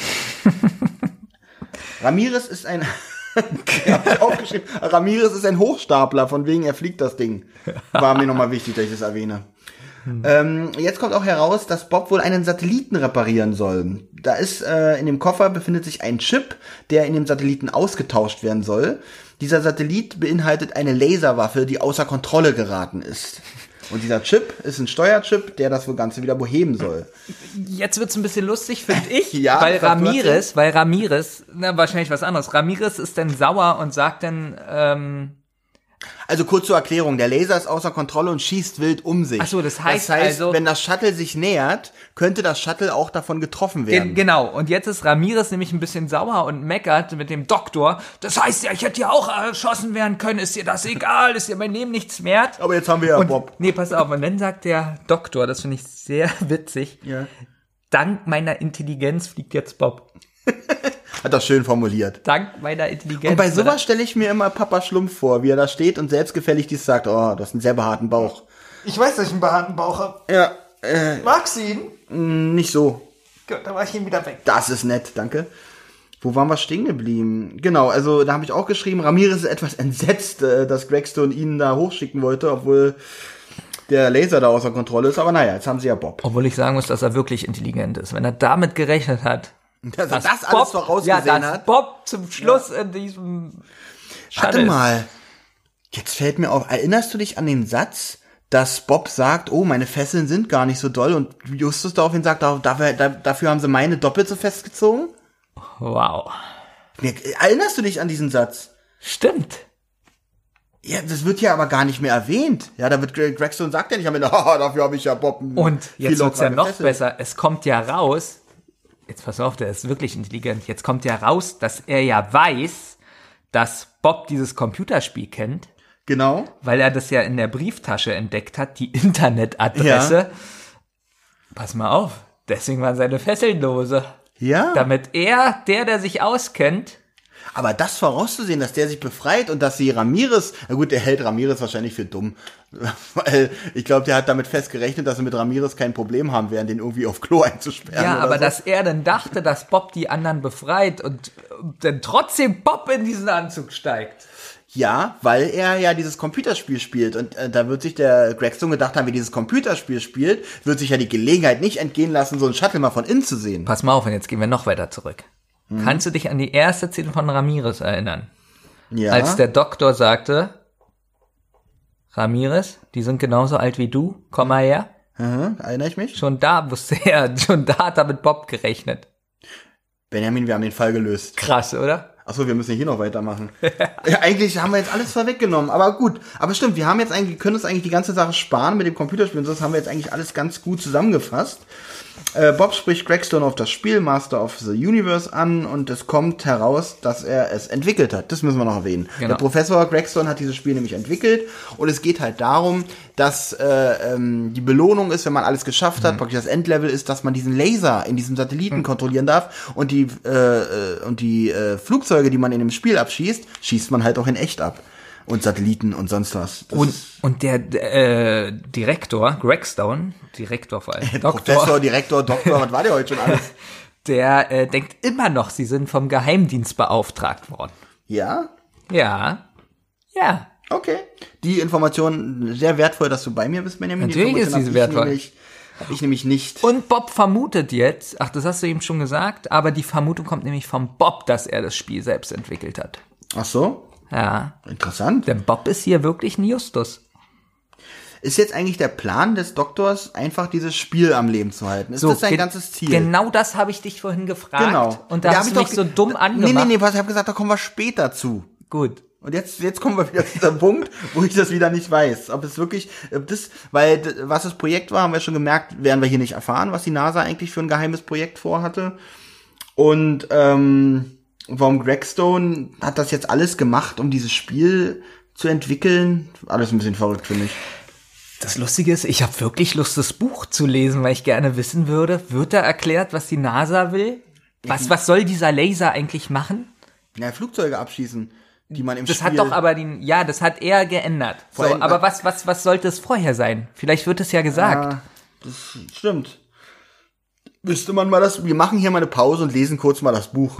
Ramirez ist ein... hab ich aufgeschrieben. Ramirez ist ein Hochstapler, von wegen er fliegt das Ding. War mir nochmal wichtig, dass ich das erwähne. Hm. Ähm, jetzt kommt auch heraus, dass Bob wohl einen Satelliten reparieren soll. Da ist, äh, in dem Koffer befindet sich ein Chip, der in dem Satelliten ausgetauscht werden soll. Dieser Satellit beinhaltet eine Laserwaffe, die außer Kontrolle geraten ist. Und dieser Chip ist ein Steuerchip, der das wohl Ganze wieder beheben soll. Jetzt wird's ein bisschen lustig, finde ich, Ja, weil das hat Ramirez, weil Ramirez, na, wahrscheinlich was anderes. Ramirez ist dann sauer und sagt dann, ähm, Also kurz zur Erklärung, der Laser ist außer Kontrolle und schießt wild um sich. Ach so, das heißt das heißt, also- wenn das Shuttle sich nähert, könnte das Shuttle auch davon getroffen werden. gen- genau. Und jetzt ist Ramirez nämlich ein bisschen sauer und meckert mit dem Doktor. Das heißt ja, ich hätte ja auch erschossen werden können. Ist dir das egal? Ist dir mein Leben nichts wert? Aber jetzt haben wir ja Und, Bob. nee, pass auf. Und dann sagt der Doktor, das finde ich sehr witzig, Ja. dank meiner Intelligenz fliegt jetzt Bob. Hat das schön formuliert. Dank meiner Intelligenz. Und bei sowas stelle ich mir immer Papa Schlumpf vor, wie er da steht und selbstgefällig dies sagt, oh, du hast einen sehr behaarten Bauch. Ich weiß, dass ich einen behaarten Bauch habe. Ja, äh, Magst du ihn? nicht so. Gut, da war ich ihn wieder weg. Das ist nett, danke. Wo waren wir stehen geblieben? Genau, also da habe ich auch geschrieben, Ramirez ist etwas entsetzt, äh, dass Gregstone ihn da hochschicken wollte, obwohl der Laser da außer Kontrolle ist. Aber naja, jetzt haben sie ja Bob. Obwohl ich sagen muss, dass er wirklich intelligent ist. Wenn er damit gerechnet hat, Dass er dass das alles vorausgesehen ja, dass hat. Bob zum Schluss in diesem Warte Shuttle mal, jetzt fällt mir auf, erinnerst du dich an den Satz, dass Bob sagt, oh, meine Fesseln sind gar nicht so doll und Justus daraufhin sagt, dafür, dafür haben sie meine doppelt so festgezogen? Wow. Erinnerst du dich an diesen Satz? Stimmt. Ja, das wird ja aber gar nicht mehr erwähnt. Ja, da wird Greg Gregstone sagt ja nicht am Ende, haha, dafür habe ich ja Bob viel Und jetzt wird's ja lockerer noch gefesselt. besser. Es kommt ja raus, jetzt pass auf, der ist wirklich intelligent. Jetzt kommt ja raus, dass er ja weiß, dass Bob dieses Computerspiel kennt, Genau. weil er das ja in der Brieftasche entdeckt hat, die Internetadresse. Ja. Pass mal auf, deswegen waren seine Fesseln lose. Ja. Damit er, der, der sich auskennt, Aber das vorauszusehen, dass der sich befreit und dass sie Ramirez, na gut, der hält Ramirez wahrscheinlich für dumm. Weil ich glaube, der hat damit festgerechnet, dass sie mit Ramirez kein Problem haben werden, den irgendwie auf Klo einzusperren. ja, oder aber so. dass er dann dachte, dass Bob die anderen befreit und dann trotzdem Bob in diesen Anzug steigt. Ja, weil er ja dieses Computerspiel spielt und äh, da wird sich der Gregstone gedacht haben, wie dieses Computerspiel spielt, wird sich ja die Gelegenheit nicht entgehen lassen, so einen Shuttle mal von innen zu sehen. Pass mal auf, und jetzt gehen wir noch weiter zurück. Hm. Kannst du dich an die erste Szene von Ramirez erinnern? Ja. Als der Doktor sagte, Ramirez, die sind genauso alt wie du, komm mal her. Mhm, erinnere ich mich? Schon da wusste er, schon da hat er mit Bob gerechnet. Benjamin, wir haben den Fall gelöst. Krass, oder? Achso, wir müssen hier noch weitermachen. Ja, eigentlich haben wir jetzt alles vorweggenommen, aber gut. Aber stimmt, wir haben jetzt eigentlich, können uns eigentlich die ganze Sache sparen mit dem Computerspiel und so, das haben wir jetzt eigentlich alles ganz gut zusammengefasst. Äh, Bob spricht Gregstone auf das Spiel Master of the Universe an und es kommt heraus, dass er es entwickelt hat. Das müssen wir noch erwähnen. Genau. Der Professor Gregstone hat dieses Spiel nämlich entwickelt und es geht halt darum, dass äh, ähm, die Belohnung ist, wenn man alles geschafft hat, mhm. praktisch das Endlevel ist, dass man diesen Laser in diesem Satelliten mhm. kontrollieren darf und die äh, und die äh, Flugzeuge, die man in dem Spiel abschießt, schießt man halt auch in echt ab. Und Satelliten und sonst was. Das und, und der äh, Direktor, Gregstone, Direktor vor allem, Doktor. Professor, Direktor, Doktor, was war der heute schon alles? Der äh, denkt immer noch, sie sind vom Geheimdienst beauftragt worden. Ja? Ja. Ja. Okay. Die Information sehr wertvoll, dass du bei mir bist, Benjamin. Natürlich die ist diese wertvoll. Nämlich, hab ich nämlich nicht. Und Bob vermutet jetzt, ach, das hast du eben schon gesagt, aber die Vermutung kommt nämlich vom Bob, dass er das Spiel selbst entwickelt hat. Ach so? Ja. Interessant. Der Bob ist hier wirklich ein Justus. Ist jetzt eigentlich der Plan des Doktors, einfach dieses Spiel am Leben zu halten? Ist so, das sein ge- ganze Ziel? Genau das habe ich dich vorhin gefragt. Genau. Und da Da hast hab du ich mich doch so dumm angemacht. Nee, nee, nee, pass, ich habe gesagt, da kommen wir später zu. Gut. Und jetzt, jetzt kommen wir wieder zu diesem Punkt, wo ich das wieder nicht weiß. Ob es wirklich, ob das, weil, d- was das Projekt war, haben wir schon gemerkt, werden wir hier nicht erfahren, was die NASA eigentlich für ein geheimes Projekt vorhatte. Und, ähm, warum Gregstone hat das jetzt alles gemacht, um dieses Spiel zu entwickeln? Alles ein bisschen verrückt, finde ich. Das Lustige ist, ich habe wirklich Lust, das Buch zu lesen, weil ich gerne wissen würde, wird da erklärt, was die NASA will? Was, was soll dieser Laser eigentlich machen? Ja, Flugzeuge abschießen, die man im Das Spiel... hat doch aber den, ja, das hat er geändert. So, Vor allem- aber was, was, was sollte es vorher sein? Vielleicht wird es ja gesagt. Ja, das stimmt. Müsste man mal das... Wir machen hier mal eine Pause und lesen kurz mal das Buch.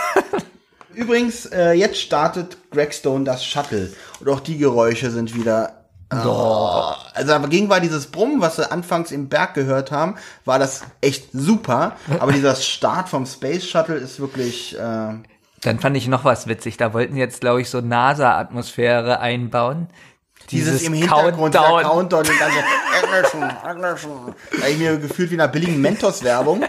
Übrigens, äh, jetzt startet Gregstone das Shuttle. Und auch die Geräusche sind wieder... Oh. Also dagegen war dieses Brummen, was wir anfangs im Berg gehört haben, war das echt super. Aber dieser Start vom Space Shuttle ist wirklich... Äh, Dann fand ich noch was witzig. Da wollten sie jetzt, glaube ich, so NASA-Atmosphäre einbauen. Dieses, im Hintergrund, Countdown. dieser Countdown, und dann so, Ignition, Ignition. Da hab ich mir gefühlt wie in einer billigen Mentos-Werbung.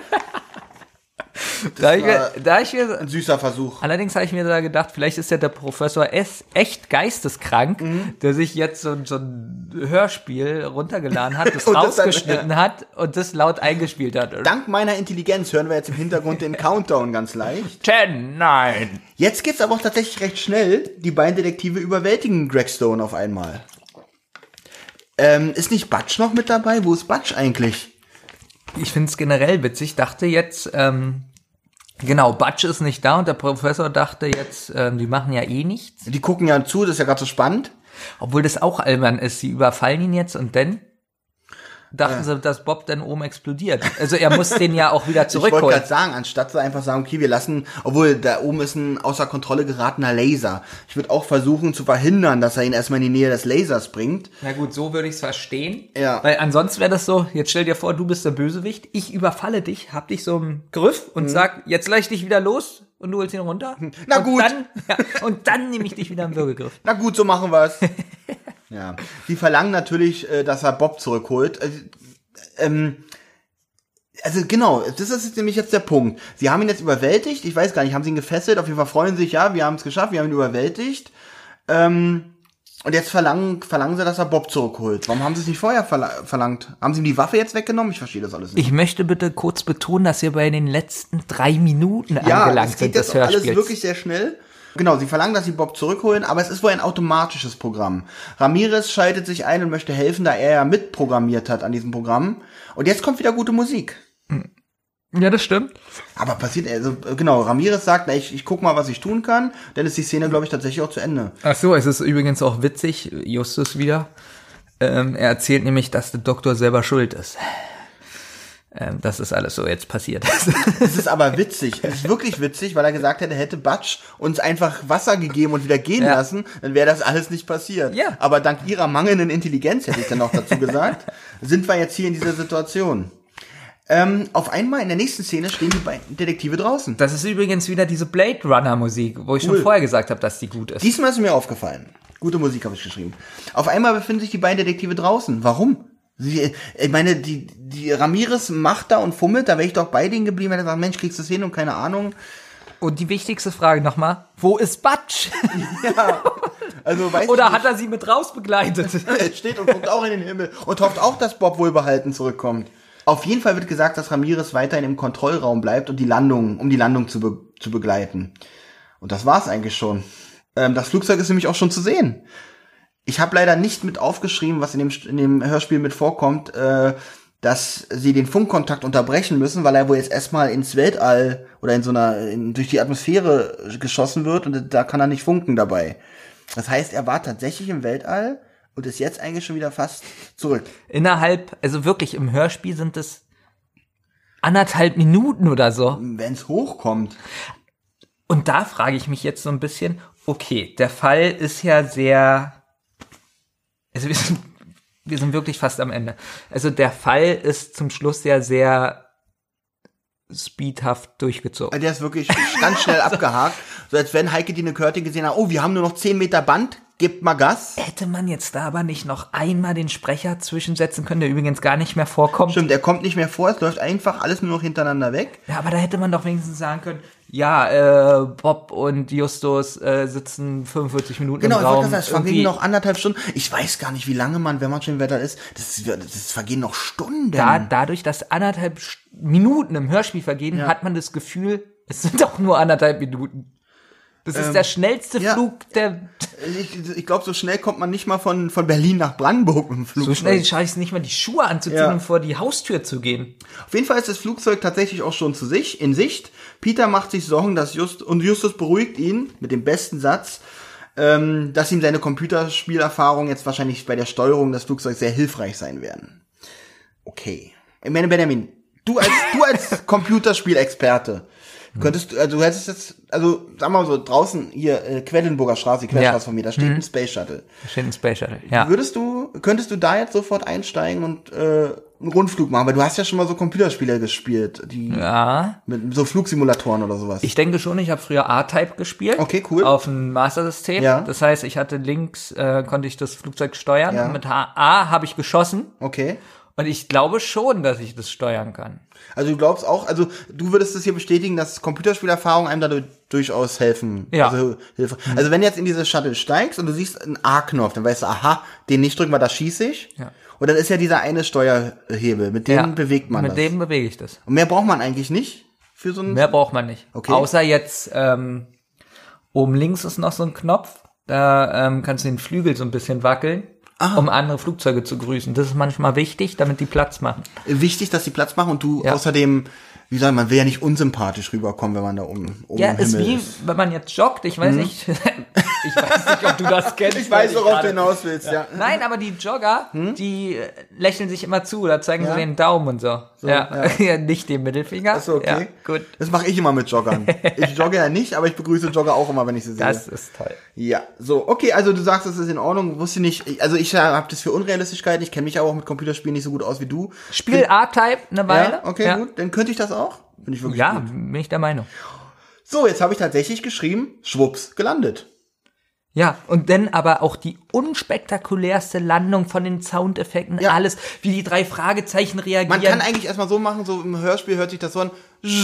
Da ich, war mir, da ich mir, ein süßer Versuch. allerdings habe ich mir da gedacht, vielleicht ist ja der Professor S. echt geisteskrank, Mhm. der sich jetzt so, so ein Hörspiel runtergeladen hat, das Und das dann- rausgeschnitten hat und das laut eingespielt hat. Dank meiner Intelligenz hören wir jetzt im Hintergrund den Countdown ganz leicht. Ten, nein. Jetzt geht's aber auch tatsächlich recht schnell. Die beiden Detektive überwältigen Gregstone auf einmal. Ähm, ist nicht Butch noch mit dabei? Wo ist Butch eigentlich? Ich finde es generell witzig. Ich dachte jetzt, ähm, genau, Butch ist nicht da und der Professor dachte jetzt, ähm, die machen ja eh nichts. Die gucken ja zu, das ist ja gerade so spannend. Obwohl das auch albern ist. Sie überfallen ihn jetzt und dann dachten sie, dass Bob dann oben explodiert. Also er muss den ja auch wieder Ich wollte zurückholen. gerade sagen, anstatt so einfach sagen, okay, wir lassen, obwohl da oben ist ein außer Kontrolle geratener Laser. Ich würde auch versuchen zu verhindern, dass er ihn erstmal in die Nähe des Lasers bringt. Na gut, so würde ich es verstehen. Ja. Weil ansonsten wäre das so, jetzt stell dir vor, du bist der Bösewicht, ich überfalle dich, hab dich so im Griff und sag, jetzt lass ich dich wieder los und du holst ihn runter. Na und gut. Dann, ja, und dann nehme ich dich wieder im Würgegriff. Na gut, so machen wir's. Ja. Sie verlangen natürlich, äh, dass er Bob zurückholt. Äh, ähm, also genau, das ist nämlich jetzt der Punkt. Sie haben ihn jetzt überwältigt, ich weiß gar nicht, haben sie ihn gefesselt, auf jeden Fall freuen sie sich, ja, wir haben es geschafft, wir haben ihn überwältigt. Ähm, und jetzt verlangen, verlangen sie, dass er Bob zurückholt. Warum haben sie es nicht vorher verla- verlangt? Haben sie ihm die Waffe jetzt weggenommen? Ich verstehe das alles nicht. Ich möchte bitte kurz betonen, dass wir bei den letzten drei Minuten Ja, angelangt es sind geht des jetzt auch alles Hörspiels. wirklich sehr schnell. Genau, sie verlangen, dass sie Bob zurückholen, aber es ist wohl ein automatisches Programm. Ramirez schaltet sich ein und möchte helfen, da er ja mitprogrammiert hat an diesem Programm. Und jetzt kommt wieder gute Musik. Ja, das stimmt. Aber passiert, also genau, Ramirez sagt, na, ich, ich guck mal, was ich tun kann, dann ist die Szene, glaube ich, tatsächlich auch zu Ende. Ach so, es ist übrigens auch witzig, Justus wieder. Ähm, er erzählt nämlich, dass der Doktor selber schuld ist. ähm, dass das alles so jetzt passiert. Es ist aber witzig. Es ist wirklich witzig, weil er gesagt hätte, hätte Butch uns einfach Wasser gegeben und wieder gehen Ja. lassen, dann wäre das alles nicht passiert. Ja. Aber dank ihrer mangelnden Intelligenz, hätte ich dann noch dazu gesagt, sind wir jetzt hier in dieser Situation. Ähm, auf einmal in der nächsten Szene stehen die beiden Detektive draußen. Das ist übrigens wieder diese Blade Runner Musik, wo ich Cool. schon vorher gesagt habe, dass die gut ist. Diesmal ist mir aufgefallen. Gute Musik habe ich geschrieben. Auf einmal befinden sich die beiden Detektive draußen. Warum? Sie, ich meine, die, die Ramirez macht da und fummelt, da wäre ich doch bei denen geblieben, wenn er sagt, Mensch, kriegst du es hin und keine Ahnung. Und die wichtigste Frage nochmal, wo ist Butch? Ja, also weiß Oder ich hat er sie mit raus begleitet? nicht. Er steht und guckt auch in den Himmel und hofft auch, dass Bob wohlbehalten zurückkommt. Auf jeden Fall wird gesagt, dass Ramirez weiterhin im Kontrollraum bleibt und die Landung, um die Landung zu, be- zu begleiten. Und das war's eigentlich schon. Ähm, das Flugzeug ist nämlich auch schon zu sehen. Ich habe leider nicht mit aufgeschrieben, was in dem, in dem Hörspiel mit vorkommt, äh, dass sie den Funkkontakt unterbrechen müssen, weil er wohl jetzt erstmal ins Weltall oder in so einer, in, durch die Atmosphäre geschossen wird und da kann er nicht funken dabei. Das heißt, er war tatsächlich im Weltall und ist jetzt eigentlich schon wieder fast zurück. Innerhalb, also wirklich im Hörspiel sind es anderthalb Minuten oder so. Wenn's hochkommt. Und da frage ich mich jetzt so ein bisschen, okay, der Fall ist ja sehr, also wir sind, wir sind wirklich fast am Ende. Also der Fall ist zum Schluss ja sehr speedhaft durchgezogen. Der ist wirklich ganz schnell abgehakt. So als wenn Heike Dine Körting gesehen hat, oh, wir haben nur noch zehn Meter Band, gebt mal Gas. Hätte man jetzt da aber nicht noch einmal den Sprecher zwischensetzen können, der übrigens gar nicht mehr vorkommt? Stimmt, er kommt nicht mehr vor, es läuft einfach alles nur noch hintereinander weg. Ja, aber da hätte man doch wenigstens sagen können, ja, äh, Bob und Justus äh, sitzen fünfundvierzig Minuten Genau, im ich Raum. wollte das sagen, es vergehen Irgendwie- noch anderthalb Stunden. Ich weiß gar nicht, wie lange man, wenn man schon im Wetter ist, das, ist, das vergehen noch Stunden. Da, dadurch, dass anderthalb St- Minuten im Hörspiel vergehen, Ja. hat man das Gefühl, es sind doch nur anderthalb Minuten. Das ist der schnellste ja. Flug, der Ich, ich glaube, so schnell kommt man nicht mal von, von Berlin nach Brandenburg mit dem Flugzeug. so schnell schaffe ich es nicht mal, die Schuhe anzuziehen Ja. und vor die Haustür zu gehen. Auf jeden Fall ist das Flugzeug tatsächlich auch schon zu sich, in Sicht. Peter macht sich Sorgen, dass Just, und Justus beruhigt ihn mit dem besten Satz, ähm, dass ihm seine Computerspielerfahrung jetzt wahrscheinlich bei der Steuerung des Flugzeugs sehr hilfreich sein werden. Okay. Ich meine, Benjamin, du als, du als Computerspielexperte, könntest du, also du hättest jetzt, also sagen wir mal so, draußen hier, äh, Quellenburger Straße, die Querstraße Ja. von mir, da steht ein Space Shuttle. Steht ein Space Shuttle, ja. Würdest du, könntest du da jetzt sofort einsteigen und äh, einen Rundflug machen? Weil du hast ja schon mal so Computerspiele gespielt, die Ja, mit so Flugsimulatoren oder sowas. ich denke schon, ich habe früher A-Type gespielt. Okay, cool. Auf dem Master-System. Ja. Das heißt, ich hatte links, äh, konnte ich das Flugzeug steuern. Ja. Mit H A habe ich geschossen. Okay. Und ich glaube schon, dass ich das steuern kann. Also du glaubst auch, also du würdest es hier bestätigen, dass Computerspielerfahrung einem da du- durchaus helfen. Ja. Also, Hilfe. Also wenn du jetzt in diese Shuttle steigst und du siehst einen A-Knopf, dann weißt du, aha, den nicht drücken, weil da schieße ich. Ja. Und dann ist ja dieser eine Steuerhebel, mit dem Ja, bewegt man Mit das. dem bewege ich das. Und mehr braucht man eigentlich nicht für so ein... Mehr braucht man nicht. Okay. Außer jetzt, ähm, oben links ist noch so ein Knopf. Da ähm, kannst du den Flügel so ein bisschen wackeln, um andere Flugzeuge zu grüßen. Das ist manchmal wichtig, damit die Platz machen. Wichtig, dass die Platz machen und du Ja. außerdem, wie sagen, man will ja nicht unsympathisch rüberkommen, wenn man da oben, oben Ja, im ist Himmel wie, ist. wenn man jetzt joggt. Ich weiß nicht, ich weiß nicht, ob du das kennst. Ich weiß, weil worauf gerade- du hinaus willst, ja. Nein, aber die Jogger, die äh, lächeln sich immer zu oder zeigen Ja? so den Daumen und so. ja. ja, nicht den Mittelfinger. Achso, okay. Ja, gut. Das mache ich immer mit Joggern. Ich jogge ja nicht, aber ich begrüße Jogger auch immer, wenn ich sie sehe. Das ist toll. Ja, so, okay, also du sagst, das ist in Ordnung, wusste nicht, also ich habe das für unrealistisch gehalten, ich kenne mich aber auch mit Computerspielen nicht so gut aus wie du. Spiel A-Type eine Weile. Ja, okay, gut, dann könnte ich das auch. Bin ich wirklich Ja, gut. bin ich der Meinung. So, jetzt habe ich tatsächlich geschrieben, schwupps, gelandet. Ja, und dann aber auch die unspektakulärste Landung von den Soundeffekten, Ja. alles, wie die drei Fragezeichen reagieren. Man kann eigentlich erstmal so machen, so im Hörspiel hört sich das so an,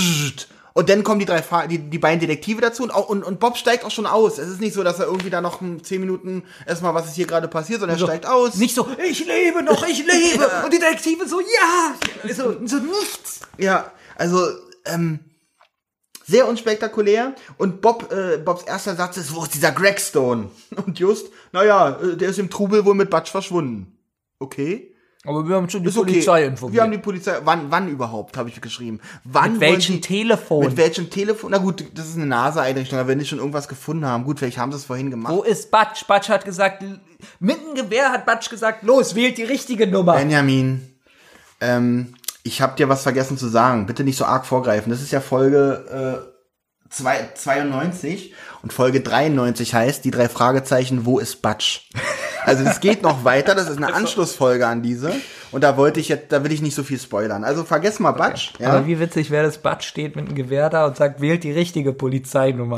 und dann kommen die drei Fra die, die beiden Detektive dazu und, auch, und, und Bob steigt auch schon aus. Es ist nicht so, dass er irgendwie da noch zehn Minuten erstmal, was ist hier gerade passiert, sondern er steigt aus. Nicht so, ich lebe noch, ich lebe. Und die Detektive so, ja. So, so nichts. Ja, also, ähm, sehr unspektakulär. Und Bob, äh, Bobs erster Satz ist, wo ist dieser Greg Stone? Und just, naja, äh, der ist im Trubel wohl mit Butch verschwunden. Okay. Aber wir haben schon die Ist okay. Polizei informiert. Wir haben die Polizei, wann, wann überhaupt, habe ich geschrieben. Wann Mit wollen welchem die, Telefon? Mit welchem Telefon? Na gut, das ist eine NASA-Einrichtung, aber wenn die schon irgendwas gefunden haben. Gut, vielleicht haben sie es vorhin gemacht. Wo ist Butch? Butch hat gesagt, mit dem Gewehr hat Butch gesagt, los, wählt die richtige Nummer. Benjamin, ähm, Ich habe dir was vergessen zu sagen. Bitte nicht so arg vorgreifen. Das ist ja Folge äh, zwei, zweiundneunzig und Folge dreiundneunzig heißt die drei Fragezeichen, wo ist Batsch? Also das geht noch weiter. Das ist eine Anschlussfolge an diese. Und da wollte ich jetzt, da will ich nicht so viel spoilern. Also vergesst mal Batsch. Okay. Ja? Aber wie witzig wäre das, Batsch steht mit einem Gewehr da und sagt, wählt die richtige Polizeinummer.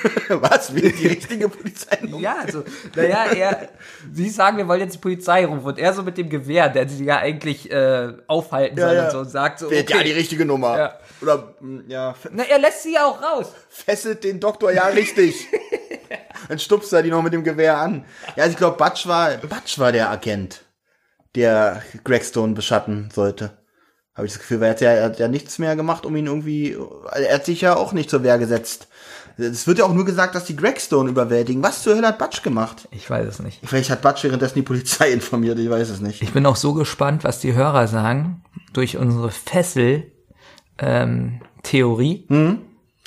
Was? Wählt die richtige Polizeinummer? Ja, also, naja, er, sie sagen, wir wollen jetzt die Polizei rufen und er so mit dem Gewehr, der sie ja eigentlich äh, aufhalten Ja, soll ja. und so und sagt so, Wählt okay. ja die richtige Nummer. Ja. Oder, mh, ja, f- Na, er lässt sie ja auch raus. fesselt den Doktor ja richtig. Dann stupst er die noch mit dem Gewehr an. Ja, also ich glaube, Batsch war, Batsch war der Agent, der Greg Stone beschatten sollte. Habe ich das Gefühl, weil er hat, ja, er hat ja nichts mehr gemacht, um ihn irgendwie, er hat sich ja auch nicht zur Wehr gesetzt. Es wird ja auch nur gesagt, dass die Greg Stone überwältigen. Was zur Hölle hat Batsch gemacht? Ich weiß es nicht. Vielleicht hat Batsch währenddessen die Polizei informiert, ich weiß es nicht. Ich bin auch so gespannt, was die Hörer sagen, durch unsere Fessel, ähm, Theorie, Mhm.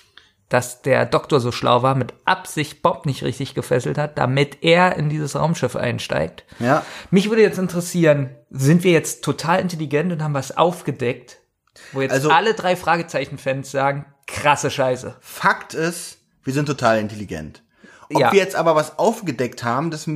dass der Doktor so schlau war, mit Absicht Bob nicht richtig gefesselt hat, damit er in dieses Raumschiff einsteigt. Ja. Mich würde jetzt interessieren, sind wir jetzt total intelligent und haben was aufgedeckt, wo jetzt Also- alle drei Fragezeichen-Fans sagen, krasse Scheiße. Fakt ist, wir sind total intelligent. Ob Ja. wir jetzt aber was aufgedeckt haben, das,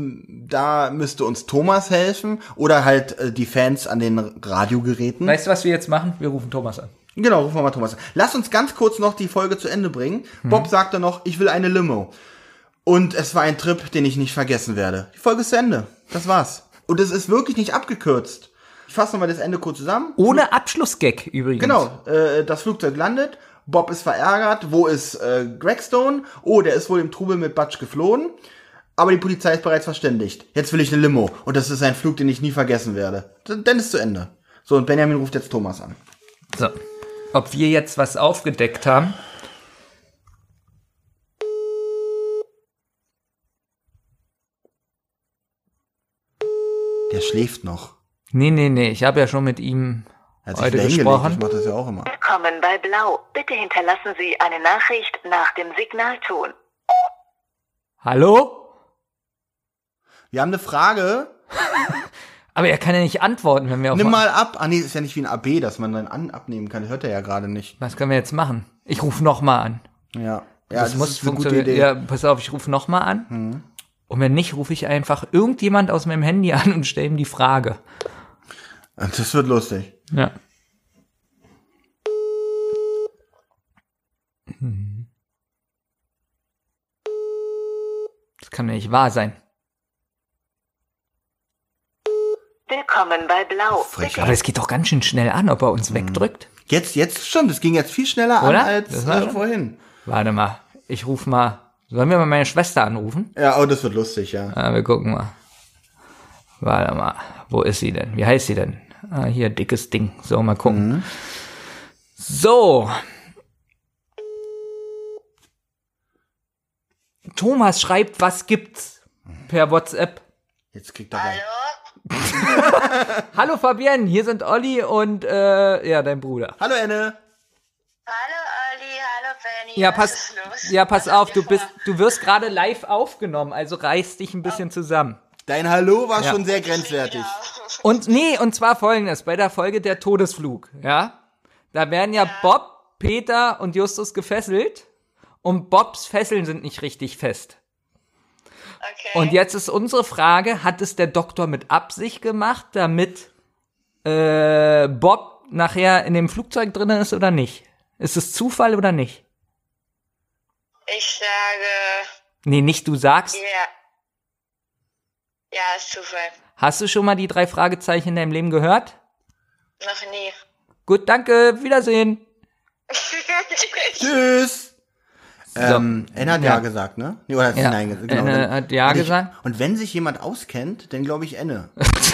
da müsste uns Thomas helfen oder halt äh, die Fans an den Radiogeräten. Weißt du, was wir jetzt machen? Wir rufen Thomas an. Genau, rufen wir mal Thomas an. Lass uns ganz kurz noch die Folge zu Ende bringen. Mhm. Bob sagte noch, ich will eine Limo. Und es war ein Trip, den ich nicht vergessen werde. Die Folge ist zu Ende. Das war's. Und es ist wirklich nicht abgekürzt. Ich fasse nochmal das Ende kurz zusammen. Ohne Abschlussgag übrigens. Genau, äh, das Flugzeug landet, Bob ist verärgert, wo ist äh, Greg Stone? Oh, der ist wohl im Trubel mit Batsch geflohen, aber die Polizei ist bereits verständigt. Jetzt will ich eine Limo und das ist ein Flug, den ich nie vergessen werde. D- Dann ist zu Ende. So, und Benjamin ruft jetzt Thomas an. So. Ob wir jetzt was aufgedeckt haben? Der schläft noch. Nee, nee, nee, ich habe ja schon mit ihm Er hat sich heute wieder hingelegt, gesprochen. ich mach das ja auch immer. Willkommen bei Blau. Bitte hinterlassen Sie eine Nachricht nach dem Signalton. Hallo? Wir haben eine Frage. Aber er kann ja nicht antworten, wenn wir auf... Nimm mal ab. Ah nee, ist ja nicht wie ein A B, dass man dann an abnehmen kann. Das hört er ja gerade nicht. Was können wir jetzt machen? Ich rufe nochmal an. Ja. Ja, das, das, muss ist eine gute funktionieren. Idee. Ja, pass auf, ich rufe nochmal an. Mhm. Und wenn nicht, rufe ich einfach irgendjemand aus meinem Handy an und stelle ihm die Frage. Das wird lustig. Ja. Hm. Das kann ja nicht wahr sein. Willkommen bei Blau. Frechheit. Aber das geht doch ganz schön schnell an, ob er uns wegdrückt. Jetzt, jetzt schon. Das ging jetzt viel schneller Oder? an als Das war äh, schon- vorhin. Warte mal, ich rufe mal. Sollen wir mal meine Schwester anrufen? Ja, oh, das wird lustig, ja. Ah, wir gucken mal. Warte mal, wo ist sie denn? Wie heißt sie denn? Ah, hier, dickes Ding. So, mal gucken. Mhm. So. Thomas schreibt, was gibt's? Per WhatsApp. Jetzt kriegt er rein. Hallo Fabienne, hier sind Olli und äh, ja, dein Bruder. Hallo Enne. Hallo Olli, hallo Benny. Ja, Was pass, ist los? ja, pass Was auf, habt du ihr bist, vor? du wirst gerade live aufgenommen, also reiß dich ein bisschen zusammen. Dein Hallo war Ja. schon sehr grenzwertig. Und nee, und zwar folgendes, bei der Folge der Todesflug, ja, da werden ja Bob, Peter und Justus gefesselt und Bobs Fesseln sind nicht richtig fest. Okay. Und jetzt ist unsere Frage, hat es der Doktor mit Absicht gemacht, damit äh, Bob nachher in dem Flugzeug drin ist oder nicht? Ist es Zufall oder nicht? Ich sage, Nee, nicht du sagst. ja. Ja, ist Zufall. Hast du schon mal die drei Fragezeichen in deinem Leben gehört? Noch nie. Gut, danke, Wiedersehen. Tschüss. Ähm, Enne hat ja. Ja. gesagt, ne? Nee, oder hat sie Ja. nein gesagt? Enne Dann- hat ja und ich, gesagt. Und wenn sich jemand auskennt, dann glaube ich Enne.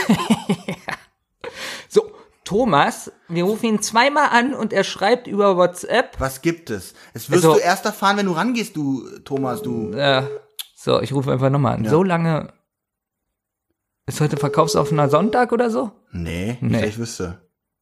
So, Thomas, wir rufen ihn zweimal an und er schreibt über WhatsApp. Was gibt es? Es wirst Also- du erst erfahren, wenn du rangehst, du, Thomas, du. Äh, so, ich rufe einfach nochmal an. So lange. Ist heute verkaufsoffener Sonntag oder so? Nee, Nee. nicht, ich wüsste.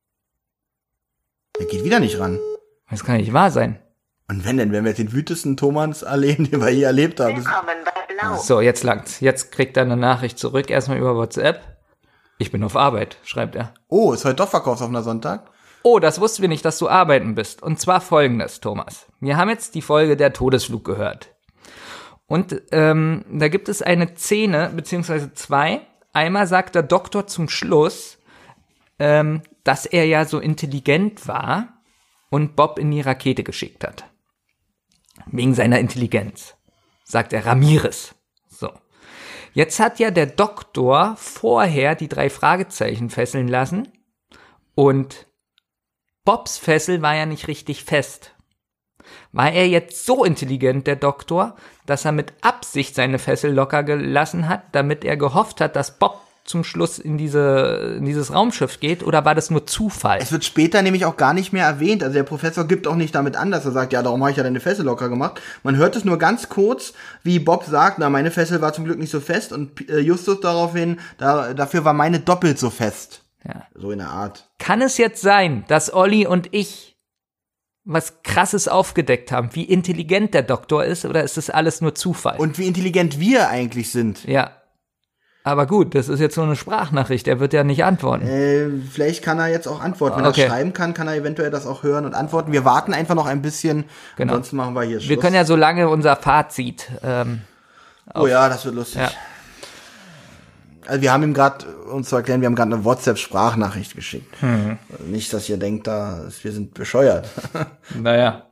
Der geht wieder nicht ran. Das kann nicht wahr sein. Und wenn denn, wenn wir jetzt den wütesten Thomas erleben, den wir je erlebt haben. Das- Willkommen bei Blau. So, jetzt langt's. Jetzt kriegt er eine Nachricht zurück, erstmal über WhatsApp. Ich bin auf Arbeit, schreibt er. Oh, ist heute doch verkaufsoffener Sonntag? Oh, das wussten wir nicht, dass du arbeiten bist. Und zwar folgendes, Thomas. Wir haben jetzt die Folge Der Todesflug gehört. Und ähm, da gibt es eine Szene, beziehungsweise zwei. Einmal sagt der Doktor zum Schluss, ähm, dass er ja so intelligent war und Bob in die Rakete geschickt hat. Wegen seiner Intelligenz, sagt er Ramirez. So. Jetzt hat ja der Doktor vorher die drei Fragezeichen fesseln lassen und Bobs Fessel war ja nicht richtig fest. War er jetzt so intelligent, der Doktor, dass er mit Absicht seine Fessel locker gelassen hat, damit er gehofft hat, dass Bob zum Schluss in diese in dieses Raumschiff geht, oder war das nur Zufall? Es wird später nämlich auch gar nicht mehr erwähnt. Also der Professor gibt auch nicht damit an, dass er sagt, ja, darum habe ich ja deine Fessel locker gemacht. Man hört es nur ganz kurz, wie Bob sagt, na, meine Fessel war zum Glück nicht so fest, und Justus daraufhin, da, dafür war meine doppelt so fest. Ja. So in der Art. Kann es jetzt sein, dass Olli und ich was Krasses aufgedeckt haben, wie intelligent der Doktor ist, oder ist das alles nur Zufall? Und wie intelligent wir eigentlich sind. Ja. Aber gut, das ist jetzt nur eine Sprachnachricht, er wird ja nicht antworten. Äh, vielleicht kann er jetzt auch antworten. Wenn Okay. er schreiben kann, kann er eventuell das auch hören und antworten. Wir warten einfach noch ein bisschen, Genau. ansonsten machen wir hier Schluss. Wir können ja so lange unser Fazit. Ähm, oh ja, das wird lustig. Ja. Also wir haben ihm gerade, uns zu erklären, wir haben gerade eine WhatsApp-Sprachnachricht geschickt. Mhm. Nicht, dass ihr denkt, da, wir sind bescheuert. Naja.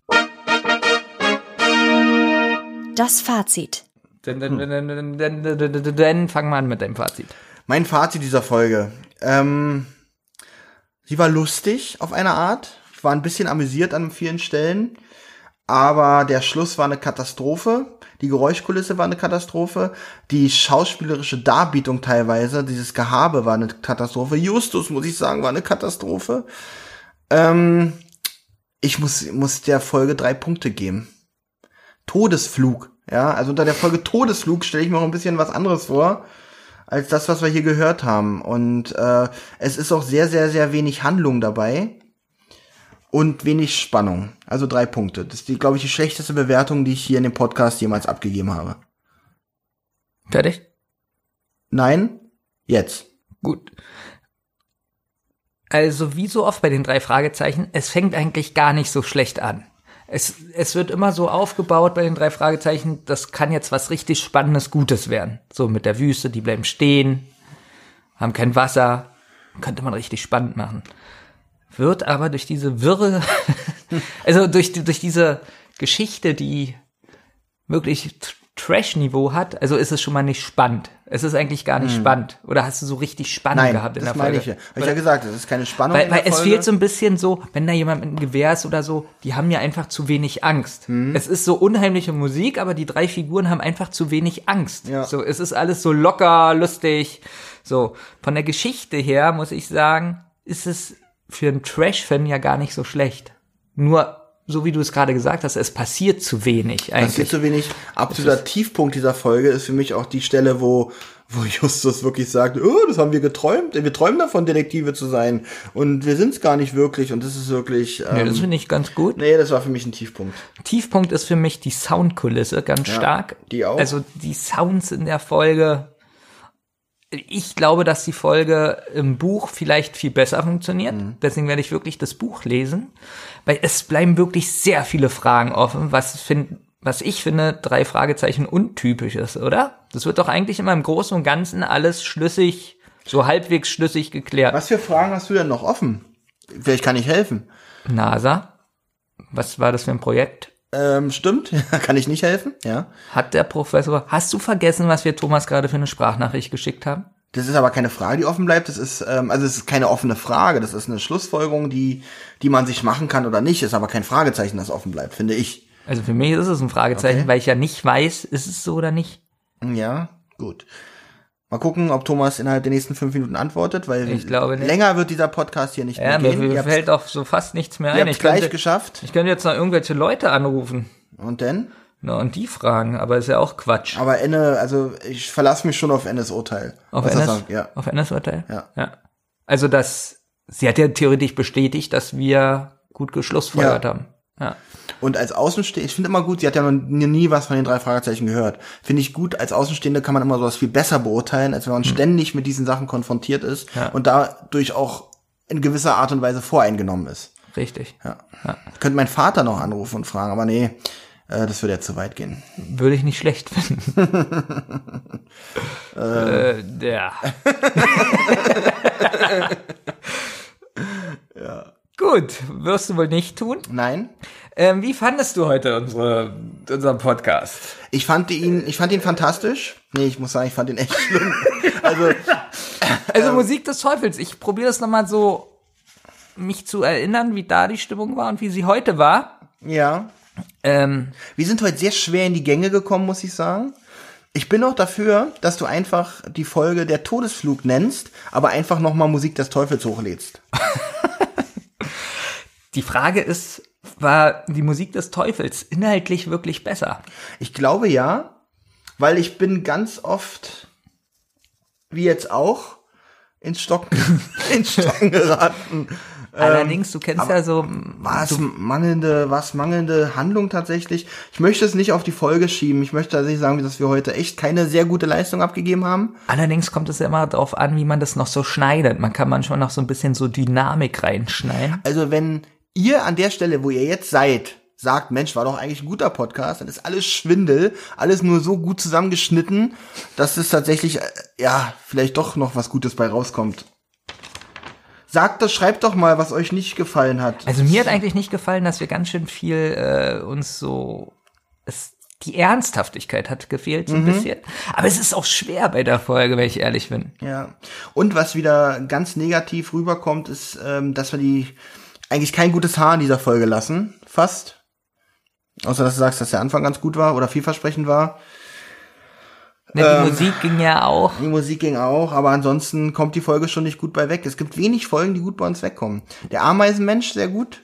Das Fazit. Dann, dann, dann, dann, dann, dann, dann, dann fangen wir an mit deinem Fazit. Mein Fazit dieser Folge. Ähm, sie war lustig auf eine Art. Ich war ein bisschen amüsiert an vielen Stellen. Aber der Schluss war eine Katastrophe. Die Geräuschkulisse war eine Katastrophe. Die schauspielerische Darbietung teilweise, dieses Gehabe war eine Katastrophe. Justus, muss ich sagen, war eine Katastrophe. Ähm, ich muss, muss der Folge drei Punkte geben. Todesflug. Ja, also unter der Folge Todesflug stelle ich mir auch ein bisschen was anderes vor, als das, was wir hier gehört haben. Und äh, es ist auch sehr, sehr, sehr wenig Handlung dabei. Und wenig Spannung. Also drei Punkte. Das ist, die, glaube ich, die schlechteste Bewertung, die ich hier in dem Podcast jemals abgegeben habe. Fertig? Nein? Jetzt. Gut. Also wie so oft bei den drei Fragezeichen, es fängt eigentlich gar nicht so schlecht an. Es, es wird immer so aufgebaut bei den drei Fragezeichen, das kann jetzt was richtig Spannendes, Gutes werden. So mit der Wüste, die bleiben stehen, haben kein Wasser, könnte man richtig spannend machen. Wird aber durch diese wirre, also durch, durch diese Geschichte, die wirklich Trash-Niveau hat, also ist es schon mal nicht spannend. Es ist eigentlich gar nicht hm. spannend. Oder hast du so richtig Spannung Nein, gehabt in das der meine Folge? ich ja. Habe ich ja gesagt, es ist keine Spannung Weil, in der weil es Folge. fehlt so ein bisschen so, wenn da jemand mit einem Gewehr ist oder so, die haben ja einfach zu wenig Angst. Hm. Es ist so unheimliche Musik, aber die drei Figuren haben einfach zu wenig Angst. Ja. So, es ist alles so locker, lustig. So, von der Geschichte her muss ich sagen, ist es für einen Trash-Fan ja gar nicht so schlecht. Nur, so wie du es gerade gesagt hast, es passiert zu wenig eigentlich. Passiert zu wenig. Absoluter Tiefpunkt dieser Folge ist für mich auch die Stelle, wo wo Justus wirklich sagt, oh, das haben wir geträumt. Wir träumen davon, Detektive zu sein. Und wir sind es gar nicht wirklich. Und das ist wirklich... Ähm, Nee, das finde ich ganz gut. Nee, das war für mich ein Tiefpunkt. Tiefpunkt ist für mich die Soundkulisse ganz Ja, stark. die auch. Also die Sounds in der Folge. Ich glaube, dass die Folge im Buch vielleicht viel besser funktioniert. Mhm. Deswegen werde ich wirklich das Buch lesen. Weil es bleiben wirklich sehr viele Fragen offen, was, find, was ich finde, drei Fragezeichen untypisch ist, oder? Das wird doch eigentlich immer im Großen und Ganzen alles schlüssig, so halbwegs schlüssig geklärt. Was für Fragen hast du denn noch offen? Vielleicht kann ich helfen. NASA? Was war das für ein Projekt? Ähm, stimmt, kann ich nicht helfen, ja. Hat der Professor, hast du vergessen, was wir Thomas gerade für eine Sprachnachricht geschickt haben? Das ist aber keine Frage, die offen bleibt. Das ist, ähm, also es ist keine offene Frage. Das ist eine Schlussfolgerung, die, die man sich machen kann oder nicht. Ist aber kein Fragezeichen, das offen bleibt, finde ich. Also für mich ist es ein Fragezeichen, Okay. weil ich ja nicht weiß, ist es so oder nicht. Ja, gut. Mal gucken, ob Thomas innerhalb der nächsten fünf Minuten antwortet, weil Ich glaube nicht. länger wird dieser Podcast hier nicht Ja, mehr mir, gehen. mir Ihr fällt auch so fast nichts mehr Ihr ein. habt Ich gleich könnte, geschafft. ich könnte jetzt noch irgendwelche Leute anrufen. Und denn? Na, und die fragen, aber ist ja auch Quatsch. Aber Enne, also ich verlasse mich schon auf Ennes Urteil. Auf Was er N S? sagt, ja. Auf N S-Urteil? Ja. ja. Also das, sie hat ja theoretisch bestätigt, dass wir gut geschlussfolgert Ja. haben. Ja. Und als Außenstehende, ich finde immer gut, sie hat ja noch nie, nie was von den drei Fragezeichen gehört. Finde ich gut, als Außenstehende kann man immer sowas viel besser beurteilen, als wenn man hm. ständig mit diesen Sachen konfrontiert ist Ja. und dadurch auch in gewisser Art und Weise voreingenommen ist. Richtig. Ja. ja. Ich könnte meinen Vater noch anrufen und fragen, aber nee, äh, das würde ja zu weit gehen. Würde ich nicht schlecht finden. äh, ja. ja. Gut, wirst du wohl nicht tun? Nein. Ähm, wie fandest du heute unsere, unseren Podcast? Ich fand ihn, ich fand ihn fantastisch. Nee, ich muss sagen, ich fand ihn echt schlimm. also, also ähm, Musik des Teufels. Ich probiere das nochmal so, mich zu erinnern, wie da die Stimmung war und wie sie heute war. Ja. Ähm, Wir sind heute sehr schwer in die Gänge gekommen, muss ich sagen. Ich bin auch dafür, dass du einfach die Folge der Todesflug nennst, aber einfach nochmal Musik des Teufels hochlädst. Die Frage ist, war die Musik des Teufels inhaltlich wirklich besser? Ich glaube ja, weil ich bin ganz oft, wie jetzt auch, ins Stocken, ins Stocken geraten. Allerdings, du kennst ja so... War es mangelnde, was mangelnde Handlung tatsächlich? Ich möchte es nicht auf die Folge schieben. Ich möchte tatsächlich sagen, dass wir heute echt keine sehr gute Leistung abgegeben haben. Allerdings kommt es ja immer darauf an, wie man das noch so schneidet. Man kann manchmal noch so ein bisschen so Dynamik reinschneiden. Also wenn ihr an der Stelle, wo ihr jetzt seid, sagt, Mensch, war doch eigentlich ein guter Podcast, dann ist alles Schwindel, alles nur so gut zusammengeschnitten, dass es tatsächlich, ja, vielleicht doch noch was Gutes bei rauskommt. Sagt das, schreibt doch mal, was euch nicht gefallen hat. Also mir hat eigentlich nicht gefallen, dass wir ganz schön viel äh, uns so... Es, die Ernsthaftigkeit hat gefehlt so ein Mhm. bisschen. Aber es ist auch schwer bei der Folge, wenn ich ehrlich bin. Ja. Und was wieder ganz negativ rüberkommt, ist, ähm, dass wir die eigentlich kein gutes Haar in dieser Folge lassen. Fast. Außer, dass du sagst, dass der Anfang ganz gut war oder vielversprechend war. Ne, die Ähm, Musik ging ja auch. Die Musik ging auch, aber ansonsten kommt die Folge schon nicht gut bei weg. Es gibt wenig Folgen, die gut bei uns wegkommen. Der Ameisenmensch, sehr gut.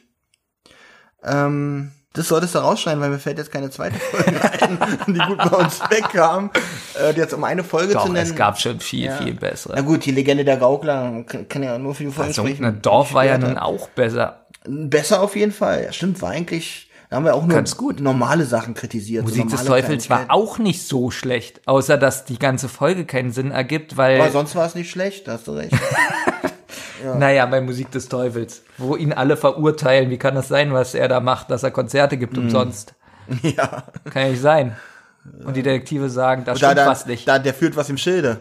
Ähm, das solltest du rausschneiden, weil mir fällt jetzt keine zweite Folge ein, die gut bei uns wegkam. Äh, jetzt um eine Folge Doch, zu nennen. es gab schon viel, Ja. viel bessere. Na gut, die Legende der Gaukler kann, kann ja nur für die Folge Also, sprechen. ein Dorf war ja Später. nun auch besser. Besser auf jeden Fall. Ja, stimmt, war eigentlich, da haben wir auch nur Ganz gut. normale Sachen kritisiert. so Musik des normale Teufels war Kleinigkeiten. auch nicht so schlecht, außer dass die ganze Folge keinen Sinn ergibt, weil, Aber sonst war es nicht schlecht, da hast du recht. naja, bei Musik des Teufels, wo ihn alle verurteilen, wie kann das sein, was er da macht, dass er Konzerte gibt umsonst? ja. Kann ja nicht sein. Und die Detektive sagen, da Da, stimmt da, was nicht. da, der führt was im Schilde.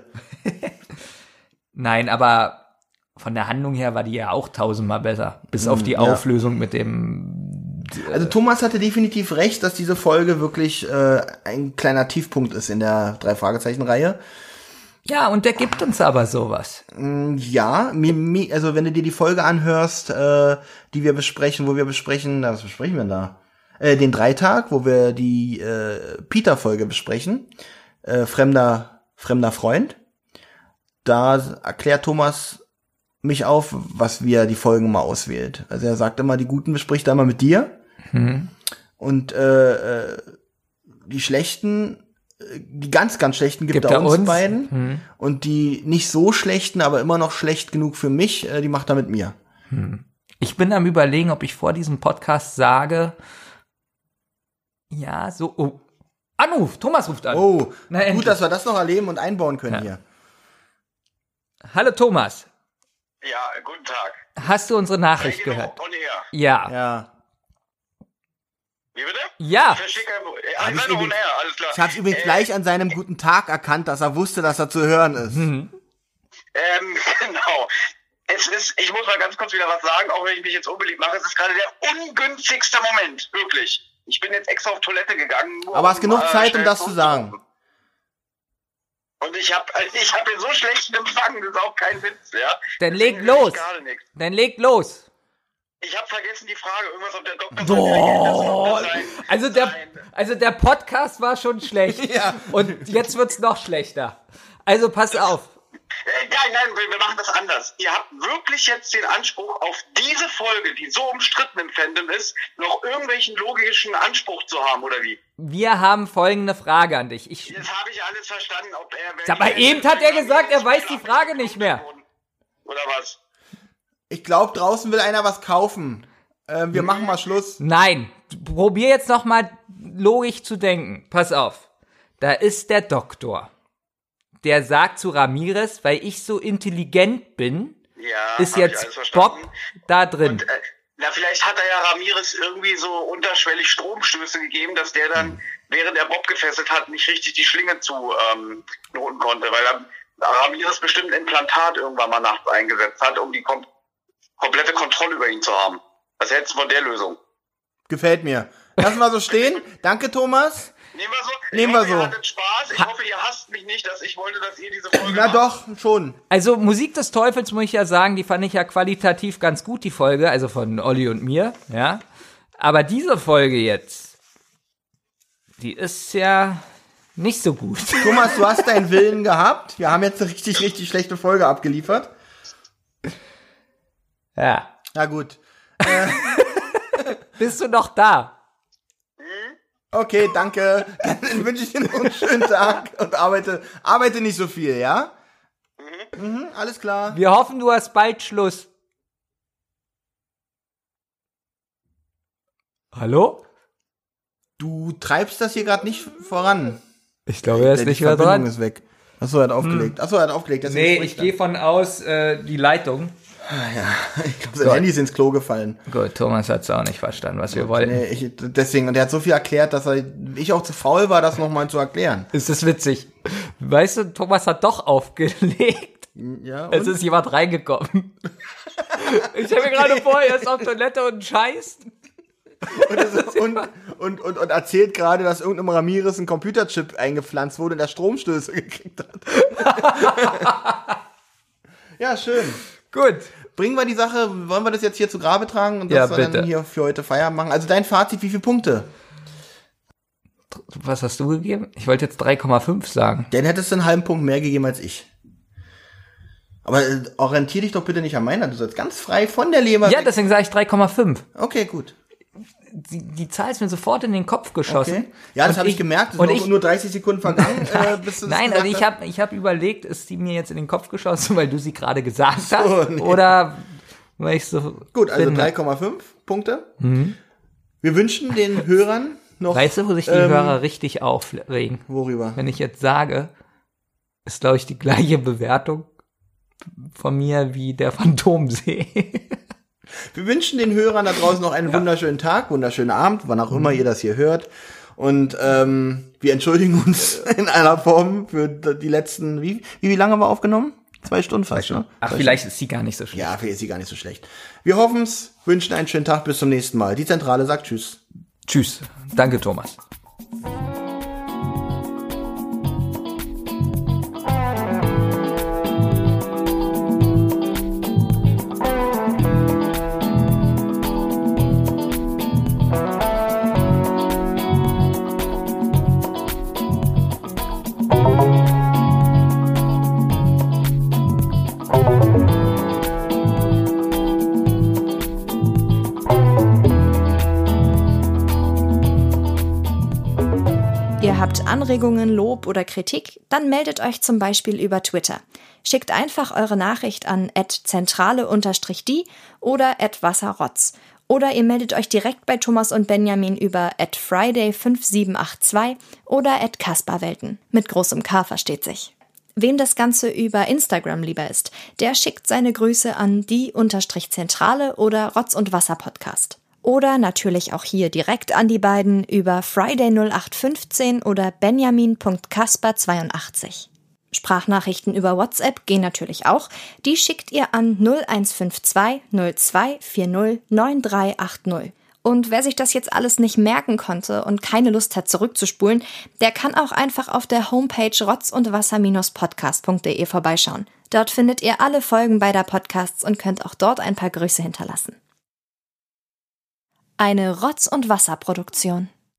Nein, aber von der Handlung her war die ja auch tausendmal besser. Bis auf die ja. Auflösung mit dem... Also Thomas hatte definitiv recht, dass diese Folge wirklich äh, ein kleiner Tiefpunkt ist in der Drei-Fragezeichen-Reihe. Ja, und der gibt uns aber sowas. Ja, mi, mi, also wenn du dir die Folge anhörst, äh, die wir besprechen, wo wir besprechen, na, was besprechen wir denn da? Äh, den Dreitag, wo wir die äh, Peter-Folge besprechen, äh, fremder, fremder Freund. Da erklärt Thomas mich auf, was wir die Folgen mal auswählt. Also er sagt immer, die Guten bespricht er immer mit dir. Hm. Und äh, äh, die Schlechten, äh, die ganz, ganz Schlechten gibt, Gibt er er uns, uns? beiden. Hm. Und die nicht so Schlechten, aber immer noch schlecht genug für mich, äh, die macht er mit mir. Ich bin am Überlegen, ob ich vor diesem Podcast sage, ja, so, oh, Anruf, Thomas ruft an. Oh, Na, gut, endlich. dass wir das noch erleben und einbauen können Ja. hier. Hallo Thomas, Ja, guten Tag. hast du unsere Nachricht Genau, gehört? on air. Ja. Ja. Wie bitte? Ja. Ich verstehe kein Wort. Hab Ich ich seid on übrigens- air, alles klar. Ich hab's übrigens Äh, gleich an seinem guten Tag erkannt, dass er wusste, dass er zu hören ist. Mhm. Ähm, genau. Es ist, ich muss mal ganz kurz wieder was sagen, auch wenn ich mich jetzt unbeliebt mache. Es ist gerade der ungünstigste Moment, wirklich. Ich bin jetzt extra auf Toilette gegangen. nur Aber hast um, genug äh, Zeit, um schnell das zu sagen. zurückzurufen. Und ich habe ich hab hier so schlechten Empfang, das ist auch kein Witz, ja. Dann Deswegen leg höre ich los. gerade nichts. Dann leg los. Ich habe vergessen die Frage, irgendwas auf der Doktor. Boah. Sein, Also der, sein- also der Podcast war schon schlecht. Ja. Und jetzt wird's noch schlechter. Also pass auf. Äh, Nein, nein, wir wir machen das anders. Ihr habt wirklich jetzt den Anspruch, auf diese Folge, die so umstritten im Fandom ist, noch irgendwelchen logischen Anspruch zu haben, oder wie? Wir haben folgende Frage an dich. Ich, Jetzt habe ich alles verstanden, ob er... Sag mal, eben hat er gesagt, er weiß die Frage nicht mehr. Oder was? Ich glaube, draußen will einer was kaufen. Ähm, wir machen mal Schluss. nein, probier jetzt noch mal logisch zu denken. Pass auf. Da ist der Doktor. Der sagt zu Ramirez, weil ich so intelligent bin, Ja, ist hab ich alles jetzt verstanden. Bob da drin. Und, äh, na, vielleicht hat er ja Ramirez irgendwie so unterschwellig Stromstöße gegeben, dass der dann, während er Bob gefesselt hat, nicht richtig die Schlinge zu ähm, knoten konnte, weil er Ramirez bestimmt ein Implantat irgendwann mal nachts eingesetzt hat, um die kom- komplette Kontrolle über ihn zu haben. Was hältst du von der Lösung? Gefällt mir. Lassen wir so stehen. Danke, Thomas. Nehmen wir so. Nehmen ich wir hoffe, so. Ihr hattet Spaß. Ich hoffe, ihr hasst mich nicht, dass ich wollte, dass ihr diese Folge Na macht. doch, schon. Also Musik des Teufels, muss ich ja sagen, die fand ich ja qualitativ ganz gut, die Folge, also von Olli und mir, ja. Aber diese Folge jetzt, die ist ja nicht so gut. Thomas, du hast deinen Willen gehabt. Wir haben jetzt eine richtig, richtig schlechte Folge abgeliefert. Ja. Na gut. Bist du noch da? Okay, danke. Dann wünsche ich dir noch einen schönen Tag und arbeite, arbeite nicht so viel, ja? Mhm, alles klar. Wir hoffen, du hast bald Schluss. Hallo? Du treibst das hier gerade nicht voran. Ich glaube, er ist Die nicht mehr Verbindung dran. ist weg. Achso, er hat aufgelegt. Achso, er hat aufgelegt. deswegen Nee, spricht ich er. gehe von aus, äh, die Leitung. Ich glaube, sein Handy ist ins Klo gefallen. Gut, Thomas hat es auch nicht verstanden, was wir wollten. Nee, ich, deswegen, und er hat so viel erklärt, dass er, ich auch zu faul war, das nochmal zu erklären. Ist das witzig? Weißt du, Thomas hat doch aufgelegt. Ja, Es und? ist jemand reingekommen. Ich stelle mir gerade vor, er ist auf Toilette und scheißt. Und, das ist, und, und, und, und erzählt gerade, dass irgendeinem Ramirez ein Computerchip eingepflanzt wurde und er Stromstöße gekriegt hat. Ja, schön. Gut. Bringen wir die Sache, wollen wir das jetzt hier zu Grabe tragen und Ja, dass wir bitte. dann hier für heute Feierabend machen? Also dein Fazit, wie viele Punkte? Was hast du gegeben? Ich wollte jetzt drei Komma fünf sagen. Dann hättest du einen halben Punkt mehr gegeben als ich. Aber äh, orientier dich doch bitte nicht an meiner, du sollst ganz frei von der Leber Ja, weg. deswegen sage ich drei Komma fünf. Okay, gut. Die, die Zahl ist mir sofort in den Kopf geschossen. Okay. Ja, das Und habe ich gemerkt. Es und sind ich, auch nur dreißig Sekunden vergangen. äh, bis du das Nein, gesagt also ich hast. habe ich hab überlegt, ist die mir jetzt in den Kopf geschossen, weil du sie gerade gesagt So, hast? nee. Oder weil ich so Gut, also finde. drei Komma fünf Punkte. Wir wünschen den Hörern noch... Weißt du, wo sich die ähm, Hörer richtig aufregen? Worüber? Wenn ich jetzt sage, ist, glaube ich, die gleiche Bewertung von mir wie der Phantomsee. Wir wünschen den Hörern da draußen noch einen wunderschönen Tag, wunderschönen Abend, wann auch immer ihr das hier hört. Und ähm, wir entschuldigen uns in einer Form für die letzten... Wie, wie, wie lange haben wir aufgenommen? Zwei Stunden fast, ne? Ach, Zwei vielleicht ist sie gar nicht so schlimm. Ja, vielleicht ist sie gar nicht so schlecht. Wir hoffen's, wünschen einen schönen Tag, bis zum nächsten Mal. Die Zentrale sagt Tschüss. Tschüss. Danke, Thomas. Ihr habt Anregungen, Lob oder Kritik? Dann meldet euch zum Beispiel über Twitter. Schickt einfach eure Nachricht an at zentrale die oder at wasserrotz. Oder ihr meldet euch direkt bei Thomas und Benjamin über at friday fünf sieben acht zwei oder at kasperwelten. Mit großem K versteht sich. Wem das Ganze über Instagram lieber ist, der schickt seine Grüße an die-zentrale oder Rotz und Wasser Podcast. Oder natürlich auch hier direkt an die beiden über friday null acht fünfzehn oder benjamin punkt kasper zweiundachtzig. Sprachnachrichten über WhatsApp gehen natürlich auch. Die schickt ihr an null eins fünf zwei null zwei vier null neun drei acht null. Und wer sich das jetzt alles nicht merken konnte und keine Lust hat zurückzuspulen, der kann auch einfach auf der Homepage rotz und wasser podcast punkt de vorbeischauen. Dort findet ihr alle Folgen beider Podcasts und könnt auch dort ein paar Grüße hinterlassen. Eine Rotz- und Wasser-Produktion.